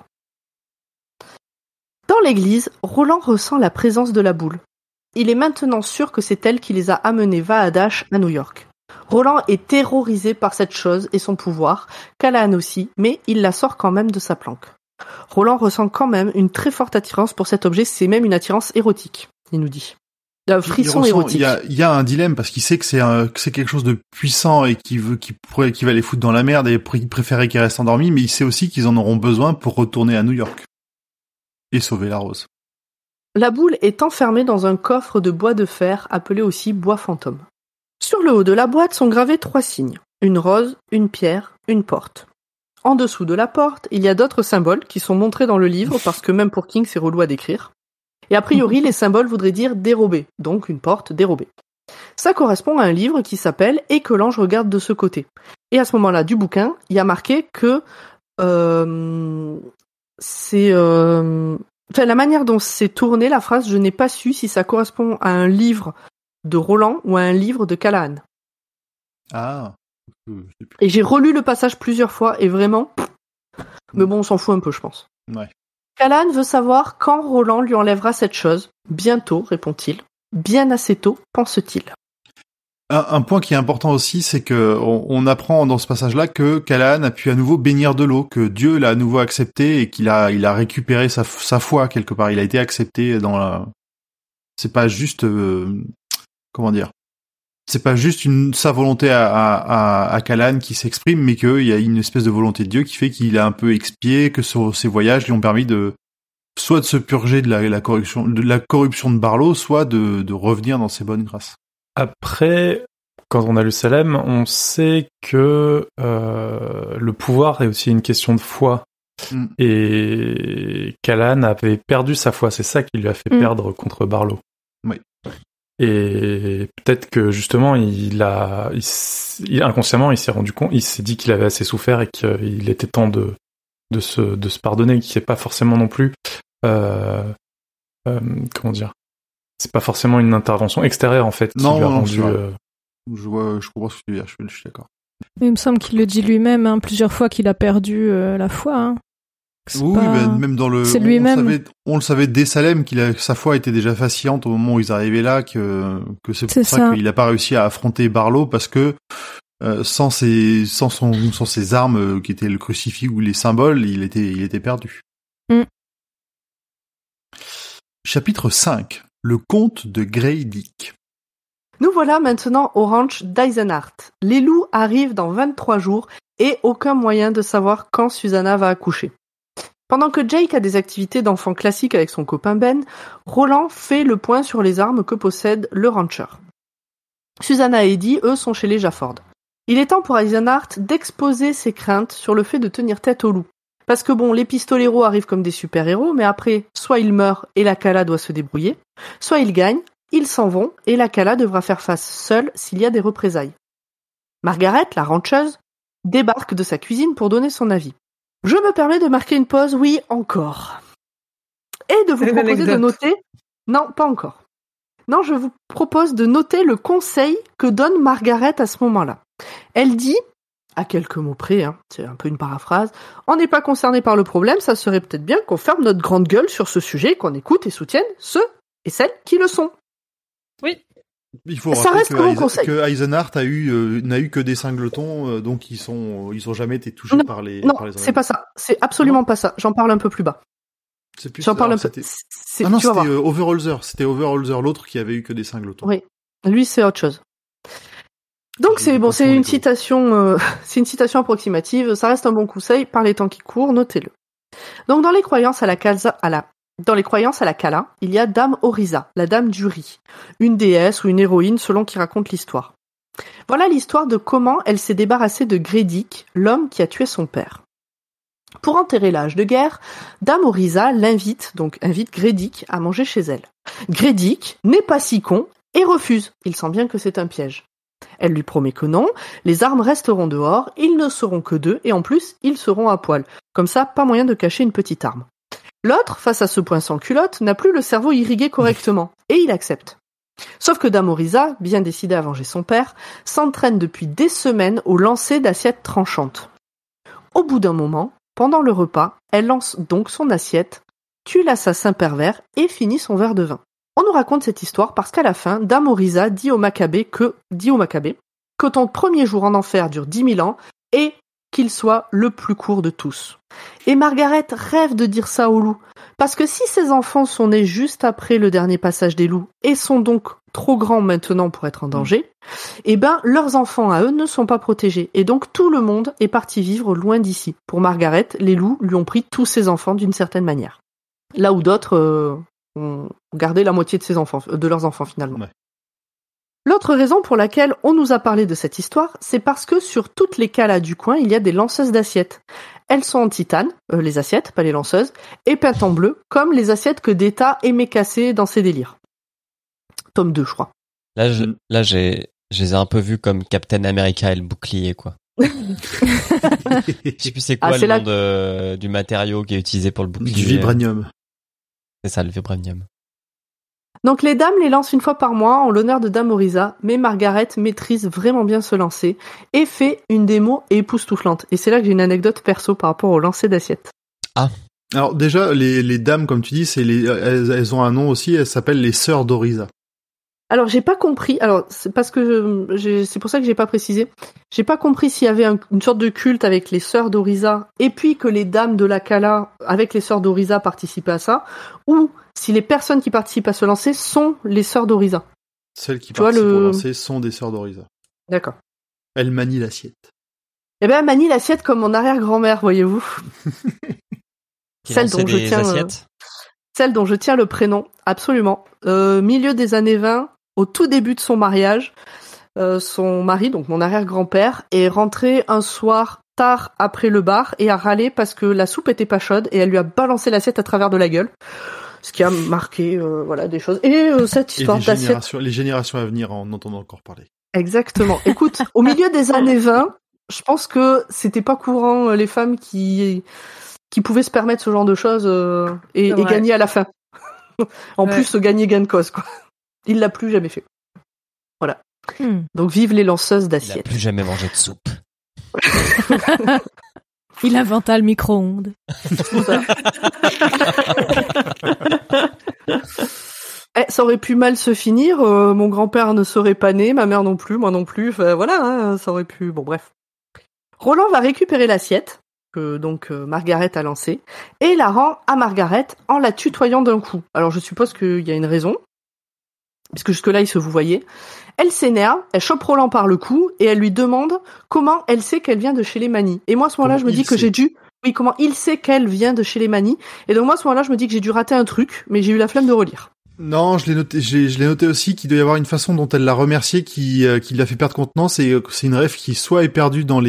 Dans l'église, Roland ressent la présence de la boule. Il est maintenant sûr que c'est elle qui les a amenés Vaadash à New York. Roland est terrorisé par cette chose et son pouvoir, Callahan aussi, mais il la sort quand même de sa planque. Roland ressent quand même une très forte attirance pour cet objet, c'est même une attirance érotique, il nous dit. Un frisson érotique. Il y a un dilemme parce qu'il sait que c'est quelque chose de puissant et qui va les foutre dans la merde et il préférait qu'ils restent endormis, mais il sait aussi qu'ils en auront besoin pour retourner à New York. Et sauver la rose. La boule est enfermée dans un coffre de bois de fer appelé aussi bois fantôme. Sur le haut de la boîte sont gravés 3 signes. Une rose, une pierre, une porte. En dessous de la porte, il y a d'autres symboles qui sont montrés dans le livre parce que même pour King, c'est relou à décrire. Et a priori, les symboles voudraient dire dérobé, donc une porte dérobée. Ça correspond à un livre qui s'appelle « Et que l'ange regarde de ce côté ». Et à ce moment-là du bouquin, il y a marqué que la manière dont c'est tourné, la phrase, je n'ai pas su si ça correspond à un livre de Roland ou à un livre de Callahan. Ah. Et j'ai relu le passage plusieurs fois et vraiment... Mais bon, on s'en fout un peu, je pense. Ouais. Callahan veut savoir quand Roland lui enlèvera cette chose. Bientôt, répond-il. Bien assez tôt, pense-t-il. Un point qui est important aussi, c'est que on apprend dans ce passage-là que Callahan a pu à nouveau bénir de l'eau, que Dieu l'a à nouveau accepté et qu'il a récupéré sa foi quelque part. Il a été accepté dans la... C'est pas juste... comment dire ? C'est pas juste sa volonté à Callahan qui s'exprime, mais qu'il y a une espèce de volonté de Dieu qui fait qu'il a un peu expié, que ses voyages lui ont permis soit de se purger de la corruption de Barlow, soit de revenir dans ses bonnes grâces. Après, quand on a lu Salem, on sait que le pouvoir est aussi une question de foi. Et Callahan avait perdu sa foi, c'est ça qui lui a fait perdre contre Barlow. Oui. Et peut-être que justement, inconsciemment, il s'est rendu compte, il s'est dit qu'il avait assez souffert et qu'il était temps de se pardonner, qu'il n'est pas forcément non plus, comment dire, c'est pas forcément une intervention extérieure en fait qui lui a rendu. Je comprends ce que tu veux dire, je suis d'accord. Il me semble qu'il le dit lui-même plusieurs fois qu'il a perdu la foi. Oui, mais même dans le, on le savait dès Salem sa foi était déjà vacillante au moment où ils arrivaient là, que c'est pour ça qu'il a pas réussi à affronter Barlow parce que sans ses armes qui étaient le crucifix ou les symboles, il était perdu. Chapitre 5. Le conte de Grey Dick. Nous voilà maintenant au ranch d'Eisenhart. Les loups arrivent dans 23 jours et aucun moyen de savoir quand Susanna va accoucher. Pendant que Jake a des activités d'enfant classiques avec son copain Ben, Roland fait le point sur les armes que possède le rancher. Susanna et Eddie, eux, sont chez les Jafford. Il est temps pour Eisenhart d'exposer ses craintes sur le fait de tenir tête aux loups. Parce que bon, les pistoleros arrivent comme des super-héros, mais après, soit ils meurent et la Cala doit se débrouiller, soit ils gagnent, ils s'en vont et la Cala devra faire face seule s'il y a des représailles. Margaret, la rancheuse, débarque de sa cuisine pour donner son avis. Je me permets de marquer une pause, oui, encore. Et de vous proposer de noter... Non, pas encore. Non, je vous propose de noter le conseil que donne Margaret à ce moment-là. Elle dit, à quelques mots près, c'est un peu une paraphrase, on n'est pas concerné par le problème, ça serait peut-être bien qu'on ferme notre grande gueule sur ce sujet, qu'on écoute et soutienne ceux et celles qui le sont. Oui. Il faut rappeler que Eisenhart n'a eu que des singletons, donc ils ont jamais été touchés par les. Non, par les c'est pas ça. C'est absolument pas ça. J'en parle un peu plus bas. C'est plus. J'en parle un peu. Non, c'était Overholzer. C'était Overholzer, l'autre qui avait eu que des singletons. Oui. Lui, c'est autre chose. Donc c'est une citation, c'est une citation approximative. Ça reste un bon conseil. Par les temps qui courent, notez-le. Donc dans les croyances à la Cala, il y a Dame Orisa, la dame du riz, une déesse ou une héroïne selon qui raconte l'histoire. Voilà l'histoire de comment elle s'est débarrassée de Grey Dick, l'homme qui a tué son père. Pour enterrer l'âge de guerre, Dame Orisa invite Grey Dick à manger chez elle. Grey Dick n'est pas si con et refuse, il sent bien que c'est un piège. Elle lui promet que non, les armes resteront dehors, ils ne seront que 2 et en plus, ils seront à poil. Comme ça, pas moyen de cacher une petite arme. L'autre, face à ce point sans culotte, n'a plus le cerveau irrigué correctement, et il accepte. Sauf que Dame Orisa, bien décidée à venger son père, s'entraîne depuis des semaines au lancer d'assiettes tranchantes. Au bout d'un moment, pendant le repas, elle lance donc son assiette, tue l'assassin pervers et finit son verre de vin. On nous raconte cette histoire parce qu'à la fin, Dame Orisa dit au Maccabée que ton premier jour en enfer dure 10 000 ans et qu'il soit le plus court de tous. Et Margaret rêve de dire ça aux loups, parce que si ses enfants sont nés juste après le dernier passage des loups et sont donc trop grands maintenant pour être en danger, leurs enfants à eux ne sont pas protégés, et donc tout le monde est parti vivre loin d'ici. Pour Margaret, les loups lui ont pris tous ses enfants d'une certaine manière. Là où d'autres ont gardé la moitié de leurs enfants finalement. Ouais. L'autre raison pour laquelle on nous a parlé de cette histoire, c'est parce que sur toutes les calas du coin, il y a des lanceuses d'assiettes. Elles sont en titane, les assiettes, pas les lanceuses, et peintes en bleu, comme les assiettes que Data aimait casser dans ses délires. Tome 2, je crois. Là, je les ai un peu vus comme Captain America et le bouclier, quoi. Je sais plus c'est quoi le nom du matériau qui est utilisé pour le bouclier. Du vibranium. C'est ça, le vibranium. Donc les dames les lancent une fois par mois en l'honneur de Dame Orisa, mais Margaret maîtrise vraiment bien ce lancer et fait une démo époustouflante. Et c'est là que j'ai une anecdote perso par rapport au lancer d'assiette. Ah. Alors déjà, les dames, comme tu dis, elles ont un nom aussi, elles s'appellent les sœurs d'Orisa. Alors j'ai pas compris, alors c'est parce que c'est pour ça que j'ai pas précisé. J'ai pas compris s'il y avait une sorte de culte avec les sœurs d'Orisa et puis que les dames de la Kala avec les sœurs d'Orisa participaient à ça, ou si les personnes qui participent à ce lancer sont les sœurs d'Orisa. Celles qui participent au lancer sont des sœurs d'Orisa. D'accord. Elles manient l'assiette. Eh ben, elle manie l'assiette comme mon arrière-grand-mère, voyez-vous. Celle dont je tiens le prénom, absolument. Milieu des années 20, au tout début de son mariage, son mari, donc mon arrière-grand-père, est rentré un soir tard après le bar et a râlé parce que la soupe était pas chaude et elle lui a balancé l'assiette à travers de la gueule. Ce qui a marqué des choses. Et cette histoire d'assiette... Les générations à venir en entendant encore parler. Exactement. Écoute, au milieu des années 20, je pense que c'était pas courant les femmes qui pouvaient se permettre ce genre de choses et gagner à la fin. En plus, gagner gain de cause, quoi. Il l'a plus jamais fait. Voilà. Donc vive les lanceuses d'assiettes. Il a plus jamais mangé de soupe. Il inventa le micro-ondes. Ça aurait pu mal se finir. Mon grand-père ne serait pas né, ma mère non plus, moi non plus. Enfin, voilà, ça aurait pu... Bon, bref. Roland va récupérer l'assiette, que donc Margaret a lancée, et la rend à Margaret en la tutoyant d'un coup. Alors je suppose qu'il y a une raison, parce que jusque-là, il se vous voyait. Elle s'énerve, elle chope Roland par le cou, et elle lui demande comment elle sait qu'elle vient de chez les Mani. Et moi, à ce moment-là, je me dis que j'ai dû... Oui, comment il sait qu'elle vient de chez les Mani. Et donc moi, à ce moment-là, je me dis que j'ai dû rater un truc, mais j'ai eu la flemme de relire. Non, je l'ai noté aussi qu'il doit y avoir une façon dont elle l'a remercié qui l'a fait perdre contenance, et c'est une ref qui soit est perdue dans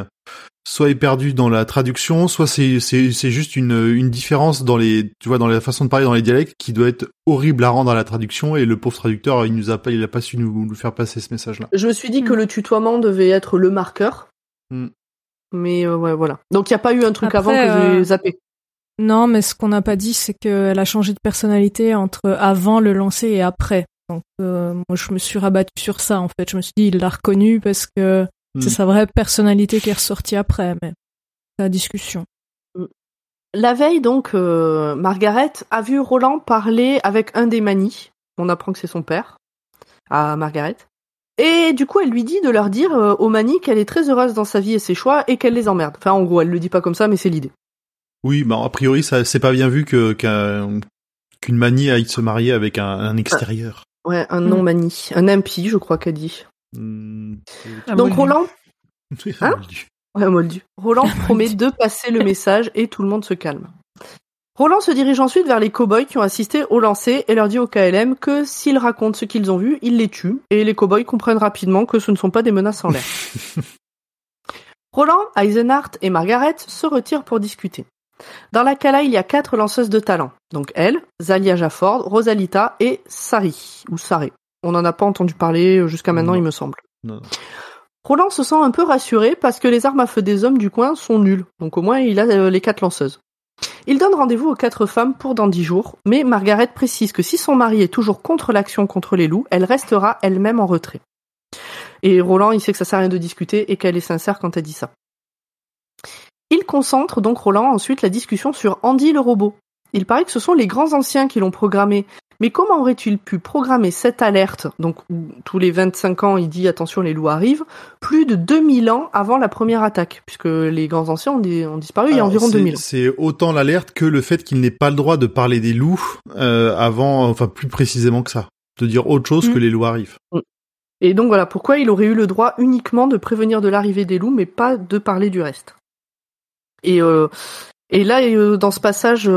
la traduction, soit c'est juste une différence dans dans la façon de parler dans les dialectes qui doit être horrible à rendre à la traduction, et le pauvre traducteur, il a pas su nous faire passer ce message-là. Je me suis dit que le tutoiement devait être le marqueur. Mais voilà. Donc il y a pas eu un truc avant que j'ai zappé. Non, mais ce qu'on n'a pas dit, c'est qu'elle a changé de personnalité entre avant le lancer et après. Donc moi, je me suis rabattue sur ça, en fait. Je me suis dit, il l'a reconnue parce que c'est sa vraie personnalité qui est ressortie après, mais c'est la discussion. La veille, donc, Margaret a vu Roland parler avec un des Mani. On apprend que c'est son père, à Margaret. Et du coup, elle lui dit de leur dire aux Mani qu'elle est très heureuse dans sa vie et ses choix et qu'elle les emmerde. Enfin, en gros, elle le dit pas comme ça, mais c'est l'idée. Oui, bah a priori, ça c'est pas bien vu qu'une Mani aille se marier avec un extérieur. Ouais, un non-Mani. Un impie, je crois qu'elle dit. Donc Roland... Hein ouais, moldu. Roland promet de passer le message et tout le monde se calme. Roland se dirige ensuite vers les cow-boys qui ont assisté au lancer et leur dit au KLM que s'ils racontent ce qu'ils ont vu, ils les tuent, et les cow-boys comprennent rapidement que ce ne sont pas des menaces en l'air. Roland, Eisenhart et Margaret se retirent pour discuter. Dans la Kala, il y a 4 lanceuses de talent. Donc elle, Zalia Jafford, Rosalita et Sari, ou Saré. On n'en a pas entendu parler jusqu'à maintenant, il me semble. Non. Roland se sent un peu rassuré parce que les armes à feu des hommes du coin sont nulles. Donc au moins, il a les 4 lanceuses. Il donne rendez-vous aux 4 femmes pour dans 10 jours, mais Margaret précise que si son mari est toujours contre l'action contre les loups, elle restera elle-même en retrait. Et Roland, il sait que ça sert à rien de discuter et qu'elle est sincère quand elle dit ça. Il concentre donc Roland ensuite la discussion sur Andy le robot. Il paraît que ce sont les grands anciens qui l'ont programmé. Mais comment aurait-il pu programmer cette alerte, donc tous les 25 ans il dit attention les loups arrivent, plus de 2000 ans avant la première attaque, puisque les grands anciens ont disparu il y a environ 2000 ans. C'est autant l'alerte que le fait qu'il n'ait pas le droit de parler des loups avant, enfin plus précisément que ça, de dire autre chose que les loups arrivent. Et donc voilà pourquoi il aurait eu le droit uniquement de prévenir de l'arrivée des loups, mais pas de parler du reste. Et Et là, dans ce passage,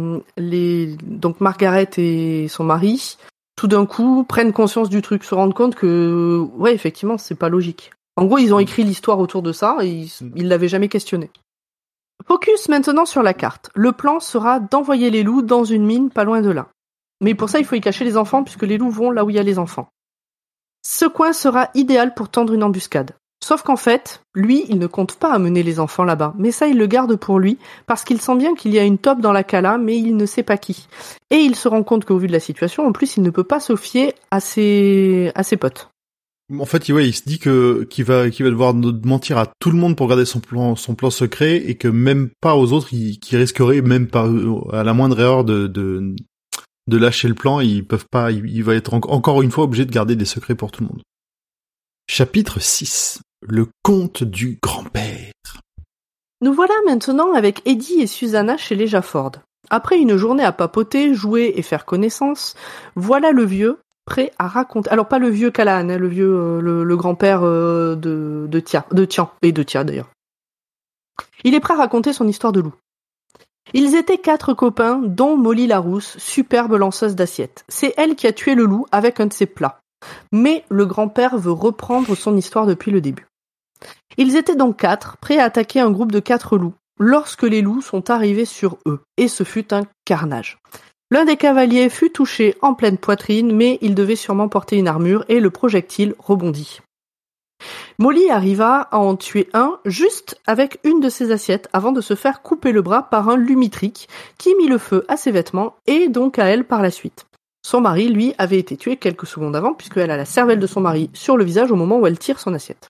donc Margaret et son mari, tout d'un coup, prennent conscience du truc, se rendent compte que, ouais, effectivement, c'est pas logique. En gros, ils ont écrit l'histoire autour de ça et ils l'avaient jamais questionné. Focus maintenant sur la carte. Le plan sera d'envoyer les loups dans une mine pas loin de là. Mais pour ça, il faut y cacher les enfants puisque les loups vont là où il y a les enfants. Ce coin sera idéal pour tendre une embuscade. Sauf qu'en fait, lui, il ne compte pas amener les enfants là-bas. Mais ça, il le garde pour lui parce qu'il sent bien qu'il y a une taupe dans la cala, mais il ne sait pas qui. Et il se rend compte qu'au vu de la situation, en plus, il ne peut pas se fier à ses potes. En fait, il se dit qu'il va devoir mentir à tout le monde pour garder son plan secret et que même pas aux autres, qui risqueraient même pas à la moindre erreur de lâcher le plan, ils peuvent pas. Il va être encore une fois obligé de garder des secrets pour tout le monde. Chapitre 6. Le conte du grand-père. Nous voilà maintenant avec Eddie et Susanna chez les Jafford. Après une journée à papoter, jouer et faire connaissance, voilà le vieux prêt à raconter. Alors pas le vieux Callahan, le vieux le grand-père de Tian et de Tia d'ailleurs. Il est prêt à raconter son histoire de loup. Ils étaient 4 copains, dont Molly Larousse, superbe lanceuse d'assiettes. C'est elle qui a tué le loup avec un de ses plats. Mais le grand-père veut reprendre son histoire depuis le début. Ils étaient donc 4, prêts à attaquer un groupe de 4 loups, lorsque les loups sont arrivés sur eux, et ce fut un carnage. L'un des cavaliers fut touché en pleine poitrine, mais il devait sûrement porter une armure, et le projectile rebondit. Molly arriva à en tuer un juste avec une de ses assiettes avant de se faire couper le bras par un lumitrique qui mit le feu à ses vêtements et donc à elle par la suite. Son mari, lui, avait été tué quelques secondes avant puisqu'elle a la cervelle de son mari sur le visage au moment où elle tire son assiette.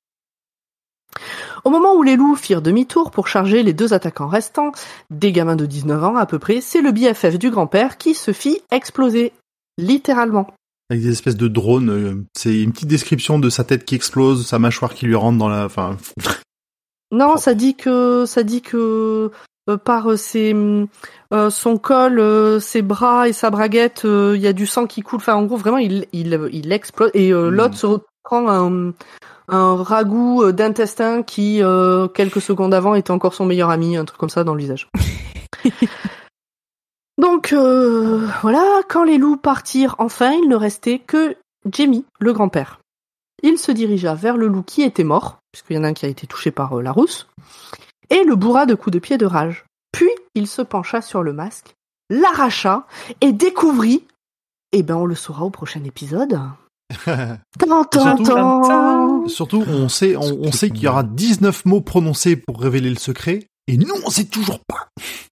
Au moment où les loups firent demi-tour pour charger les 2 attaquants restants, des gamins de 19 ans à peu près, c'est le BFF du grand-père qui se fit exploser, littéralement. Avec des espèces de drones, c'est une petite description de sa tête qui explose, sa mâchoire qui lui rentre dans la... Enfin... Non, ça dit que par son col, ses bras et sa braguette, il y a du sang qui coule. Enfin, en gros, vraiment, il explose. Et l'autre se prend un ragoût d'intestin qui, quelques secondes avant, était encore son meilleur ami, un truc comme ça dans le visage. Donc, voilà, quand les loups partirent enfin, il ne restait que Jamie, le grand-père. Il se dirigea vers le loup qui était mort, puisqu'il y en a un qui a été touché par la rousse, et le bourra de coups de pied de rage. Puis, il se pencha sur le masque, l'arracha, et découvrit, on le saura au prochain épisode. Surtout, on sait qu'il y aura 19 mots prononcés pour révéler le secret, et nous, on sait toujours pas.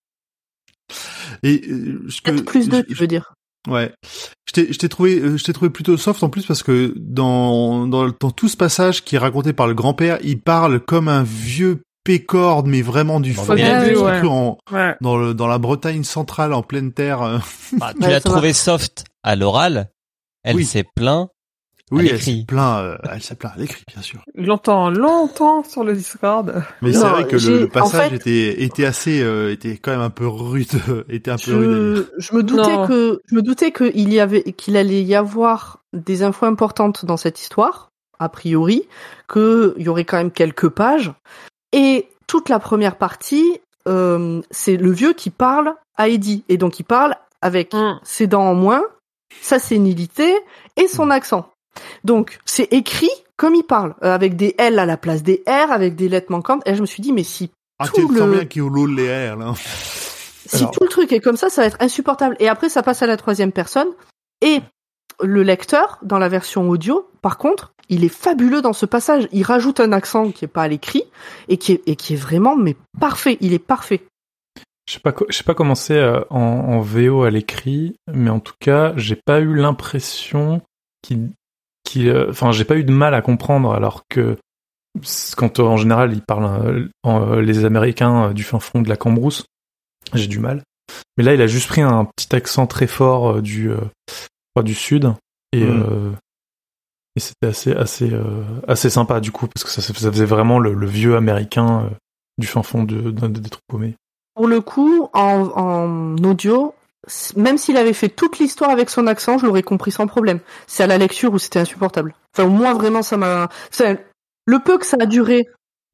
Et plus 2, tu veux dire. Ouais. Je t'ai trouvé plutôt soft en plus parce que dans tout ce passage qui est raconté par le grand-père, il parle comme un vieux pécorde, mais vraiment du fond, dans la Bretagne centrale en pleine terre. Bah, tu l'as trouvé soft à l'oral. Elle s'est plaint. Oui, elle s'est plaint à l'écrit, bien sûr. Longtemps sur le Discord. Mais c'est vrai que le passage était quand même un peu rude, Je me doutais qu'il allait y avoir des infos importantes dans cette histoire, a priori, qu'il y aurait quand même quelques pages. Et toute la première partie, c'est le vieux qui parle à Eddie. Et donc il parle avec ses dents en moins, sa sénilité et son accent. Donc, c'est écrit comme il parle, avec des L à la place des R, avec des lettres manquantes. Et je me suis dit, mais si tout le... bien qu'il y a les R, là. Si tout le truc est comme ça va être insupportable. Et après, ça passe à la 3e personne. Et le lecteur, dans la version audio, par contre, il est fabuleux dans ce passage. Il rajoute un accent qui est pas à l'écrit, et qui est vraiment, mais parfait. Il est parfait. Je sais pas comment c'est en VO à l'écrit, mais en tout cas, j'ai pas eu l'impression j'ai pas eu de mal à comprendre, alors que quand en général ils parlent les Américains du fin fond de la Cambrousse, j'ai du mal. Mais là, il a juste pris un petit accent très fort du sud et c'était assez sympa du coup, parce que ça faisait vraiment le vieux Américain du fin fond des troupes paumées. Pour le coup, en audio, même s'il avait fait toute l'histoire avec son accent, je l'aurais compris sans problème. C'est à la lecture où c'était insupportable. Enfin, moi, vraiment, ça m'a... Le peu que ça a duré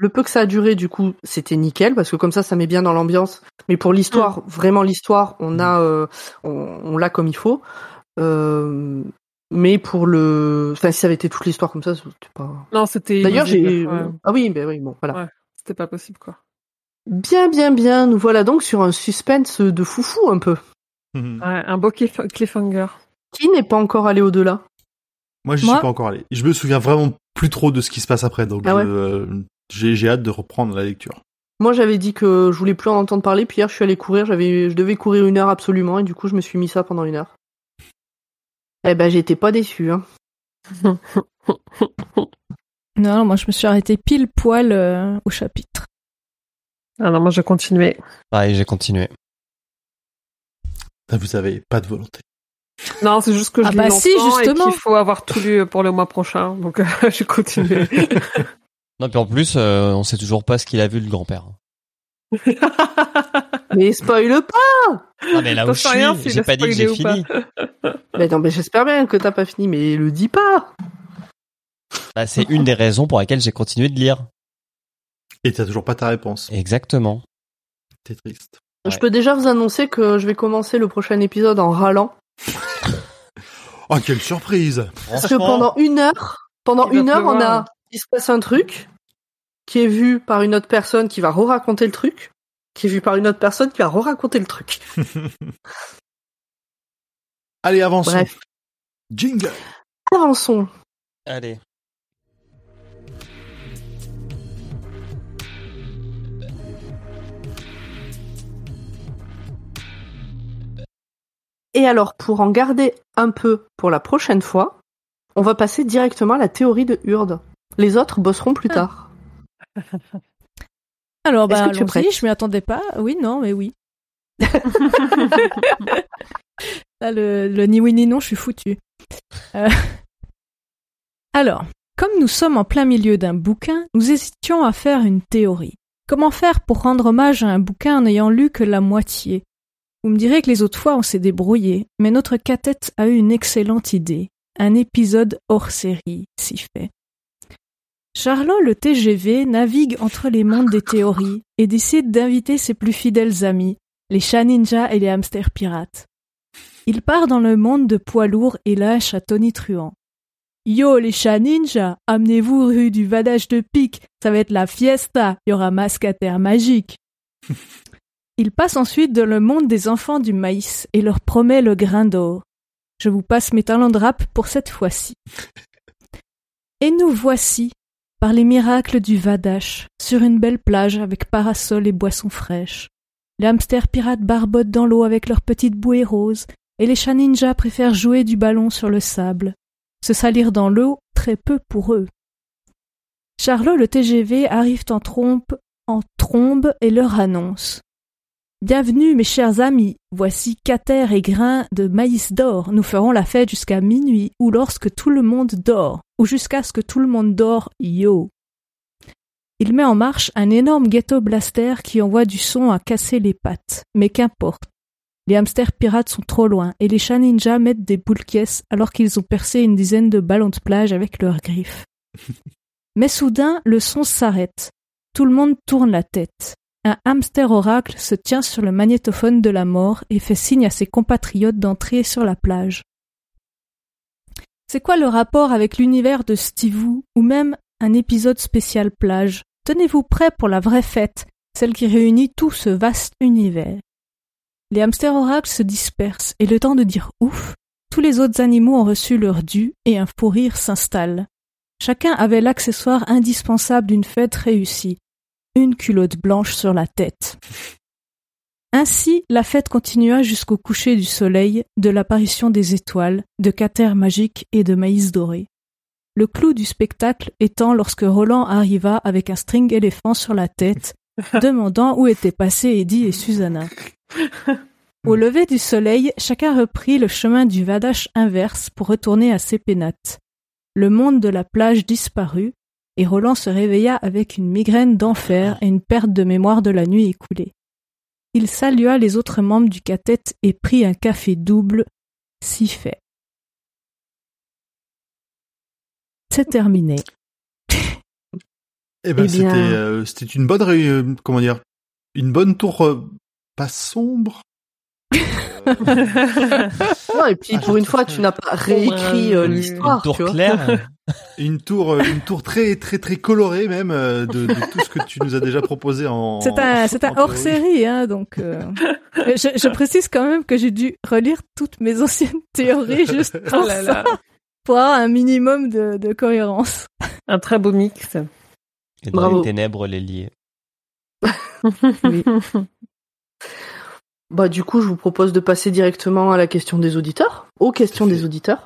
le peu que ça a duré, du coup, c'était nickel parce que comme ça met bien dans l'ambiance. Mais pour l'histoire, vraiment l'histoire, on l'a comme il faut. Mais pour si ça avait été toute l'histoire comme ça, c'était pas. Non, c'était. D'ailleurs, Ah oui, bon, voilà. Ouais, c'était pas possible, quoi. Bien. Nous voilà donc sur un suspense de foufou un peu. Ouais, un beau cliffhanger. Qui n'est pas encore allé au-delà? Moi, j'y suis pas encore allé. Je me souviens vraiment plus trop de ce qui se passe après, donc j'ai hâte de reprendre la lecture. Moi, j'avais dit que je voulais plus en entendre parler, puis hier, je suis allé courir, je devais courir 1 heure absolument, et du coup, je me suis mis ça pendant 1 heure. Eh ben, j'étais pas déçu, hein. Non, moi, je me suis arrêtée pile poil au chapitre. Ah non, moi, j'ai continué. Pareil, j'ai continué. Vous avez pas de volonté. Non, c'est juste que je lis longtemps si, justement. et qu'il faut avoir tout lu pour le mois prochain, donc j'ai continué. Non, puis en plus, on sait toujours pas ce qu'il a vu, le grand-père. Mais spoil pas! Ah, mais là où je suis, j'ai pas dit que j'ai fini. Non, mais j'espère bien que t'as pas fini, mais le dis pas! Bah, c'est une des raisons pour lesquelles j'ai continué de lire. Et t'as toujours pas ta réponse. Exactement. T'es triste. Je peux déjà vous annoncer que je vais commencer le prochain épisode en râlant. Oh, quelle surprise! Parce que pendant 1 heure, il se passe un truc qui est vu par une autre personne qui va re-raconter le truc, qui est vu par une autre personne qui va re-raconter le truc. Allez, avançons. Bref. Jingle. Avançons. Allez. Et alors, pour en garder un peu pour la prochaine fois, on va passer directement à la théorie de Hurd. Les autres bosseront plus tard. Alors, Est-ce que tu es prête ? allons-y, je m'y attendais pas. Oui, non, mais oui. Là, le ni oui ni non, je suis foutue. Alors, comme nous sommes en plein milieu d'un bouquin, nous hésitions à faire une théorie. Comment faire pour rendre hommage à un bouquin en n'ayant lu que la moitié ? Vous me direz que les autres fois on s'est débrouillé, mais notre catette a eu une excellente idée. Un épisode hors série, si fait. Charlot le TGV navigue entre les mondes des théories et décide d'inviter ses plus fidèles amis, les chats ninjas et les hamsters pirates. Il part dans le monde de poids lourds et lâche à tonitruant. Yo les chats ninjas, amenez-vous rue du Vadage de Pique, ça va être la fiesta, il y aura mascater magique. Il passe ensuite dans le monde des enfants du maïs et leur promet le grain d'or. Je vous passe mes talents de rap pour cette fois-ci. Et nous voici, par les miracles du Vadash, sur une belle plage avec parasol et boissons fraîches. Les hamsters pirates barbotent dans l'eau avec leurs petites bouées roses, et les chats ninjas préfèrent jouer du ballon sur le sable. Se salir dans l'eau, très peu pour eux. Charlot le TGV arrive en trombe et leur annonce. Bienvenue mes chers amis, voici Cater et grains de maïs d'or, nous ferons la fête jusqu'à minuit ou lorsque tout le monde dort, ou jusqu'à ce que tout le monde dort, yo. Il met en marche un énorme ghetto blaster qui envoie du son à casser les pattes, mais qu'importe. Les hamsters pirates sont trop loin et les chats ninjas mettent des boules caisses alors qu'ils ont percé une dizaine de ballons de plage avec leurs griffes. Mais soudain, le son s'arrête. Tout le monde tourne la tête. Un hamster oracle se tient sur le magnétophone de la mort et fait signe à ses compatriotes d'entrer sur la plage. C'est quoi le rapport avec l'univers de Stivou ou même un épisode spécial plage ? Tenez-vous prêts pour la vraie fête, celle qui réunit tout ce vaste univers. Les hamsters oracles se dispersent et le temps de dire ouf, tous les autres animaux ont reçu leur dû et un fou rire s'installe. Chacun avait l'accessoire indispensable d'une fête réussie. Une culotte blanche sur la tête. Ainsi, la fête continua jusqu'au coucher du soleil, de l'apparition des étoiles, de Cater magique et de maïs doré. Le clou du spectacle étant lorsque Roland arriva avec un string éléphant sur la tête, demandant où étaient passés Eddie et Susanna. Au lever du soleil, chacun reprit le chemin du Vadash inverse pour retourner à ses pénates. Le monde de la plage disparut, et Roland se réveilla avec une migraine d'enfer et une perte de mémoire de la nuit écoulée. Il salua les autres membres du catette et prit un café double, si fait. C'est terminé. Eh ben, Eh bien- c'était une bonne, comment dire, une bonne tour, pas sombre. Non, et puis pour une fois, tu n'as pas réécrit l'histoire, Une tour tu vois. claire. Une tour très, très, très colorée même, de tout ce que tu nous as déjà proposé en... C'est un en hors théorie. série, hein, donc. Je précise quand même que j'ai dû relire toutes mes anciennes théories juste pour Oh là là. pour avoir un minimum de cohérence. Un très beau mix. Et dans Bravo. les ténèbres, les liés. Oui. Bah, du coup, je vous propose de passer directement à la question des auditeurs, aux questions des auditeurs.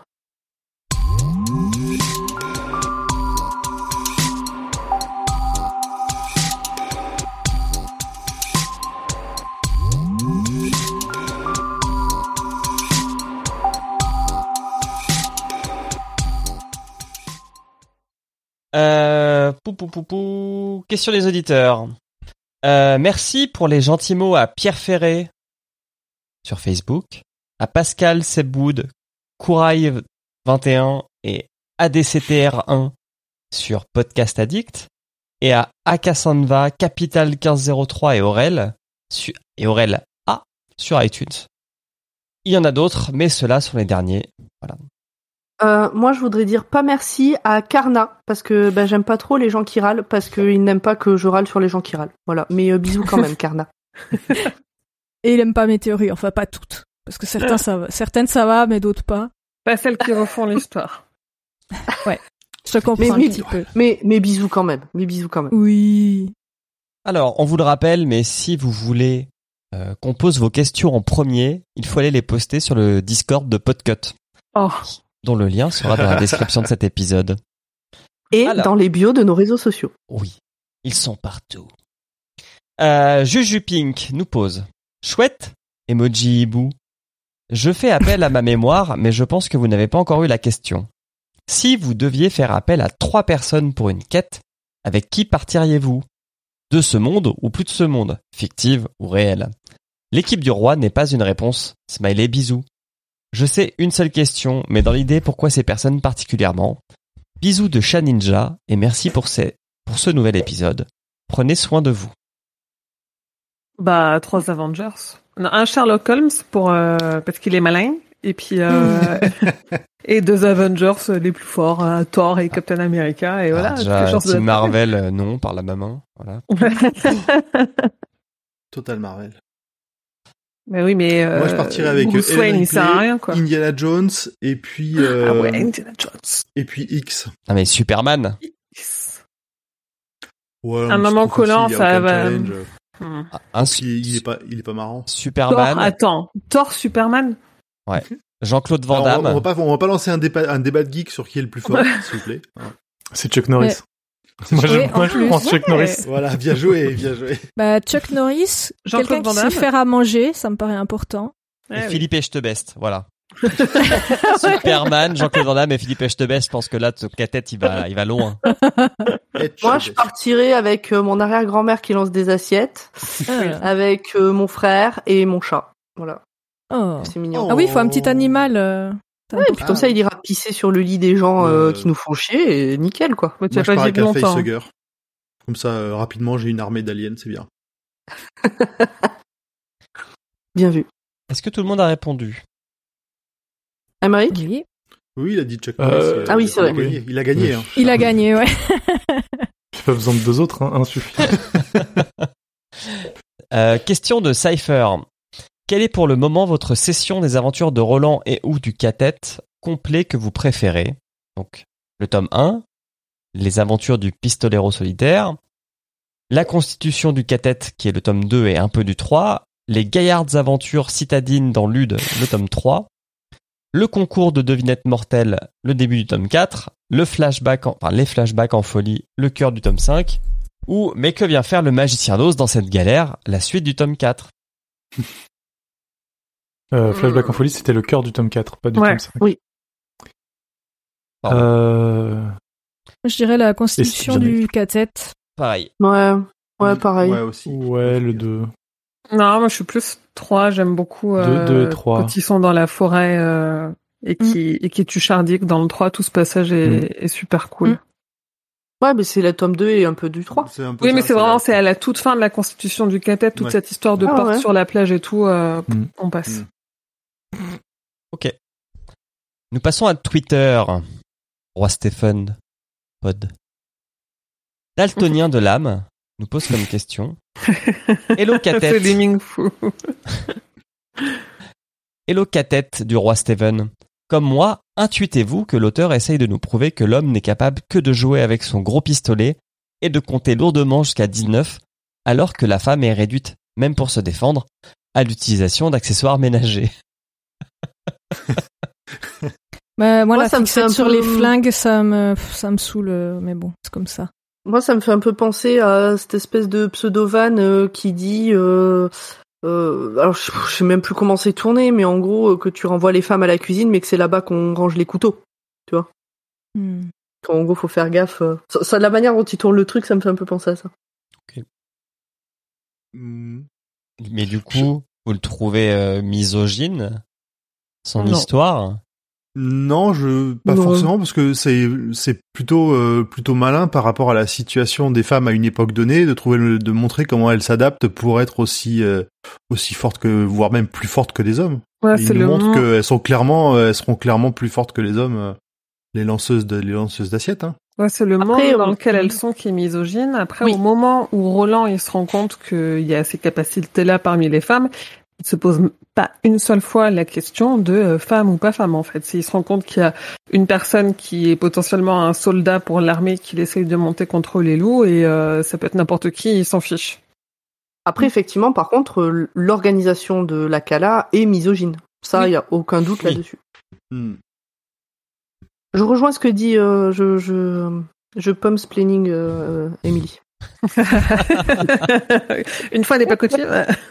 Question des auditeurs. Merci pour les gentils mots à Pierre Ferré sur Facebook, à Pascal Sebwood, Kouraï21 et ADCTR1 sur Podcast Addict, et à Akasanva, Capital 1503 et Aurel A sur iTunes. Il y en a d'autres, mais ceux-là sont les derniers. Voilà. Moi, je voudrais dire pas merci à Karna, parce que j'aime pas trop les gens qui râlent, parce qu'ils n'aiment pas que je râle sur les gens qui râlent. Voilà, mais bisous quand même, Karna. Et il aime pas mes théories, enfin pas toutes, parce que certaines ça va, mais d'autres pas. Pas celles qui refont l'histoire. Je te comprends un petit peu. Mais bisous quand même, Oui. Alors, on vous le rappelle, mais si vous voulez qu'on pose vos questions en premier, il faut aller les poster sur le Discord de Podcut, Oh. dont le lien sera dans la description de cet épisode. Et Alors. dans les bios de nos réseaux sociaux. Oui, ils sont partout. Juju Pink nous pose: chouette, emoji hibou. Je fais appel à ma mémoire, mais je pense que vous n'avez pas encore eu la question. Si vous deviez faire appel à 3 personnes pour une quête, avec qui partiriez-vous? De ce monde ou plus de ce monde, fictive ou réelle? L'équipe du roi n'est pas une réponse. Smiley bisous. Je sais une seule question, mais dans l'idée, pourquoi ces personnes particulièrement? Bisous de Chat Ninja, et merci pour ce nouvel épisode. Prenez soin de vous. 3 Avengers. Non, un Sherlock Holmes parce qu'il est malin. Et puis, et 2 Avengers les plus forts, Thor et Captain America. Et voilà. Déjà, quelque chose Team de- Marvel, non, par la main. Voilà. Total Marvel. Mais oui, mais Moi, je partirais avec Bruce Ellen Wayne, il Ripley, sert à rien, quoi. Indiana Jones, et puis, Ah ouais, Indiana Jones. et puis X. Ah mais Superman. Ouais, Un mais moment c'est trop collant, facile, il y a ça aucun va. challenge. Hmm. Il est pas marrant. Thor, Superman. attends. Thor, Superman? Jean-Claude Van Alors, Damme. on va pas lancer un débat de geek sur qui est le plus fort, s'il vous plaît. C'est Chuck Norris. Ouais. Moi, Oui, en je plus. prends Chuck Norris. Voilà, bien joué. Bah, Chuck Norris, Jean-Claude quelqu'un Van qui sait Damme. faire à manger, ça me paraît important. Et Ouais, oui. Philippe Echtebest, voilà. Superman, Jean-Claude Van Damme et Philippe Echtebest, je pense que là, ta tête, il va loin. Moi, je partirais avec mon arrière-grand-mère qui lance des assiettes, avec mon frère et mon chat. Voilà, Oh. c'est mignon. Ah oui, il faut un petit animal. C'est Ouais, et important. puis comme ça, il ira pisser sur le lit des gens qui nous font chier, et nickel, quoi. Ouais, tu Moi, as je pas pars dit avec un longtemps. facehugger. Comme ça, rapidement, j'ai une armée d'aliens, c'est bien. Bien vu. Est-ce que tout le monde a répondu? Aymeric? Oui. Oui, il a dit Chuck Norris. Ah oui, c'est il a vrai. gagné. Il a gagné. Hein. Il a gagné, ouais. J'ai pas besoin de 2 autres, hein, un suffit. Question de Cypher. Quelle est pour le moment votre session des aventures de Roland et ou du Catet complet que vous préférez? Donc, le tome 1, les aventures du Pistolero solitaire, la constitution du Catet qui est le tome 2 et un peu du 3, les gaillardes aventures citadines dans Lude, le tome 3, le concours de devinettes mortelles, le début du tome 4, les flashbacks en folie, le cœur du tome 5, ou mais que vient faire le magicien d'Oz dans cette galère, la suite du tome 4. Flashback en folie, c'était le cœur du tome 4, pas du Ouais. tome 5. Oui. Je dirais la constitution Et c'est bien du Catet. Pareil. Ouais, pareil. Ouais, aussi. Ouais, le 2. Non, moi je suis plus 3, j'aime beaucoup 2 et 3. quand ils sont dans la forêt et qui tuent Chardic dans le 3, tout ce passage est super cool. Ouais, mais c'est la tome 2 et un peu du 3. Oui, mais c'est à la toute fin de la constitution du Catet, toute cette histoire de porte sur la plage et tout, on passe. Ok. Nous passons à Twitter. Roi Stephen Pod. Daltonien de l'âme nous pose comme question. Hello Catet. C'est des Ming-Fu. Hello Catet du Roi Stephen. Comme moi, intuitez-vous que l'auteur essaye de nous prouver que l'homme n'est capable que de jouer avec son gros pistolet et de compter lourdement jusqu'à 19, alors que la femme est réduite, même pour se défendre, à l'utilisation d'accessoires ménagers. Bah, moi, Moi, la ça me fait fixette un sur peu- les flingues, ça me saoule, mais bon, c'est comme ça. Moi, ça me fait un peu penser à cette espèce de pseudo-van qui dit... alors, je sais même plus comment c'est tourné, mais en gros, que tu renvoies les femmes à la cuisine, mais que c'est là-bas qu'on range les couteaux. En gros, faut faire gaffe. Ça, de la manière dont il tourne le truc, ça me fait un peu penser à ça. Mais du coup, vous le trouvez misogyne, son Non. histoire? Non, pas Non. forcément, parce que c'est plutôt malin par rapport à la situation des femmes à une époque donnée, de montrer comment elles s'adaptent pour être aussi fortes que, voire même plus fortes que les hommes. Ouais, Et c'est ils nous le montrent monde. qu'elles seront clairement plus fortes que les hommes, les lanceuses d'assiettes, hein. Ouais, c'est le Après, monde dans lequel elles sont qui est misogyne. Après, Oui. au moment où Roland il se rend compte qu'il y a ces capacités-là parmi les femmes, il se pose pas une seule fois la question de femme ou pas femme en fait. Il se rend compte qu'il y a une personne qui est potentiellement un soldat pour l'armée qu'il essaye de monter contre les loups et ça peut être n'importe qui, il s'en fiche. Après, effectivement, par contre, l'organisation de la Kala est misogyne. Ça, il y a aucun doute Oui. là-dessus. Je rejoins ce que dit... je pump-splaining Emily. Une fois n'est pas coutume.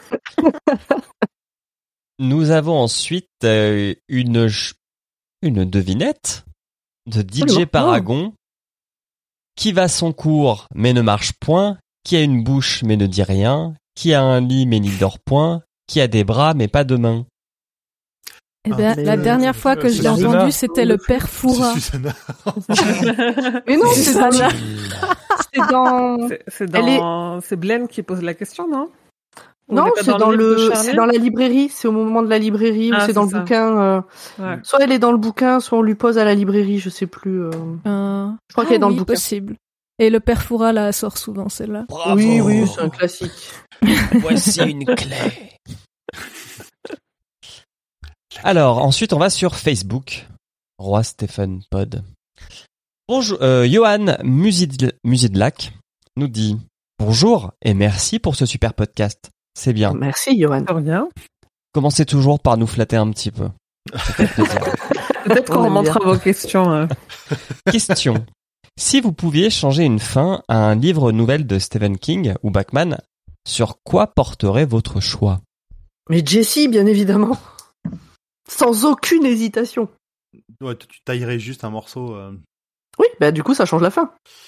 Nous avons ensuite une devinette de DJ Oh. Paragon qui va son cours mais ne marche point, qui a une bouche mais ne dit rien, qui a un lit mais n'y dort point, qui a des bras mais pas de mains. Eh ben, la dernière fois que je l'ai Susanna. entendu, c'était le père Foura. C'est Susanna. Mais non, c'est dans... Susanna. C'est dans... C'est Blaine qui pose la question, non? Ou Non, elle est pas c'est dans le livre de Charlie c'est dans la librairie. C'est au moment de la librairie ou Ah, c'est dans le c'est ça. bouquin. Ouais. Soit elle est dans le bouquin, soit on lui pose à la librairie, je sais plus. Je crois qu'elle est dans le bouquin. Possible. Et le père Foura la sort souvent, celle-là. Bravo. Oui, c'est un classique. Voici une clé. Alors, ensuite, on va sur Facebook. Roi Stephen Pod. Bonjour, Johan Musidlac nous dit bonjour et merci pour ce super podcast. C'est bien. Merci, Johan. De rien. Commencez toujours par nous flatter un petit peu. Ça fait plaisir. Peut-être On qu'on aime remontera bien. vos questions. Question. Si vous pouviez changer une fin à un livre nouvelle de Stephen King ou Bachman, sur quoi porterait votre choix? Mais Jessie, bien évidemment. Sans aucune hésitation. Ouais, tu taillerais juste un morceau. Oui, bah du coup, ça change la fin.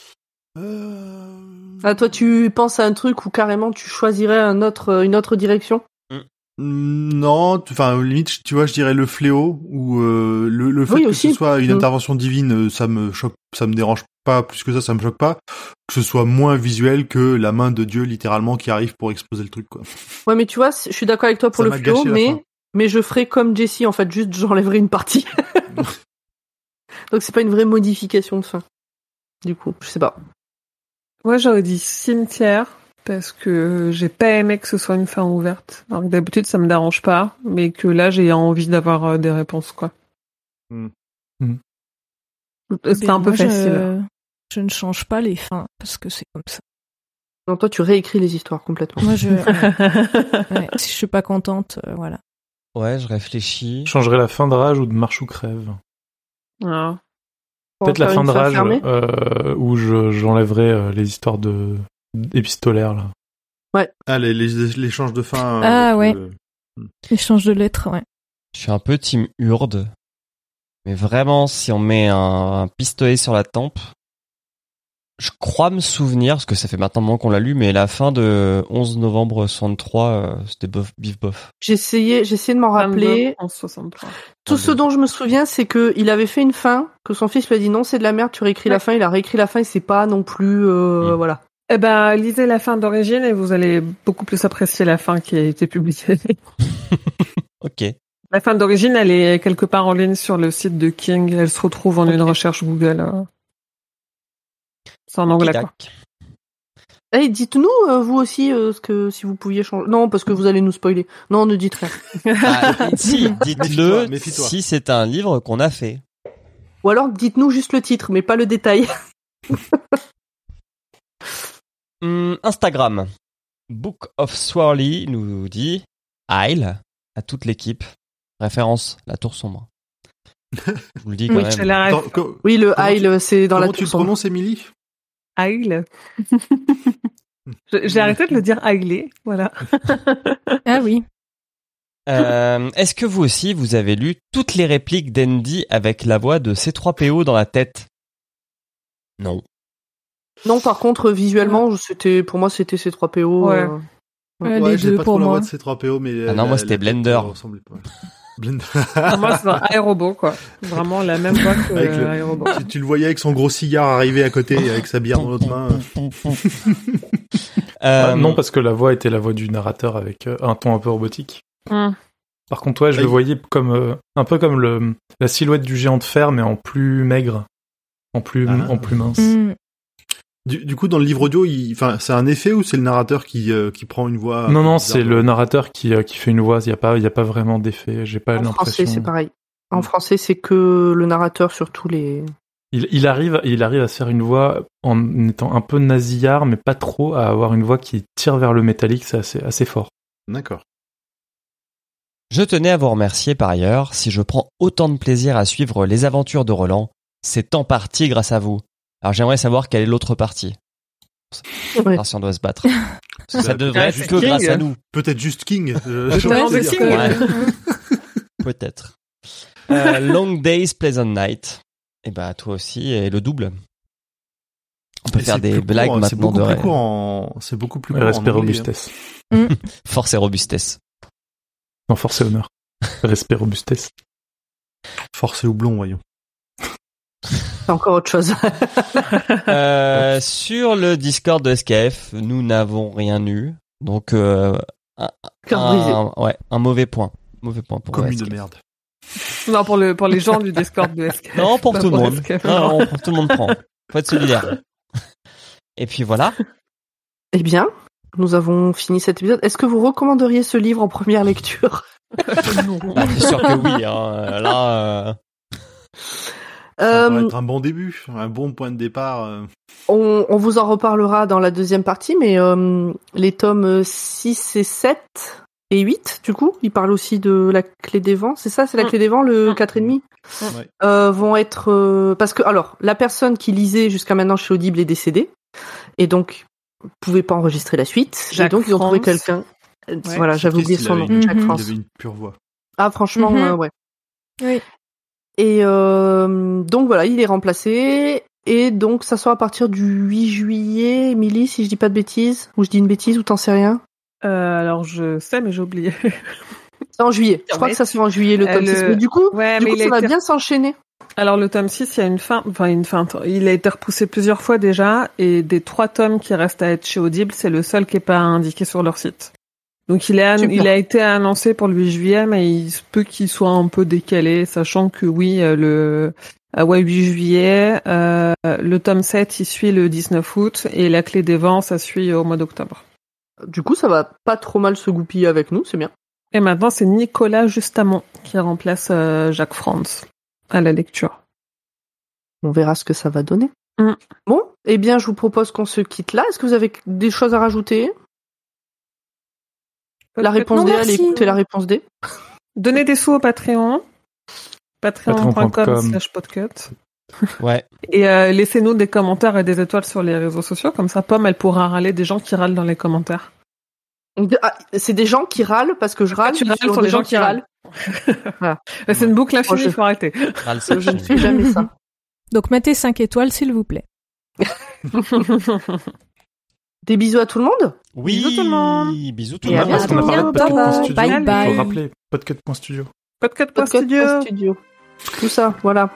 Ah, toi, tu penses à un truc où carrément tu choisirais une autre direction? Non, enfin limite, tu vois, je dirais le fléau ou le fait Oui, que aussi. ce soit une intervention divine, ça me dérange pas plus que ça me choque pas. Que ce soit moins visuel que la main de Dieu littéralement qui arrive pour exploser le truc, quoi. Ouais, mais tu vois, je suis d'accord avec toi pour Ça le m'a fléau, gâché la fin. mais je ferais comme Jessie, en fait, juste j'enlèverais une partie. Donc c'est pas une vraie modification de fin. Du coup, je sais pas. Moi, j'aurais dit cimetière, parce que j'ai pas aimé que ce soit une fin ouverte. Alors que d'habitude, ça me dérange pas, mais que là, j'ai envie d'avoir des réponses, quoi. C'est un peu Moi, facile. Je ne change pas les fins, parce que c'est comme ça. Non, toi, tu réécris les histoires complètement. Moi, ouais, si je suis pas contente, voilà. Ouais, je réfléchis. Je changerais la fin de Rage ou de Marche ou Crève. Ah. Peut-être la Pour fin de faire Rage une fin fermée où j'enlèverais les histoires épistolaires là. Ah, l'échange de fin. Ah, avec ouais. le- Échange de lettres, ouais. Je suis un peu team Urde. Mais vraiment, si on met un pistolet sur la tempe, je crois me souvenir, parce que ça fait maintenant un moment qu'on l'a lu, mais la fin de 11 novembre 63, c'était bif bof. J'ai essayé de m'en rappeler. En 63. Tout ce dont je me souviens, c'est que il avait fait une fin, que son fils lui a dit non, c'est de la merde, tu réécris la fin, il a réécrit la fin et c'est pas non plus, voilà. Eh ben, lisez la fin d'origine et vous allez beaucoup plus apprécier la fin qui a été publiée. Ok. La fin d'origine, elle est quelque part en ligne sur le site de King. Elle se retrouve en une recherche Google. C'est en anglais, quoi. Hey, dites-nous, vous aussi, ce que si vous pouviez changer. Non, parce que vous allez nous spoiler. Non, ne dites rien. Si, dites-le Méfie-toi. si c'est un livre qu'on a fait. Ou alors, dites-nous juste le titre, mais pas le détail. Instagram. Book of Swirly nous dit Isle à toute l'équipe. Référence, la tour sombre. Je vous le dis quand Oui, même. c'est la ref. Oui, le Isle, c'est dans la Comment tour tu le sombre. prononces, Émilie? Aile. J'ai arrêté de le dire Ailé, voilà. Ah oui. Est-ce que vous aussi, vous avez lu toutes les répliques d'Andy avec la voix de C3PO dans la tête? Non. Non, par contre, visuellement, pour moi, c'était C3PO. Ouais. Les j'ai deux pas pour trop la moi. voix de C3PO, mais... Ah non, moi, c'était Blender. ressemblait pas. Blender. Pour moi, c'est un iRobot, quoi. Vraiment la même voix que Avec iRobot. tu le voyais avec son gros cigare arrivé à côté, avec sa bière dans l'autre main. Non, parce que la voix était la voix du narrateur avec un ton un peu robotique. Par contre, ouais, je le voyais comme un peu comme la silhouette du géant de fer, mais en plus maigre, en plus mince. Du coup, dans le livre audio, c'est un effet ou c'est le narrateur qui prend une voix? Non, c'est le narrateur qui fait une voix. Il y a pas vraiment d'effet. J'ai pas En l'impression. français, c'est pareil. En français, c'est que le narrateur sur tous les... Il arrive à se faire une voix en étant un peu nasillard, mais pas trop, à avoir une voix qui tire vers le métallique. C'est assez fort. D'accord. Je tenais à vous remercier par ailleurs. Si je prends autant de plaisir à suivre les aventures de Roland, c'est en partie grâce à vous. Alors j'aimerais savoir quelle est l'autre partie. Ouais. Si on doit se battre. Parce que ça devrait être que King. grâce à nous. Peut-être juste King. Peut-être. Long Days, Pleasant Night. Et bah toi aussi, et le double. On peut faire des blagues maintenant de rêve. C'est beaucoup plus court en Respect anglais, robustesse. Force et robustesse. Non, force et honneur. Respect robustesse. Force et houblon, voyons. C'est encore autre chose. Sur le Discord de SKF, nous n'avons rien eu. Donc, un mauvais point. Mauvais point pour Commune SKF. de merde. Non, pour les gens du Discord de SKF. Non, pour Pas tout le monde. SKF. Non, tout le monde prend. Faut être solidaire. Et puis voilà. Eh bien, nous avons fini cet épisode. Est-ce que vous recommanderiez ce livre en première lecture? Bah, c'est sûr que oui. Hein. Là, Ça va être un bon début, un bon point de départ. On vous en reparlera dans la deuxième partie, mais les tomes 6 et 7 et 8, du coup, ils parlent aussi de la clé des vents. C'est ça, c'est la clé des vents, le 4,5 vont être... parce que, alors, la personne qui lisait jusqu'à maintenant chez Audible est décédée, et donc, ne pouvait pas enregistrer la suite. Jacques et donc, ils ont trouvé France. quelqu'un... Voilà, j'avais oublié son nom, Jacques Il France. avait une pure voix. Ah, franchement, ouais. Oui. Et donc voilà, il est remplacé. Et donc ça sort à partir du 8 juillet, Émilie, si je dis pas de bêtises. Ou je dis une bêtise, ou t'en sais rien. Alors je sais, mais j'ai oublié. C'est en juillet. Je crois que ça sort en juillet, le tome 6. Mais du coup, ouais, ça va bien s'enchaîner. Alors le tome 6, il y a une fin. Il a été repoussé plusieurs fois déjà. Et des 3 tomes qui restent à être chez Audible, c'est le seul qui est pas indiqué sur leur site. Donc il a été annoncé pour le 8 juillet, mais il se peut qu'il soit un peu décalé, sachant que oui, 8 juillet, le tome 7, il suit le 19 août, et la clé des vents, ça suit au mois d'octobre. Du coup, ça va pas trop mal se goupiller avec nous, c'est bien. Et maintenant, c'est Nicolas Justamont qui remplace Jacques France à la lecture. On verra ce que ça va donner. Bon, eh bien, je vous propose qu'on se quitte là. Est-ce que vous avez des choses à rajouter? La réponse D, allez écouter la réponse D. Donnez des sous au Patreon. Patreon.com/podcut. Ouais. Et laissez-nous des commentaires et des étoiles sur les réseaux sociaux. Comme ça, Pomme, elle pourra râler des gens qui râlent dans les commentaires. Ah, c'est des gens qui râlent parce que je râle. Tu râles sur des gens qui râlent. Voilà. C'est une boucle infinie, il faut arrêter. Je ne fais jamais ça. Donc mettez 5 étoiles, s'il vous plaît. Des bisous à tout le monde. Oui. Bisous tout le monde. Bisous tout le Et à monde. Parce qu'on a parlé de bientôt. Podcut.studio. Bye bye. Faut rappeler Podcut.studio. Podcast.studio. Tout ça, voilà.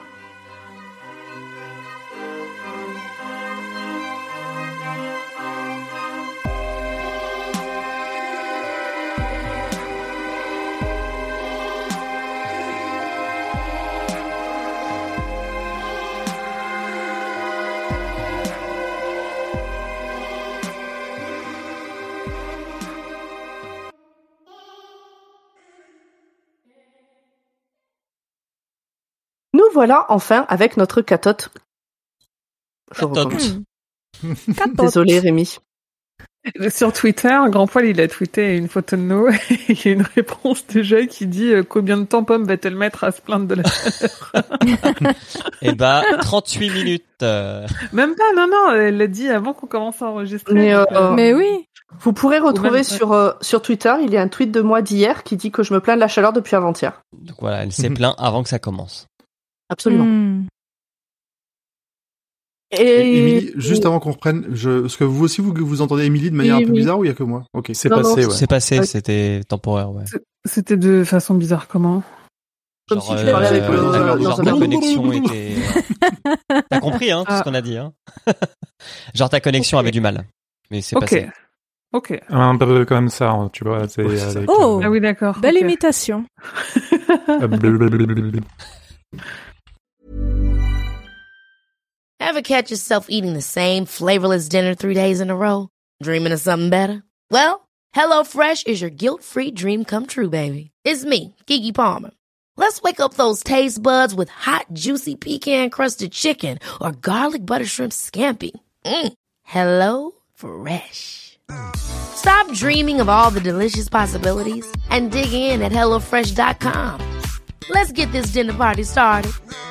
Nous voilà enfin avec notre catote. Je recommence. Désolé Rémi. Sur Twitter, Grand Poil, il a tweeté une photo de nous. Il y a une réponse déjà qui dit combien de temps Pomme va-t-elle mettre à se plaindre de la chaleur? Eh bah, 38 minutes. Même pas, non, elle l'a dit avant qu'on commence à enregistrer. Mais oui. Vous pourrez retrouver même, sur Twitter, il y a un tweet de moi d'hier qui dit que je me plains de la chaleur depuis avant-hier. Donc voilà, elle s'est plaint avant que ça commence. Absolument. Et Émilie, juste avant qu'on reprenne, est-ce que vous aussi vous entendez Émilie de manière un peu bizarre ou il y a que moi? Ok. C'est passé, ouais. C'est passé, c'était temporaire, ouais. C'était de façon bizarre comment? Comme si tu parlais avec ta connexion était... T'as compris, hein, tout ce qu'on a dit, hein. Genre ta connexion avait du mal. Mais c'est passé. Ok. Un peu comme ça, hein, tu vois. C'est avec, ah oui, d'accord. Belle imitation. Ever catch yourself eating the same flavorless dinner 3 days in a row? Dreaming of something better? Well, HelloFresh is your guilt-free dream come true, baby. It's me, Keke Palmer. Let's wake up those taste buds with hot, juicy pecan-crusted chicken or garlic butter shrimp scampi. Hello Fresh. Stop dreaming of all the delicious possibilities and dig in at HelloFresh.com. Let's get this dinner party started.